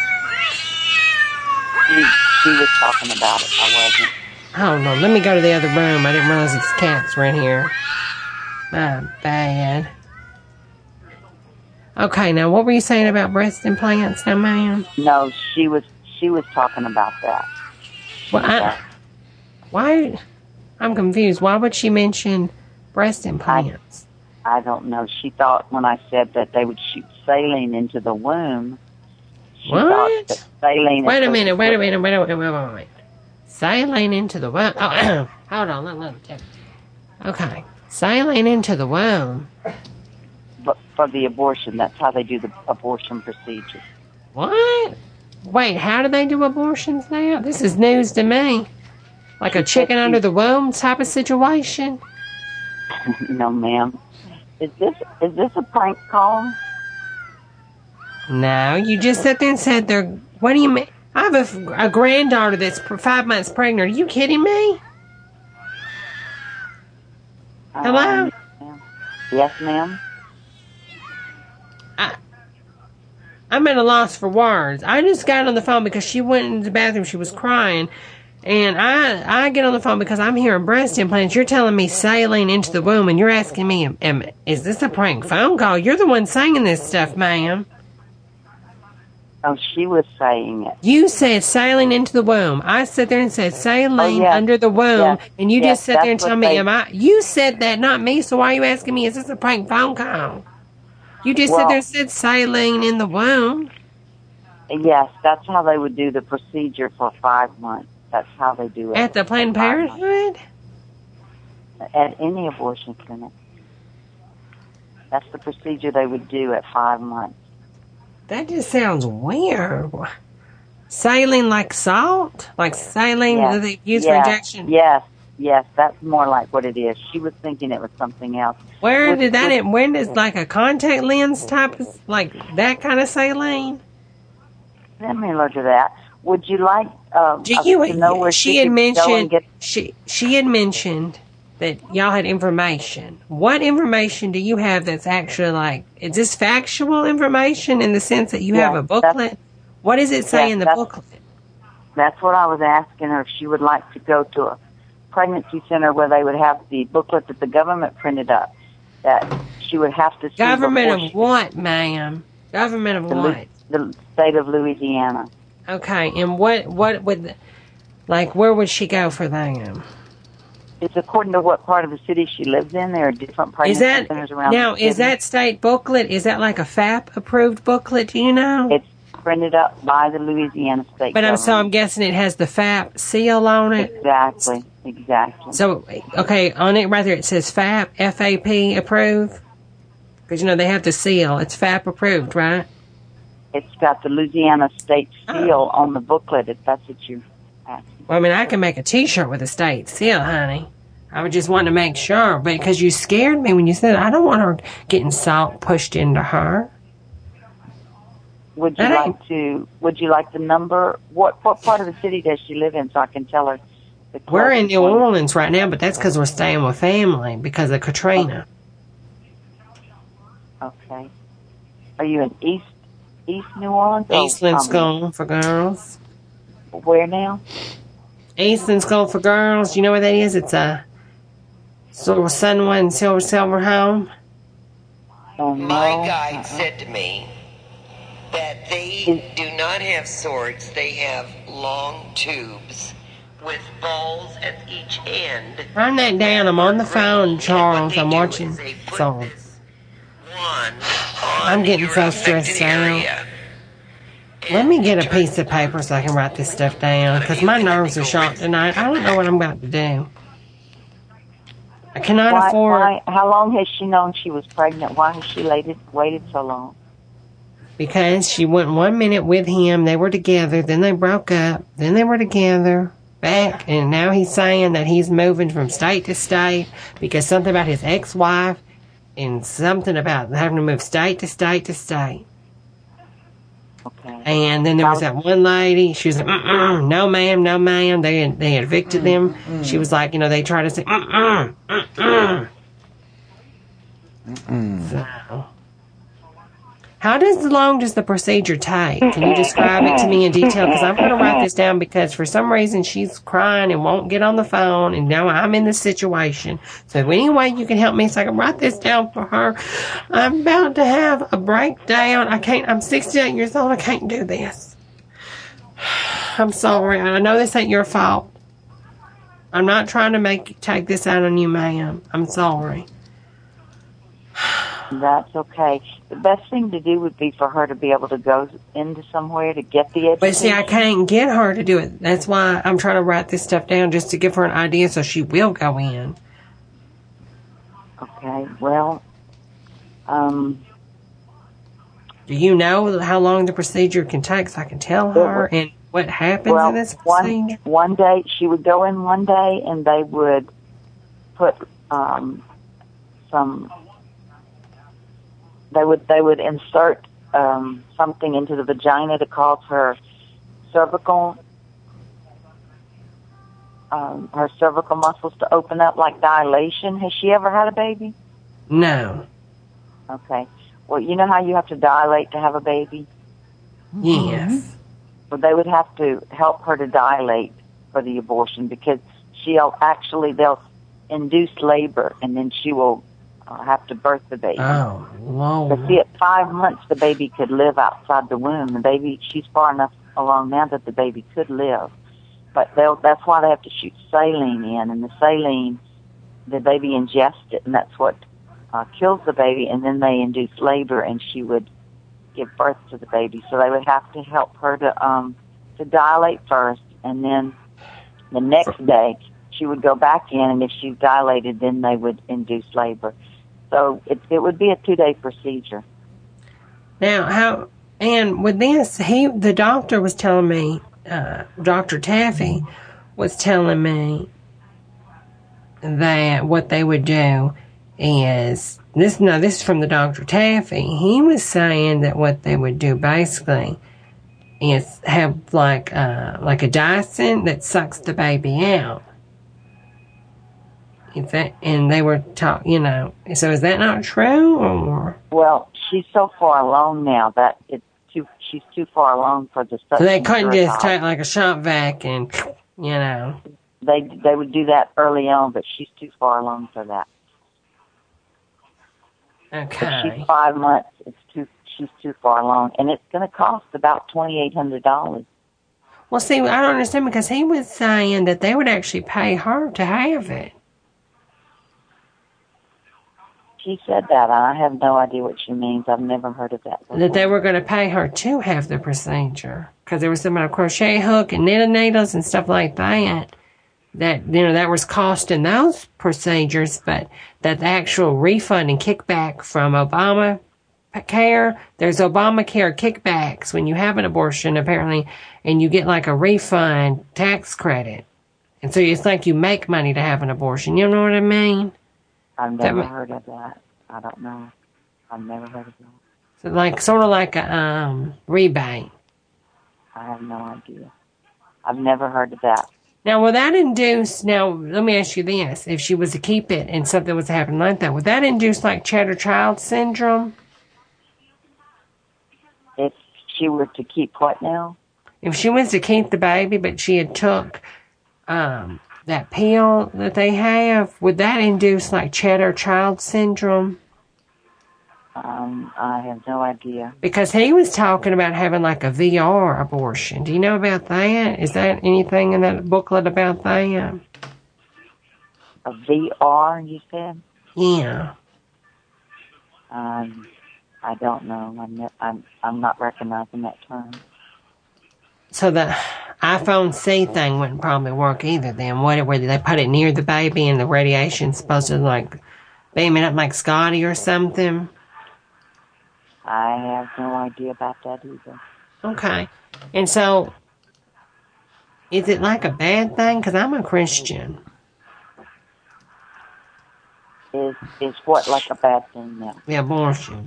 [SPEAKER 15] She was talking about it. I wasn't.
[SPEAKER 3] Hold on. Let me go to the other room. I didn't realize these cats were in here. My bad. Okay, now what were you saying about breast implants now, ma'am?
[SPEAKER 15] No, she was talking about that.
[SPEAKER 3] Well, why? I'm confused. Why would she mention breast implants?
[SPEAKER 15] I don't know. She thought when I said that they would shoot saline into the womb.
[SPEAKER 3] What?
[SPEAKER 15] That saline.
[SPEAKER 3] Wait a minute. Saline into the womb. Oh, hold on. Let me check. Okay. Saline into the womb.
[SPEAKER 15] But for the abortion, that's how they do the abortion procedure.
[SPEAKER 3] What? Wait, how do they do abortions now? This is news to me. Like a chicken under the womb type of situation?
[SPEAKER 15] No, ma'am. Is this a prank call?
[SPEAKER 3] No, you just sat there and said they're... What do you mean? I have a granddaughter that's 5 months pregnant. Are you kidding me? Hello?
[SPEAKER 15] Yes, ma'am.
[SPEAKER 3] I'm at a loss for words. I just got on the phone because she went into the bathroom. She was crying. And I get on the phone because I'm hearing breast implants. You're telling me saline into the womb, and you're asking me, is this a prank phone call? You're the one saying this stuff, ma'am.
[SPEAKER 15] Oh, she was saying it.
[SPEAKER 3] You said saline into the womb. I sat there and said saline under the womb, and you just sat there and told me, you said that, not me, so why are you asking me, is this a prank phone call? You just sat there and said saline in the womb.
[SPEAKER 15] Yes, that's how they would do the procedure for 5 months. That's how they do it.
[SPEAKER 3] At the Planned Parenthood?
[SPEAKER 15] At any abortion clinic. That's the procedure they would do at 5 months.
[SPEAKER 3] That just sounds weird. Saline like salt? Like saline that they use for injection?
[SPEAKER 15] Yes, that's more like what it is. She was thinking it was something else.
[SPEAKER 3] When does like a contact lens type of, like that kind of saline?
[SPEAKER 15] Let me look at that. Would you like
[SPEAKER 3] to know where she had mentioned? She had mentioned that y'all had information. What information do you have that's actually like? Is this factual information in the sense that you have a booklet? What does it say in the booklet?
[SPEAKER 15] That's what I was asking her if she would like to go to a pregnancy center where they would have the booklet that the government printed up. That she would have to see.
[SPEAKER 3] Government of what, ma'am? Government of what?
[SPEAKER 15] The state of Louisiana.
[SPEAKER 3] Okay, and what would, like, where would she go for that?
[SPEAKER 15] It's according to what part of the city she lives in. There are different pregnancy centers around the city.
[SPEAKER 3] Is that state booklet, is that like a FAP-approved booklet, do you know?
[SPEAKER 15] It's printed up by the Louisiana state government.
[SPEAKER 3] So I'm guessing it has the FAP seal on it?
[SPEAKER 15] Exactly.
[SPEAKER 3] So, okay, on it right there it says FAP, F-A-P approved? Because, they have the seal. It's FAP approved, right?
[SPEAKER 15] It's got the Louisiana state seal on the booklet, if that's what you...
[SPEAKER 3] Well, I mean, I can make a T-shirt with a state seal, honey. I would just want to make sure, because you scared me when you said I don't want her getting salt pushed into her.
[SPEAKER 15] Would you like the number? What part of the city does she live in so I can tell her?
[SPEAKER 3] We're in New Orleans right now, but that's because we're staying with family because of Katrina.
[SPEAKER 15] Okay. Are you in East New Orleans?
[SPEAKER 3] Eastland School for Girls.
[SPEAKER 15] Where now?
[SPEAKER 3] Eastland School for Girls. You know what that is? It's a sort of Sunway and Silver home.
[SPEAKER 16] My guide said to me that they do not have swords. They have long tubes with balls at each end.
[SPEAKER 3] Run that down. I'm on the phone, Charles. I'm watching. So I'm getting so stressed out. Let me get a piece of paper so I can write this stuff down, because my nerves are shot tonight. I don't know what I'm about to do. I cannot afford...
[SPEAKER 15] How long has she known she was pregnant? Why has she waited so long?
[SPEAKER 3] Because she went 1 minute with him. They were together. Then they broke up. Then they were together. Back. And now he's saying that he's moving from state to state because something about his ex-wife and something about having to move state to state to state.
[SPEAKER 15] Okay.
[SPEAKER 3] And then there was that one lady. She was like, no ma'am, no ma'am. They evicted them. She was like, they tried to say, So, how long does the procedure take? Can you describe it to me in detail? Because I'm going to write this down because for some reason she's crying and won't get on the phone, and now I'm in this situation. So if any way you can help me so I can write this down for her. I'm about to have a breakdown. I'm 68 years old. I can't do this. I'm sorry. I know this ain't your fault. I'm not trying to take this out on you, ma'am. I'm sorry.
[SPEAKER 15] That's okay. The best thing to do would be for her to be able to go into somewhere to get the education.
[SPEAKER 3] But see, I can't get her to do it. That's why I'm trying to write this stuff down just to give her an idea so she will go in.
[SPEAKER 15] Okay, well,
[SPEAKER 3] do you know how long the procedure can take so I can tell her and what happens in this procedure?
[SPEAKER 15] One day, she would go in one day and they would put They would insert something into the vagina to cause her cervical muscles to open up, like dilation. Has she ever had a baby?
[SPEAKER 3] No.
[SPEAKER 15] Okay. Well, you know how you have to dilate to have a baby?
[SPEAKER 3] Yes.
[SPEAKER 15] Well, they would have to help her to dilate for the abortion because they'll induce labor and then she will have to birth the baby.
[SPEAKER 3] Oh, wow.
[SPEAKER 15] But see, at 5 months, the baby could live outside the womb. The baby, she's far enough along now that the baby could live. But that's why they have to shoot saline in, and the saline, the baby ingests it, and that's what kills the baby, and then they induce labor, and she would give birth to the baby. So they would have to help her to dilate first, and then the next day, she would go back in, and if she's dilated, then they would induce labor. So it would be a 2-day procedure.
[SPEAKER 3] Now, and with this, the doctor was telling me, Dr. Taffy was telling me that what they would do is, this is from the Dr. Taffy, he was saying that what they would do basically is have like a Dyson that sucks the baby out. And they were taught, so is that not true? Or?
[SPEAKER 15] Well, she's so far along now that she's too far along for the suction.
[SPEAKER 3] So they couldn't just take like a shop vac and,
[SPEAKER 15] They would do that early on, but she's too far along for that.
[SPEAKER 3] Okay.
[SPEAKER 15] If she's 5 months, she's too far along, and it's going to cost about $2,800.
[SPEAKER 3] Well, see, I don't understand because he was saying that they would actually pay her to have it.
[SPEAKER 15] She said that. I have no idea what she means. I've never heard of that before.
[SPEAKER 3] That they were going to pay her to have the procedure. Because there was some crochet hook and knitting needles and stuff like that. That was costing those procedures. But that the actual refund and kickback from Obama care, there's Obamacare kickbacks when you have an abortion, apparently, and you get like a refund tax credit. And so it's like you make money to have an abortion. You know what I mean?
[SPEAKER 15] I've never heard of that. I don't know. I've never heard of that.
[SPEAKER 3] So like, sort of like a rebate.
[SPEAKER 15] I have no idea. I've never heard of that.
[SPEAKER 3] Now, will that induce, now, let me ask you this. If she was to keep it and something was to happen like that, would that induce like Cheddar Child Syndrome?
[SPEAKER 15] If she were to keep what now?
[SPEAKER 3] If she was to keep the baby, but she had took that pill that they have, would that induce like Cheddar Child Syndrome?
[SPEAKER 15] I have no idea.
[SPEAKER 3] Because he was talking about having like a VR abortion. Do you know about that? Is that anything in that booklet about that?
[SPEAKER 15] A VR, you said?
[SPEAKER 3] Yeah.
[SPEAKER 15] I don't know. I'm not recognizing that term.
[SPEAKER 3] So the iPhone C thing wouldn't probably work either then. Where they put it near the baby and the radiation's supposed to like beam it up like Scotty or something?
[SPEAKER 15] I have no idea about that either.
[SPEAKER 3] Okay. And so, is it like a bad thing? Because I'm a Christian.
[SPEAKER 15] Is what like a bad thing now?
[SPEAKER 3] The abortion.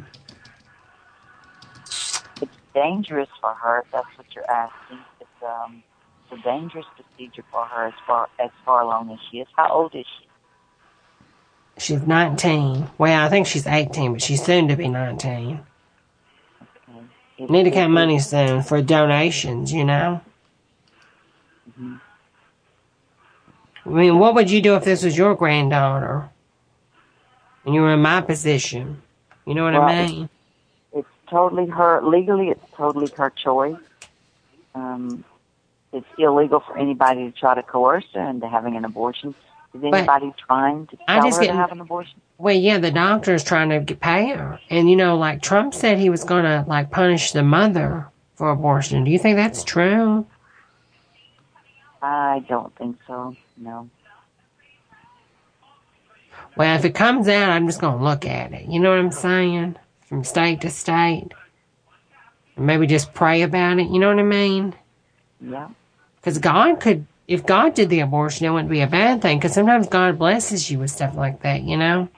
[SPEAKER 15] It's dangerous for her, if that's what you're asking. It's a dangerous procedure for her as far along as she is. How old is she?
[SPEAKER 3] She's 19. Well, I think she's 18, but she's soon to be 19. Need to get money soon for donations, you know?
[SPEAKER 15] Mm-hmm.
[SPEAKER 3] I mean, what would you do if this was your granddaughter? And you were in my position? You know what I mean?
[SPEAKER 15] It's totally her, legally it's totally her choice. It's illegal for anybody to try to coerce her into having an abortion. Is anybody trying to tell her to have an abortion?
[SPEAKER 3] Well, yeah, the doctor's trying to pay her. And, you know, like Trump said he was going to, like, punish the mother for abortion. Do you think that's true?
[SPEAKER 15] I don't think so, no.
[SPEAKER 3] Well, if it comes out, I'm just going to look at it. You know what I'm saying? From state to state. And maybe just pray about it. You know what I mean?
[SPEAKER 15] Yeah.
[SPEAKER 3] Because God could, if God did the abortion, it wouldn't be a bad thing. Because sometimes God blesses you with stuff like that, you know?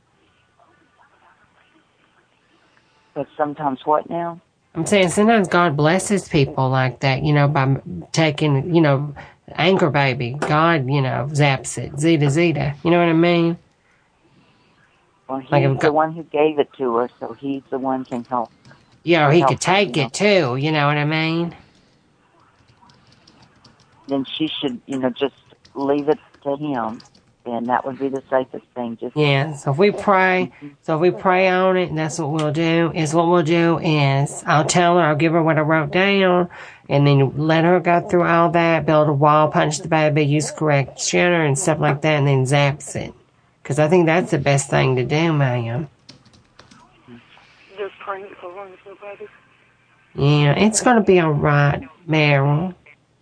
[SPEAKER 15] But sometimes what now?
[SPEAKER 3] I'm saying sometimes God blesses people like that, you know, by taking, you know, anchor baby. God, you know, zaps it. Zeta. You know what I mean?
[SPEAKER 15] Well, he's the one who gave it to her, so he's the one who can help.
[SPEAKER 3] Yeah, or he could take it too, you know what I mean?
[SPEAKER 15] Then she should, you know, just leave it to him. And that would be the safest thing.
[SPEAKER 3] Yeah, so if we pray, on it, and that's what we'll do, I'll tell her, I'll give her what I wrote down, and then let her go through all that, build a wall, punch the baby, use correct shutter and stuff like that, and then zaps it. Because I think that's the best thing to do, ma'am.
[SPEAKER 1] Just praying for somebody.
[SPEAKER 3] Yeah, it's going to be all right, Meryl.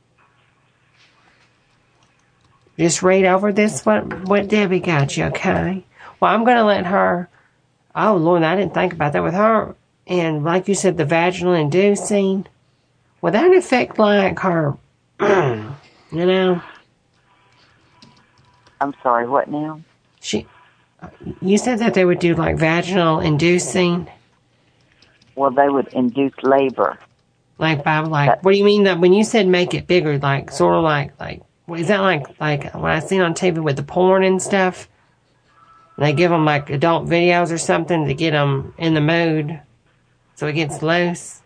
[SPEAKER 3] Just read over this, what Debbie got you, okay? Well, I'm going to let her, oh, Lord, I didn't think about that with her. And like you said, the vaginal inducing, will that affect, like, her, you know?
[SPEAKER 15] I'm sorry, what now?
[SPEAKER 3] You said that they would do, like, vaginal inducing?
[SPEAKER 15] Well, they would induce labor.
[SPEAKER 3] Like, what do you mean that when you said make it bigger, like, sort of like, is that like what I seen on TV with the porn and stuff? They give them like adult videos or something to get them in the mood so it gets loose?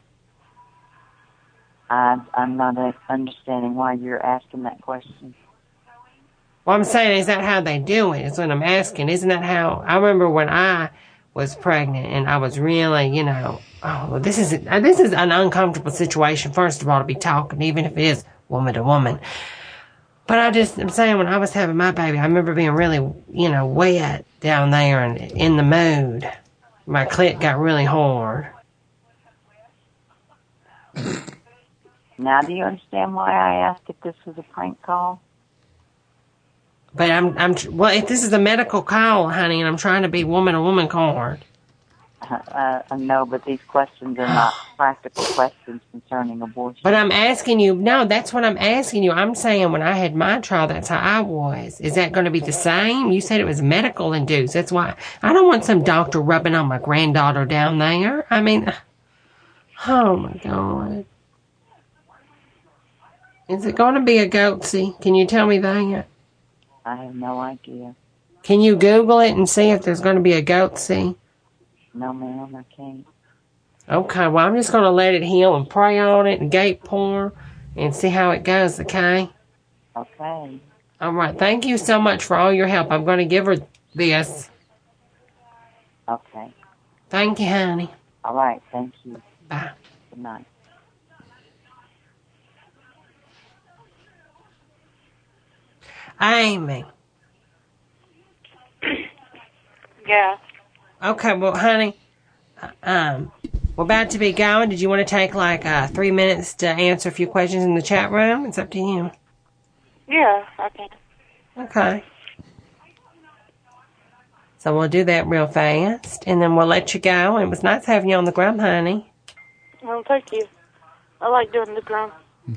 [SPEAKER 15] I'm not understanding why you're asking that question.
[SPEAKER 3] Well, I'm saying, is that how they do it? Is what I'm asking. Isn't that how... I remember when I was pregnant and I was really, you know... Oh, well, this is an uncomfortable situation, first of all, to be talking, even if it is woman to woman. But I'm saying, when I was having my baby, I remember being really, you know, wet down there and in the mood. My clit got really hard.
[SPEAKER 15] Now do you understand why I asked if this was a prank call?
[SPEAKER 3] But well, if this is a medical call, honey, and I'm trying to be woman to woman card.
[SPEAKER 15] No, but these questions are not practical questions concerning abortion.
[SPEAKER 3] But I'm asking you, no, that's what I'm asking you. I'm saying when I had my trial, that's how I was. Is that going to be the same? You said it was medical induced. That's why I don't want some doctor rubbing on my granddaughter down there. I mean, oh my God. Is it going to be a goatsy? Can you tell me that?
[SPEAKER 15] I have no idea.
[SPEAKER 3] Can you Google it and see if there's going to be a goatsy?
[SPEAKER 15] No, ma'am, I can't.
[SPEAKER 3] Okay, well, I'm just going to let it heal and pray on it and gate pour and see how it goes, okay?
[SPEAKER 15] Okay.
[SPEAKER 3] All right, thank you so much for all your help. I'm going to give her this.
[SPEAKER 15] Okay.
[SPEAKER 3] Thank you, honey.
[SPEAKER 15] All right, thank you.
[SPEAKER 3] Bye.
[SPEAKER 15] Good night.
[SPEAKER 3] Amy.
[SPEAKER 14] Yeah.
[SPEAKER 3] Okay, well, honey, we're about to be going. Did you want to take like 3 minutes to answer a few questions in the chat room? It's up to you.
[SPEAKER 14] Yeah, I can.
[SPEAKER 3] Okay. So we'll do that real fast, and then we'll let you go. It was nice having you on the Grum, honey.
[SPEAKER 14] Well, thank you. I like doing the Grum.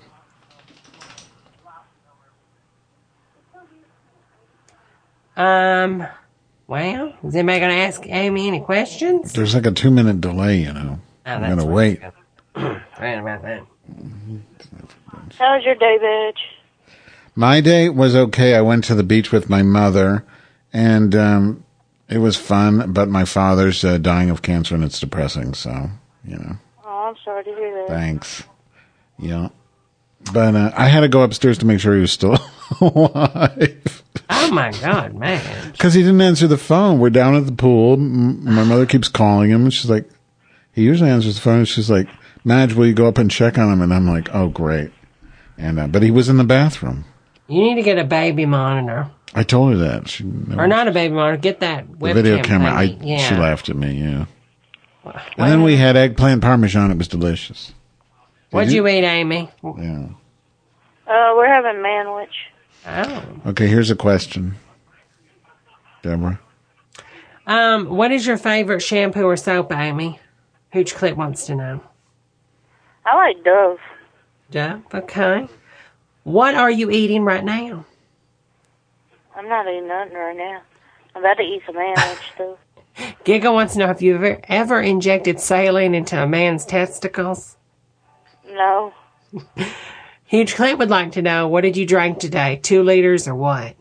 [SPEAKER 3] Well, is anybody going to ask Amy any questions?
[SPEAKER 2] There's like a 2-minute delay, you know. I'm going to wait.
[SPEAKER 3] Right about that.
[SPEAKER 14] How was your day, bitch?
[SPEAKER 2] My day was okay. I went to the beach with my mother, and it was fun, but my father's dying of cancer, and it's depressing, so, you know.
[SPEAKER 14] Oh, I'm sorry to hear that.
[SPEAKER 2] Thanks. Yeah. But I had to go upstairs to make sure he was still alive.
[SPEAKER 3] Oh, my God, man.
[SPEAKER 2] Because he didn't answer the phone. We're down at the pool. My mother keeps calling him, and she's like, he usually answers the phone, and she's like, Madge, will you go up and check on him? And I'm like, oh, great. And but he was in the bathroom.
[SPEAKER 3] You need to get a baby monitor.
[SPEAKER 2] I told her that. She never,
[SPEAKER 3] or not a baby monitor. Get that webcam.
[SPEAKER 2] The video camera.
[SPEAKER 3] Yeah.
[SPEAKER 2] She laughed at me, yeah. And then we had eggplant parmesan. It was delicious.
[SPEAKER 3] What'd you eat, Amy?
[SPEAKER 2] Yeah.
[SPEAKER 14] We're having manwich.
[SPEAKER 3] Oh.
[SPEAKER 2] Okay, here's a question. Deborah.
[SPEAKER 3] What is your favorite shampoo or soap, Amy? Hooch Clip wants to know.
[SPEAKER 14] I like Dove.
[SPEAKER 3] Dove, okay. What are you eating right now?
[SPEAKER 14] I'm not eating nothing right now. I'm about to eat some manwich, though.
[SPEAKER 3] Giga wants to know if you've ever injected saline into a man's testicles.
[SPEAKER 14] No.
[SPEAKER 3] Huge Clint would like to know, what did you drink today? 2 liters or what?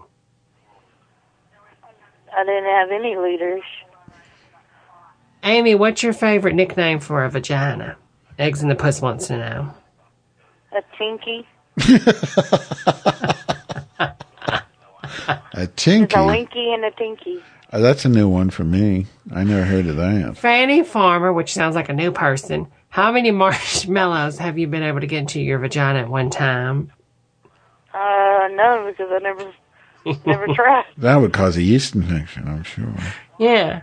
[SPEAKER 14] I didn't have any liters.
[SPEAKER 3] Amy, what's your favorite nickname for a vagina? Eggs in the Puss wants to know.
[SPEAKER 14] A tinky.
[SPEAKER 2] A tinky?
[SPEAKER 14] It's a winky and a tinky.
[SPEAKER 2] Oh, that's a new one for me. I never heard of that.
[SPEAKER 3] Fanny Farmer, which sounds like a new person. How many marshmallows have you been able to get into your vagina at one time?
[SPEAKER 14] None, because I never tried.
[SPEAKER 2] That would cause a yeast infection, I'm sure.
[SPEAKER 3] Yeah.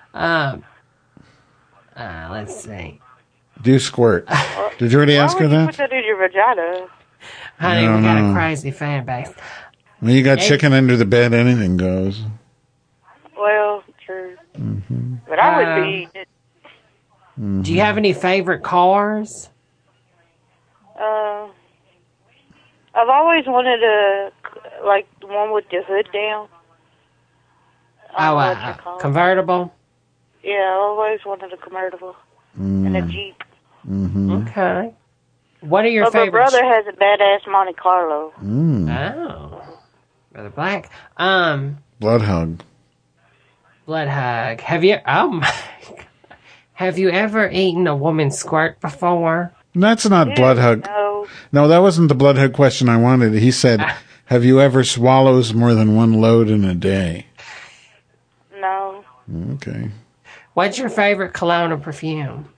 [SPEAKER 3] Let's see.
[SPEAKER 2] Do you squirt? Did you already ask her that?
[SPEAKER 14] Why would you put that in your vagina?
[SPEAKER 3] Honey, we got a crazy fan base.
[SPEAKER 2] When you got chicken under the bed, anything goes.
[SPEAKER 14] Well, true.
[SPEAKER 2] Mm-hmm.
[SPEAKER 14] But I would be eating it.
[SPEAKER 2] Mm-hmm.
[SPEAKER 3] Do you have any favorite cars?
[SPEAKER 14] I've always wanted like the one with the hood down.
[SPEAKER 3] Convertible?
[SPEAKER 14] Yeah, I always wanted a convertible and a Jeep.
[SPEAKER 2] Mm-hmm.
[SPEAKER 3] Okay. What are your favorite?
[SPEAKER 14] My brother has a badass Monte Carlo.
[SPEAKER 3] Oh. Brother Black.
[SPEAKER 2] Blood hug.
[SPEAKER 3] Blood hug. Have you? Oh my God. Have you ever eaten a woman's squirt before?
[SPEAKER 2] That's not blood hug. No, that wasn't the blood hug question I wanted. He said, have you ever swallows more than one load in a day?
[SPEAKER 14] No.
[SPEAKER 2] Okay.
[SPEAKER 3] What's your favorite cologne or perfume?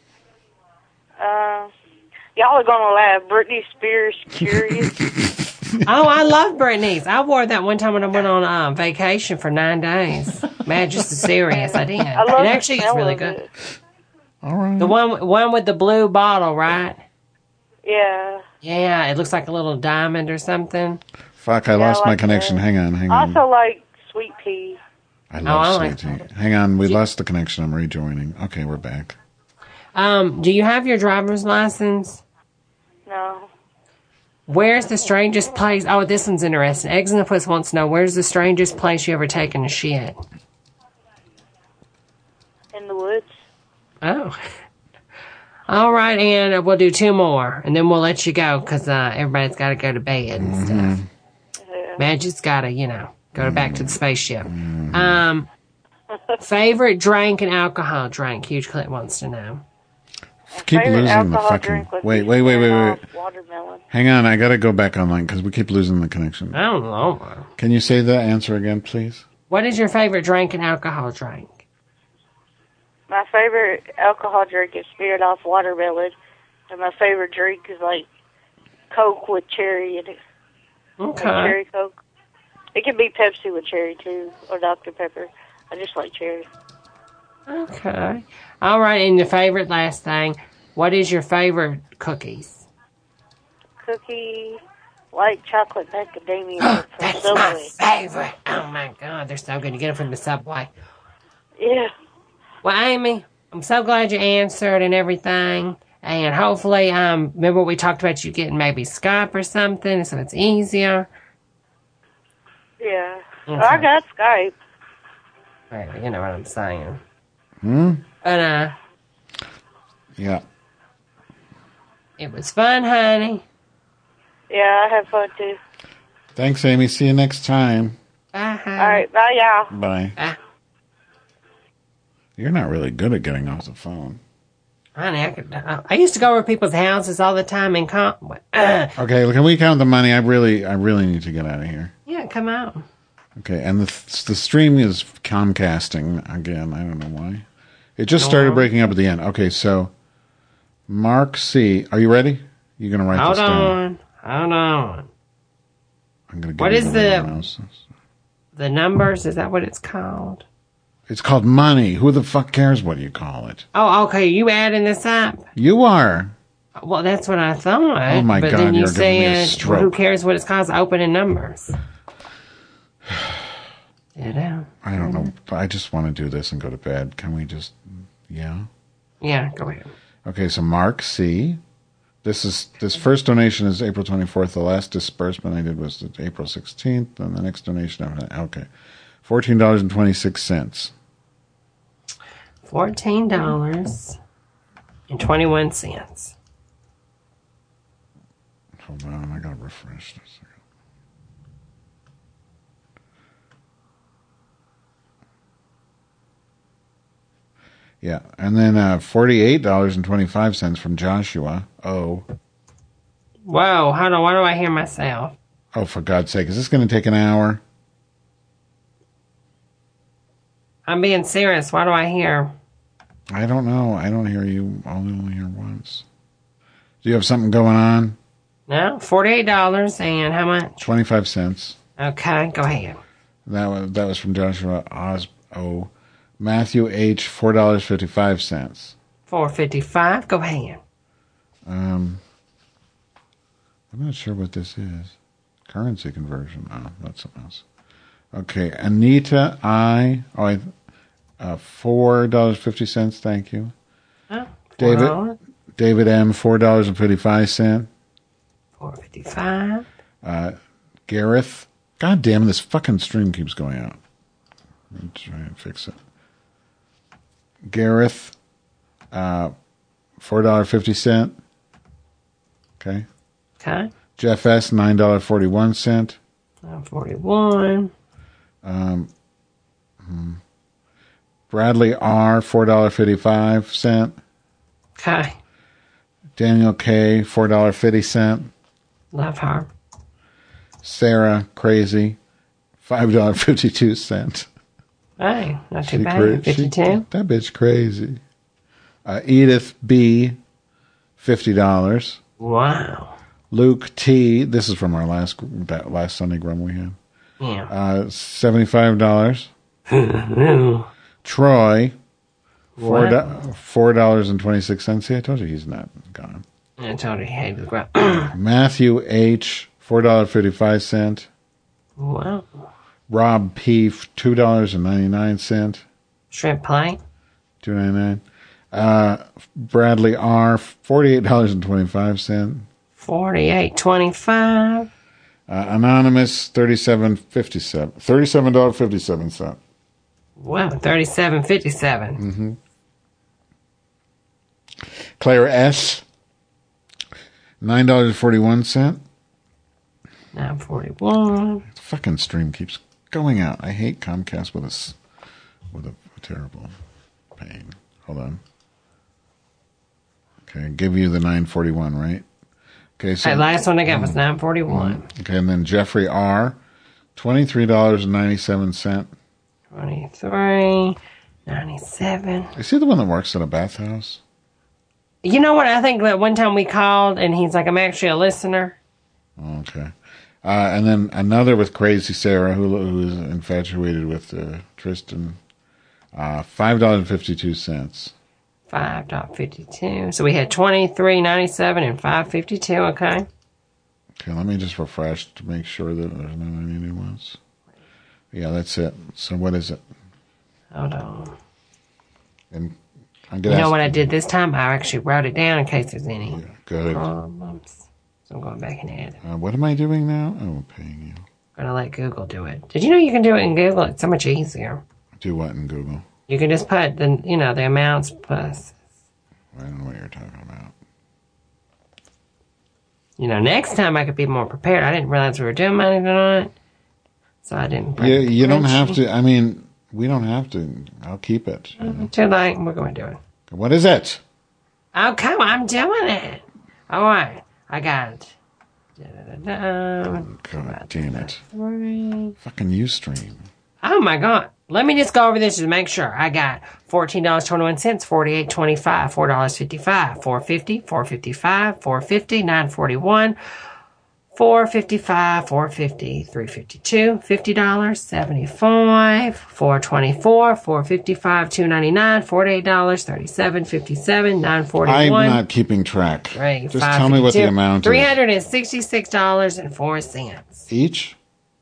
[SPEAKER 14] Y'all are going to laugh. Britney Spears, Curious.
[SPEAKER 3] Oh, I love Britney's. I wore that one time when I went on vacation for 9 days. Man, just serious. I did.
[SPEAKER 14] I
[SPEAKER 3] it actually is really good.
[SPEAKER 2] All right.
[SPEAKER 3] The one with the blue bottle, right?
[SPEAKER 14] Yeah.
[SPEAKER 3] Yeah, it looks like a little diamond or something.
[SPEAKER 2] Fuck, I lost my connection. Hang on.
[SPEAKER 14] I also like Sweet Pea.
[SPEAKER 2] I love sweet tea. Hang on, we lost the connection. I'm rejoining. Okay, we're back.
[SPEAKER 3] Do you have your driver's license?
[SPEAKER 14] No.
[SPEAKER 3] Where's the strangest place? Oh, this one's interesting. Eggs in the Puss wants to know, where's the strangest place you ever taken a shit?
[SPEAKER 14] In the woods.
[SPEAKER 3] Oh. All right, and we'll do 2 more, and then we'll let you go, because everybody's got to go to bed and stuff.
[SPEAKER 14] Yeah.
[SPEAKER 3] Magic's got to, go back to the spaceship. Favorite drink and alcohol drink? Huge Clint wants to know.
[SPEAKER 2] Keep losing the fucking... Wait.
[SPEAKER 14] Watermelon.
[SPEAKER 2] Hang on, I gotta go back online because we keep losing the connection.
[SPEAKER 3] I don't know.
[SPEAKER 2] Can you say the answer again, please?
[SPEAKER 3] What is your favorite drink and alcohol drink?
[SPEAKER 14] My favorite alcohol drink is Smirnoff Watermelon, and my favorite drink is like Coke with cherry in it.
[SPEAKER 3] Okay.
[SPEAKER 14] Like cherry Coke. It can be Pepsi with cherry too, or Dr. Pepper. I just like cherry.
[SPEAKER 3] Okay. All right, and your favorite last thing. What is your favorite cookies?
[SPEAKER 14] Cookie, white chocolate macadamia
[SPEAKER 3] Oh,
[SPEAKER 14] from
[SPEAKER 3] that's
[SPEAKER 14] Subway.
[SPEAKER 3] my favorite. Oh, my God. They're so good. You get them from the Subway.
[SPEAKER 14] Yeah.
[SPEAKER 3] Well, Amy, I'm so glad you answered and everything. And hopefully, remember we talked about you getting maybe Skype or something so it's easier?
[SPEAKER 14] Yeah.
[SPEAKER 3] Okay.
[SPEAKER 14] Well, I got Skype.
[SPEAKER 3] Right, you know what I'm saying.
[SPEAKER 2] But, yeah.
[SPEAKER 3] It was fun, honey.
[SPEAKER 14] Yeah, I had fun too.
[SPEAKER 2] Thanks, Amy. See you next time.
[SPEAKER 3] Bye.
[SPEAKER 14] All right, bye, y'all.
[SPEAKER 2] Bye.
[SPEAKER 3] Bye.
[SPEAKER 2] You're not really good at getting off the phone.
[SPEAKER 3] Honey, I used to go over people's houses all the time and
[SPEAKER 2] Okay, can we count the money? I really need to get out of here.
[SPEAKER 3] Yeah, come out.
[SPEAKER 2] Okay, and the stream is Comcasting again. I don't know why. It just started breaking up at the end. Okay, so Mark C. Are you ready? You're going to write this down.
[SPEAKER 3] Hold on.
[SPEAKER 2] I'm going to.
[SPEAKER 3] What is the numbers? Is that what it's called?
[SPEAKER 2] It's called money. Who the fuck cares what you call it?
[SPEAKER 3] Oh, okay. You adding this up?
[SPEAKER 2] You are.
[SPEAKER 3] Well, that's what I thought.
[SPEAKER 2] Oh my God!
[SPEAKER 3] Then you
[SPEAKER 2] you're giving me a
[SPEAKER 3] said,
[SPEAKER 2] stroke.
[SPEAKER 3] well, who cares what it's called? It's opening numbers.
[SPEAKER 2] I don't know. I just want to do this and go to bed. Can we just? Yeah.
[SPEAKER 3] Yeah. Go ahead.
[SPEAKER 2] Okay. So Mark C. This first donation is April 24th. The last disbursement I did was April 16th, and the next donation after that. Okay, $14.26.
[SPEAKER 3] $14.21.
[SPEAKER 2] Hold on, I gotta refresh this. Yeah, and then $48.25 from Joshua. Oh.
[SPEAKER 3] Whoa, hold on. Why do I hear myself?
[SPEAKER 2] Oh, for God's sake. Is this going to take an hour?
[SPEAKER 3] I'm being serious. Why do I hear?
[SPEAKER 2] I don't know. I don't hear you. I only hear once. Do you have something going on?
[SPEAKER 3] No, $48 and how much?
[SPEAKER 2] 25 cents.
[SPEAKER 3] Okay, go ahead.
[SPEAKER 2] That was from Joshua Matthew H. $4.55.
[SPEAKER 3] $4.55. Go ahead.
[SPEAKER 2] I'm not sure what this is. Currency conversion. Oh, that's something else. Okay, Anita I. $4.50. Thank you.
[SPEAKER 3] Oh,
[SPEAKER 2] David M. $4.55.
[SPEAKER 3] $4.55.
[SPEAKER 2] Gareth. God damn, this fucking stream keeps going out. Let me try and fix it. Gareth. $4.50. Okay.
[SPEAKER 3] Okay.
[SPEAKER 2] Jeff S. $9.41.
[SPEAKER 3] $9.41.
[SPEAKER 2] Bradley R. $4.55.
[SPEAKER 3] Okay.
[SPEAKER 2] Daniel K. $4.50.
[SPEAKER 3] Love her.
[SPEAKER 2] Sarah Crazy $5.52.
[SPEAKER 3] Hey, not too bad. 52.
[SPEAKER 2] That bitch crazy. Edith B. $50.
[SPEAKER 3] Wow.
[SPEAKER 2] Luke T. This is from our last Sunday Grum we had.
[SPEAKER 3] Yeah.
[SPEAKER 2] $75. Troy, $4.26. See, I told you he's not gone.
[SPEAKER 3] I told you he hated the
[SPEAKER 2] Matthew H. $4.55.
[SPEAKER 3] Wow.
[SPEAKER 2] Rob P, $2.99.
[SPEAKER 3] Shrimp pie.
[SPEAKER 2] $2.99. Bradley R, $48.25.
[SPEAKER 3] $48.25.
[SPEAKER 2] Anonymous, $37.57.
[SPEAKER 3] Wow, $37.57.
[SPEAKER 2] Mm-hmm. Claire S, $9.41.
[SPEAKER 3] $9.41.
[SPEAKER 2] The fucking stream keeps going out. I hate Comcast with a terrible pain. Hold on. Okay, give you the $9.41, right? Okay, so
[SPEAKER 3] the last one I got was $9.41.
[SPEAKER 2] Okay, and then Jeffrey R, $23.97.
[SPEAKER 3] $23.97.
[SPEAKER 2] Is he the one that works at a bathhouse?
[SPEAKER 3] You know what? I think that one time we called and he's like, I'm actually a listener.
[SPEAKER 2] Okay. And then another with Crazy Sarah, who is infatuated with Tristan. $5.52.
[SPEAKER 3] $5.52. So we had $23.97 and $5.52. Okay.
[SPEAKER 2] Okay, let me just refresh to make sure that there's not any new ones. Yeah, that's it. So what is it?
[SPEAKER 3] Hold on.
[SPEAKER 2] And
[SPEAKER 3] you know what I did this time? I actually wrote it down in case there's any
[SPEAKER 2] good
[SPEAKER 3] problems. So I'm going back and add it.
[SPEAKER 2] What am I doing now? Oh, I'm paying you.
[SPEAKER 3] I'm going to let Google do it. Did you know you can do it in Google? It's so much easier.
[SPEAKER 2] Do what in Google?
[SPEAKER 3] You can just put the amounts plus.
[SPEAKER 2] I don't know what you're talking about.
[SPEAKER 3] Next time I could be more prepared. I didn't realize we were doing money tonight, so I didn't.
[SPEAKER 2] You don't have to. I mean, we don't have to. I'll keep it.
[SPEAKER 3] Too late. We're going to do it.
[SPEAKER 2] What is it?
[SPEAKER 3] Oh, come on. I'm doing it. All right. I got it.
[SPEAKER 2] God damn it. Fucking Ustream.
[SPEAKER 3] Oh, my God. Let me just go over this to make sure. I got $14.21, $48.25, $4.55, $4.50, $4.55, $4.50, $9.41, $4.55, $4.50, $3.52, $50, $75, $4.24, $4.55, $2.99, $48, $37, $57, $9.41.
[SPEAKER 2] I'm not keeping track.
[SPEAKER 3] Right,
[SPEAKER 2] just tell me what the amount is.
[SPEAKER 3] $366.04.
[SPEAKER 2] Each?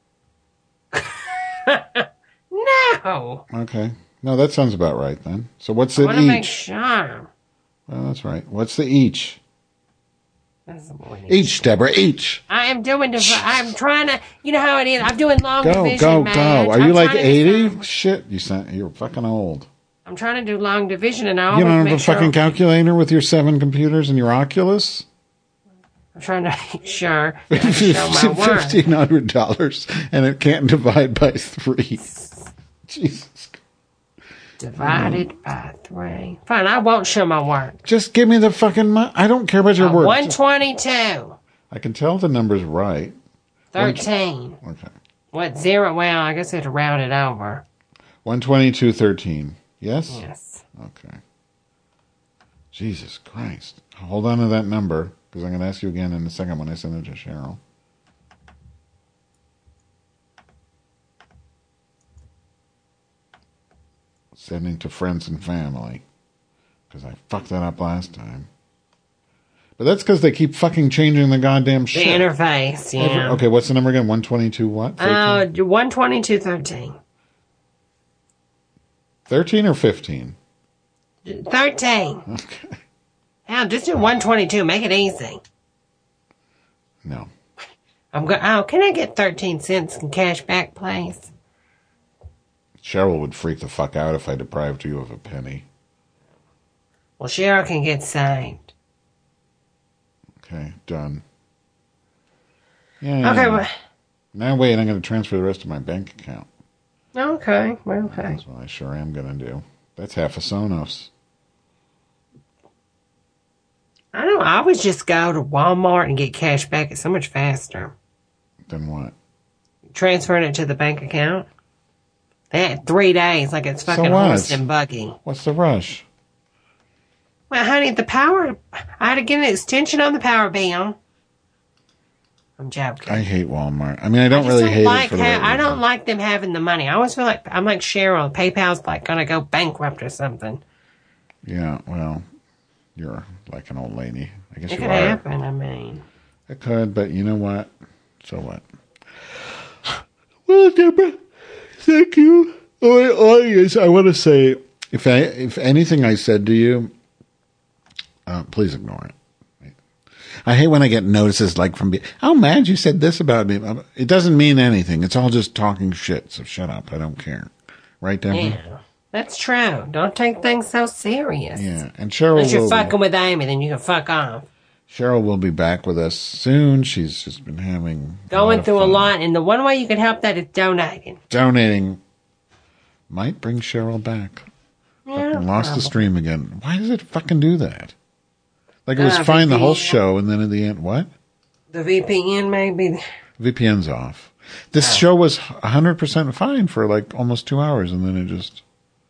[SPEAKER 3] No.
[SPEAKER 2] Okay. No, that sounds about right then. So what's it each?
[SPEAKER 3] I want to make sure.
[SPEAKER 2] Well, that's right. What's the each? Each, Deborah, each.
[SPEAKER 3] I am doing, I'm trying to, you know how it is. I'm doing long division, man.
[SPEAKER 2] Go. Are you like 80? Shit, you're fucking old.
[SPEAKER 3] I'm trying to do long division and I
[SPEAKER 2] You don't have a fucking calculator with your 7 computers and your Oculus?
[SPEAKER 3] I'm trying to make sure that I can show my work.
[SPEAKER 2] $1,500 and it can't divide by 3. Jesus.
[SPEAKER 3] Divided by 3. Fine, I won't show my work.
[SPEAKER 2] Just give me the fucking money. I don't care about your work.
[SPEAKER 3] 122.
[SPEAKER 2] I can tell the number's right.
[SPEAKER 3] 13.
[SPEAKER 2] Okay.
[SPEAKER 3] What, 0? Well, I guess I had to round it over.
[SPEAKER 2] 122.13. Yes?
[SPEAKER 3] Yes.
[SPEAKER 2] Okay. Jesus Christ. Hold on to that number, because I'm going to ask you again in a second when I send it to Cheryl. Sending to friends and family, because I fucked that up last time. But that's because they keep fucking changing the goddamn shit.
[SPEAKER 3] The interface, yeah.
[SPEAKER 2] Okay, what's the number again? 122 what?
[SPEAKER 3] 122.13.
[SPEAKER 2] 13 or 15?
[SPEAKER 3] 13.
[SPEAKER 2] Okay.
[SPEAKER 3] Hell, just do 122. Make it easy.
[SPEAKER 2] No.
[SPEAKER 3] Can I get 13 cents in cash back, please?
[SPEAKER 2] Cheryl would freak the fuck out if I deprived you of a penny.
[SPEAKER 3] Well, Cheryl can get saved.
[SPEAKER 2] Okay, done. Yeah.
[SPEAKER 3] Okay, well.
[SPEAKER 2] Now wait, I'm going to transfer the rest of my bank account.
[SPEAKER 3] Okay, well, okay.
[SPEAKER 2] That's what I sure am going to do. That's half a Sonos.
[SPEAKER 3] I don't know. I would just go to Walmart and get cash back. It's so much faster.
[SPEAKER 2] Then what?
[SPEAKER 3] Transferring it to the bank account. They had 3 days, like it's fucking horse and buggy.
[SPEAKER 2] What's the rush?
[SPEAKER 3] Well, honey, I had to get an extension on the power bill. I'm joking.
[SPEAKER 2] I hate Walmart. I mean, I don't really hate it for the right reason.
[SPEAKER 3] I don't like them having the money. I always feel like I'm like Cheryl. PayPal's like going to go bankrupt or something.
[SPEAKER 2] Yeah, well, you're like an old lady. I guess
[SPEAKER 3] it
[SPEAKER 2] you
[SPEAKER 3] could
[SPEAKER 2] are.
[SPEAKER 3] happen, I mean.
[SPEAKER 2] It could, but you know what? So what? Well, Deborah, Thank you. Audience, I want to say, if anything I said to you, please ignore it. I hate when I get notices like from, oh, man, you said this about me. It doesn't mean anything. It's all just talking shit, so shut up. I don't care. Right, Deborah?
[SPEAKER 3] Yeah, that's true. Don't take things so serious.
[SPEAKER 2] Yeah, and Cheryl
[SPEAKER 3] Unless you're fucking with Amy, then you can fuck off.
[SPEAKER 2] Cheryl will be back with us soon. She's just been having...
[SPEAKER 3] Going through a lot, and the one way you can help that is donating.
[SPEAKER 2] Donating might bring Cheryl back.
[SPEAKER 3] Yeah,
[SPEAKER 2] fucking lost the stream again. Why does it fucking do that? Like it was fine the whole show, and then at the end, what?
[SPEAKER 3] The VPN maybe.
[SPEAKER 2] VPN's off. This show was 100% fine for like almost 2 hours, and then it just...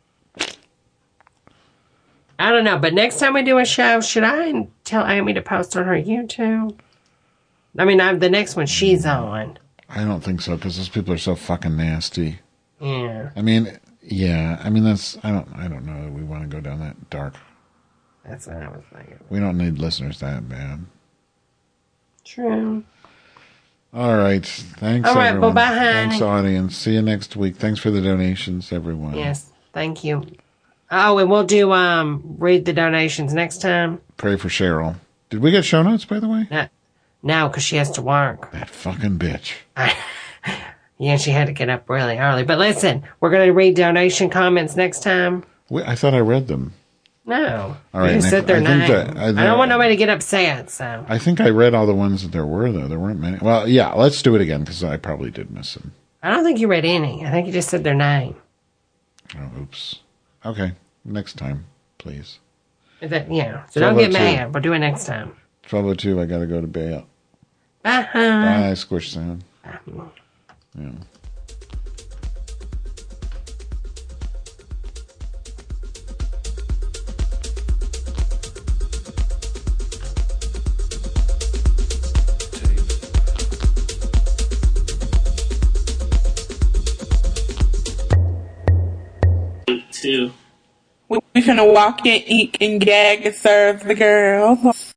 [SPEAKER 3] I don't know, but next time we do a show, should I tell Amy to post on her YouTube? I mean, the next one she's on.
[SPEAKER 2] I don't think so, because those people are so fucking nasty.
[SPEAKER 3] Yeah.
[SPEAKER 2] I mean, yeah. I mean, that's... I don't know that we want to go down that dark...
[SPEAKER 3] That's what I was thinking.
[SPEAKER 2] We don't need listeners that bad.
[SPEAKER 3] True.
[SPEAKER 2] All right. Thanks,
[SPEAKER 3] all right,
[SPEAKER 2] everyone.
[SPEAKER 3] Bye-bye, honey.
[SPEAKER 2] Thanks, audience. See you next week. Thanks for the donations, everyone.
[SPEAKER 3] Yes, thank you. Oh, and we'll do read the donations next time.
[SPEAKER 2] Pray for Cheryl. Did we get show notes, by the way?
[SPEAKER 3] No, because she has to work.
[SPEAKER 2] That fucking bitch.
[SPEAKER 3] Yeah, she had to get up really early. But listen, we're going to read donation comments next time.
[SPEAKER 2] I thought I read them.
[SPEAKER 3] No.
[SPEAKER 2] All right,
[SPEAKER 3] you said their name.
[SPEAKER 2] I
[SPEAKER 3] don't want nobody to get upset, so.
[SPEAKER 2] I think I read all the ones that there were, though. There weren't many. Well, yeah, let's do it again, because I probably did miss them.
[SPEAKER 3] I don't think you read any. I think you just said their name.
[SPEAKER 2] Oh, oops. Okay, next time, please.
[SPEAKER 3] So don't get mad. We'll do it next time.
[SPEAKER 2] 12:02, I got to go to bed.
[SPEAKER 3] Bye.
[SPEAKER 2] Bye, Squish Sound.
[SPEAKER 3] Bye.
[SPEAKER 2] Yeah.
[SPEAKER 17] We finna walk in, eat, and gag and serve the girls.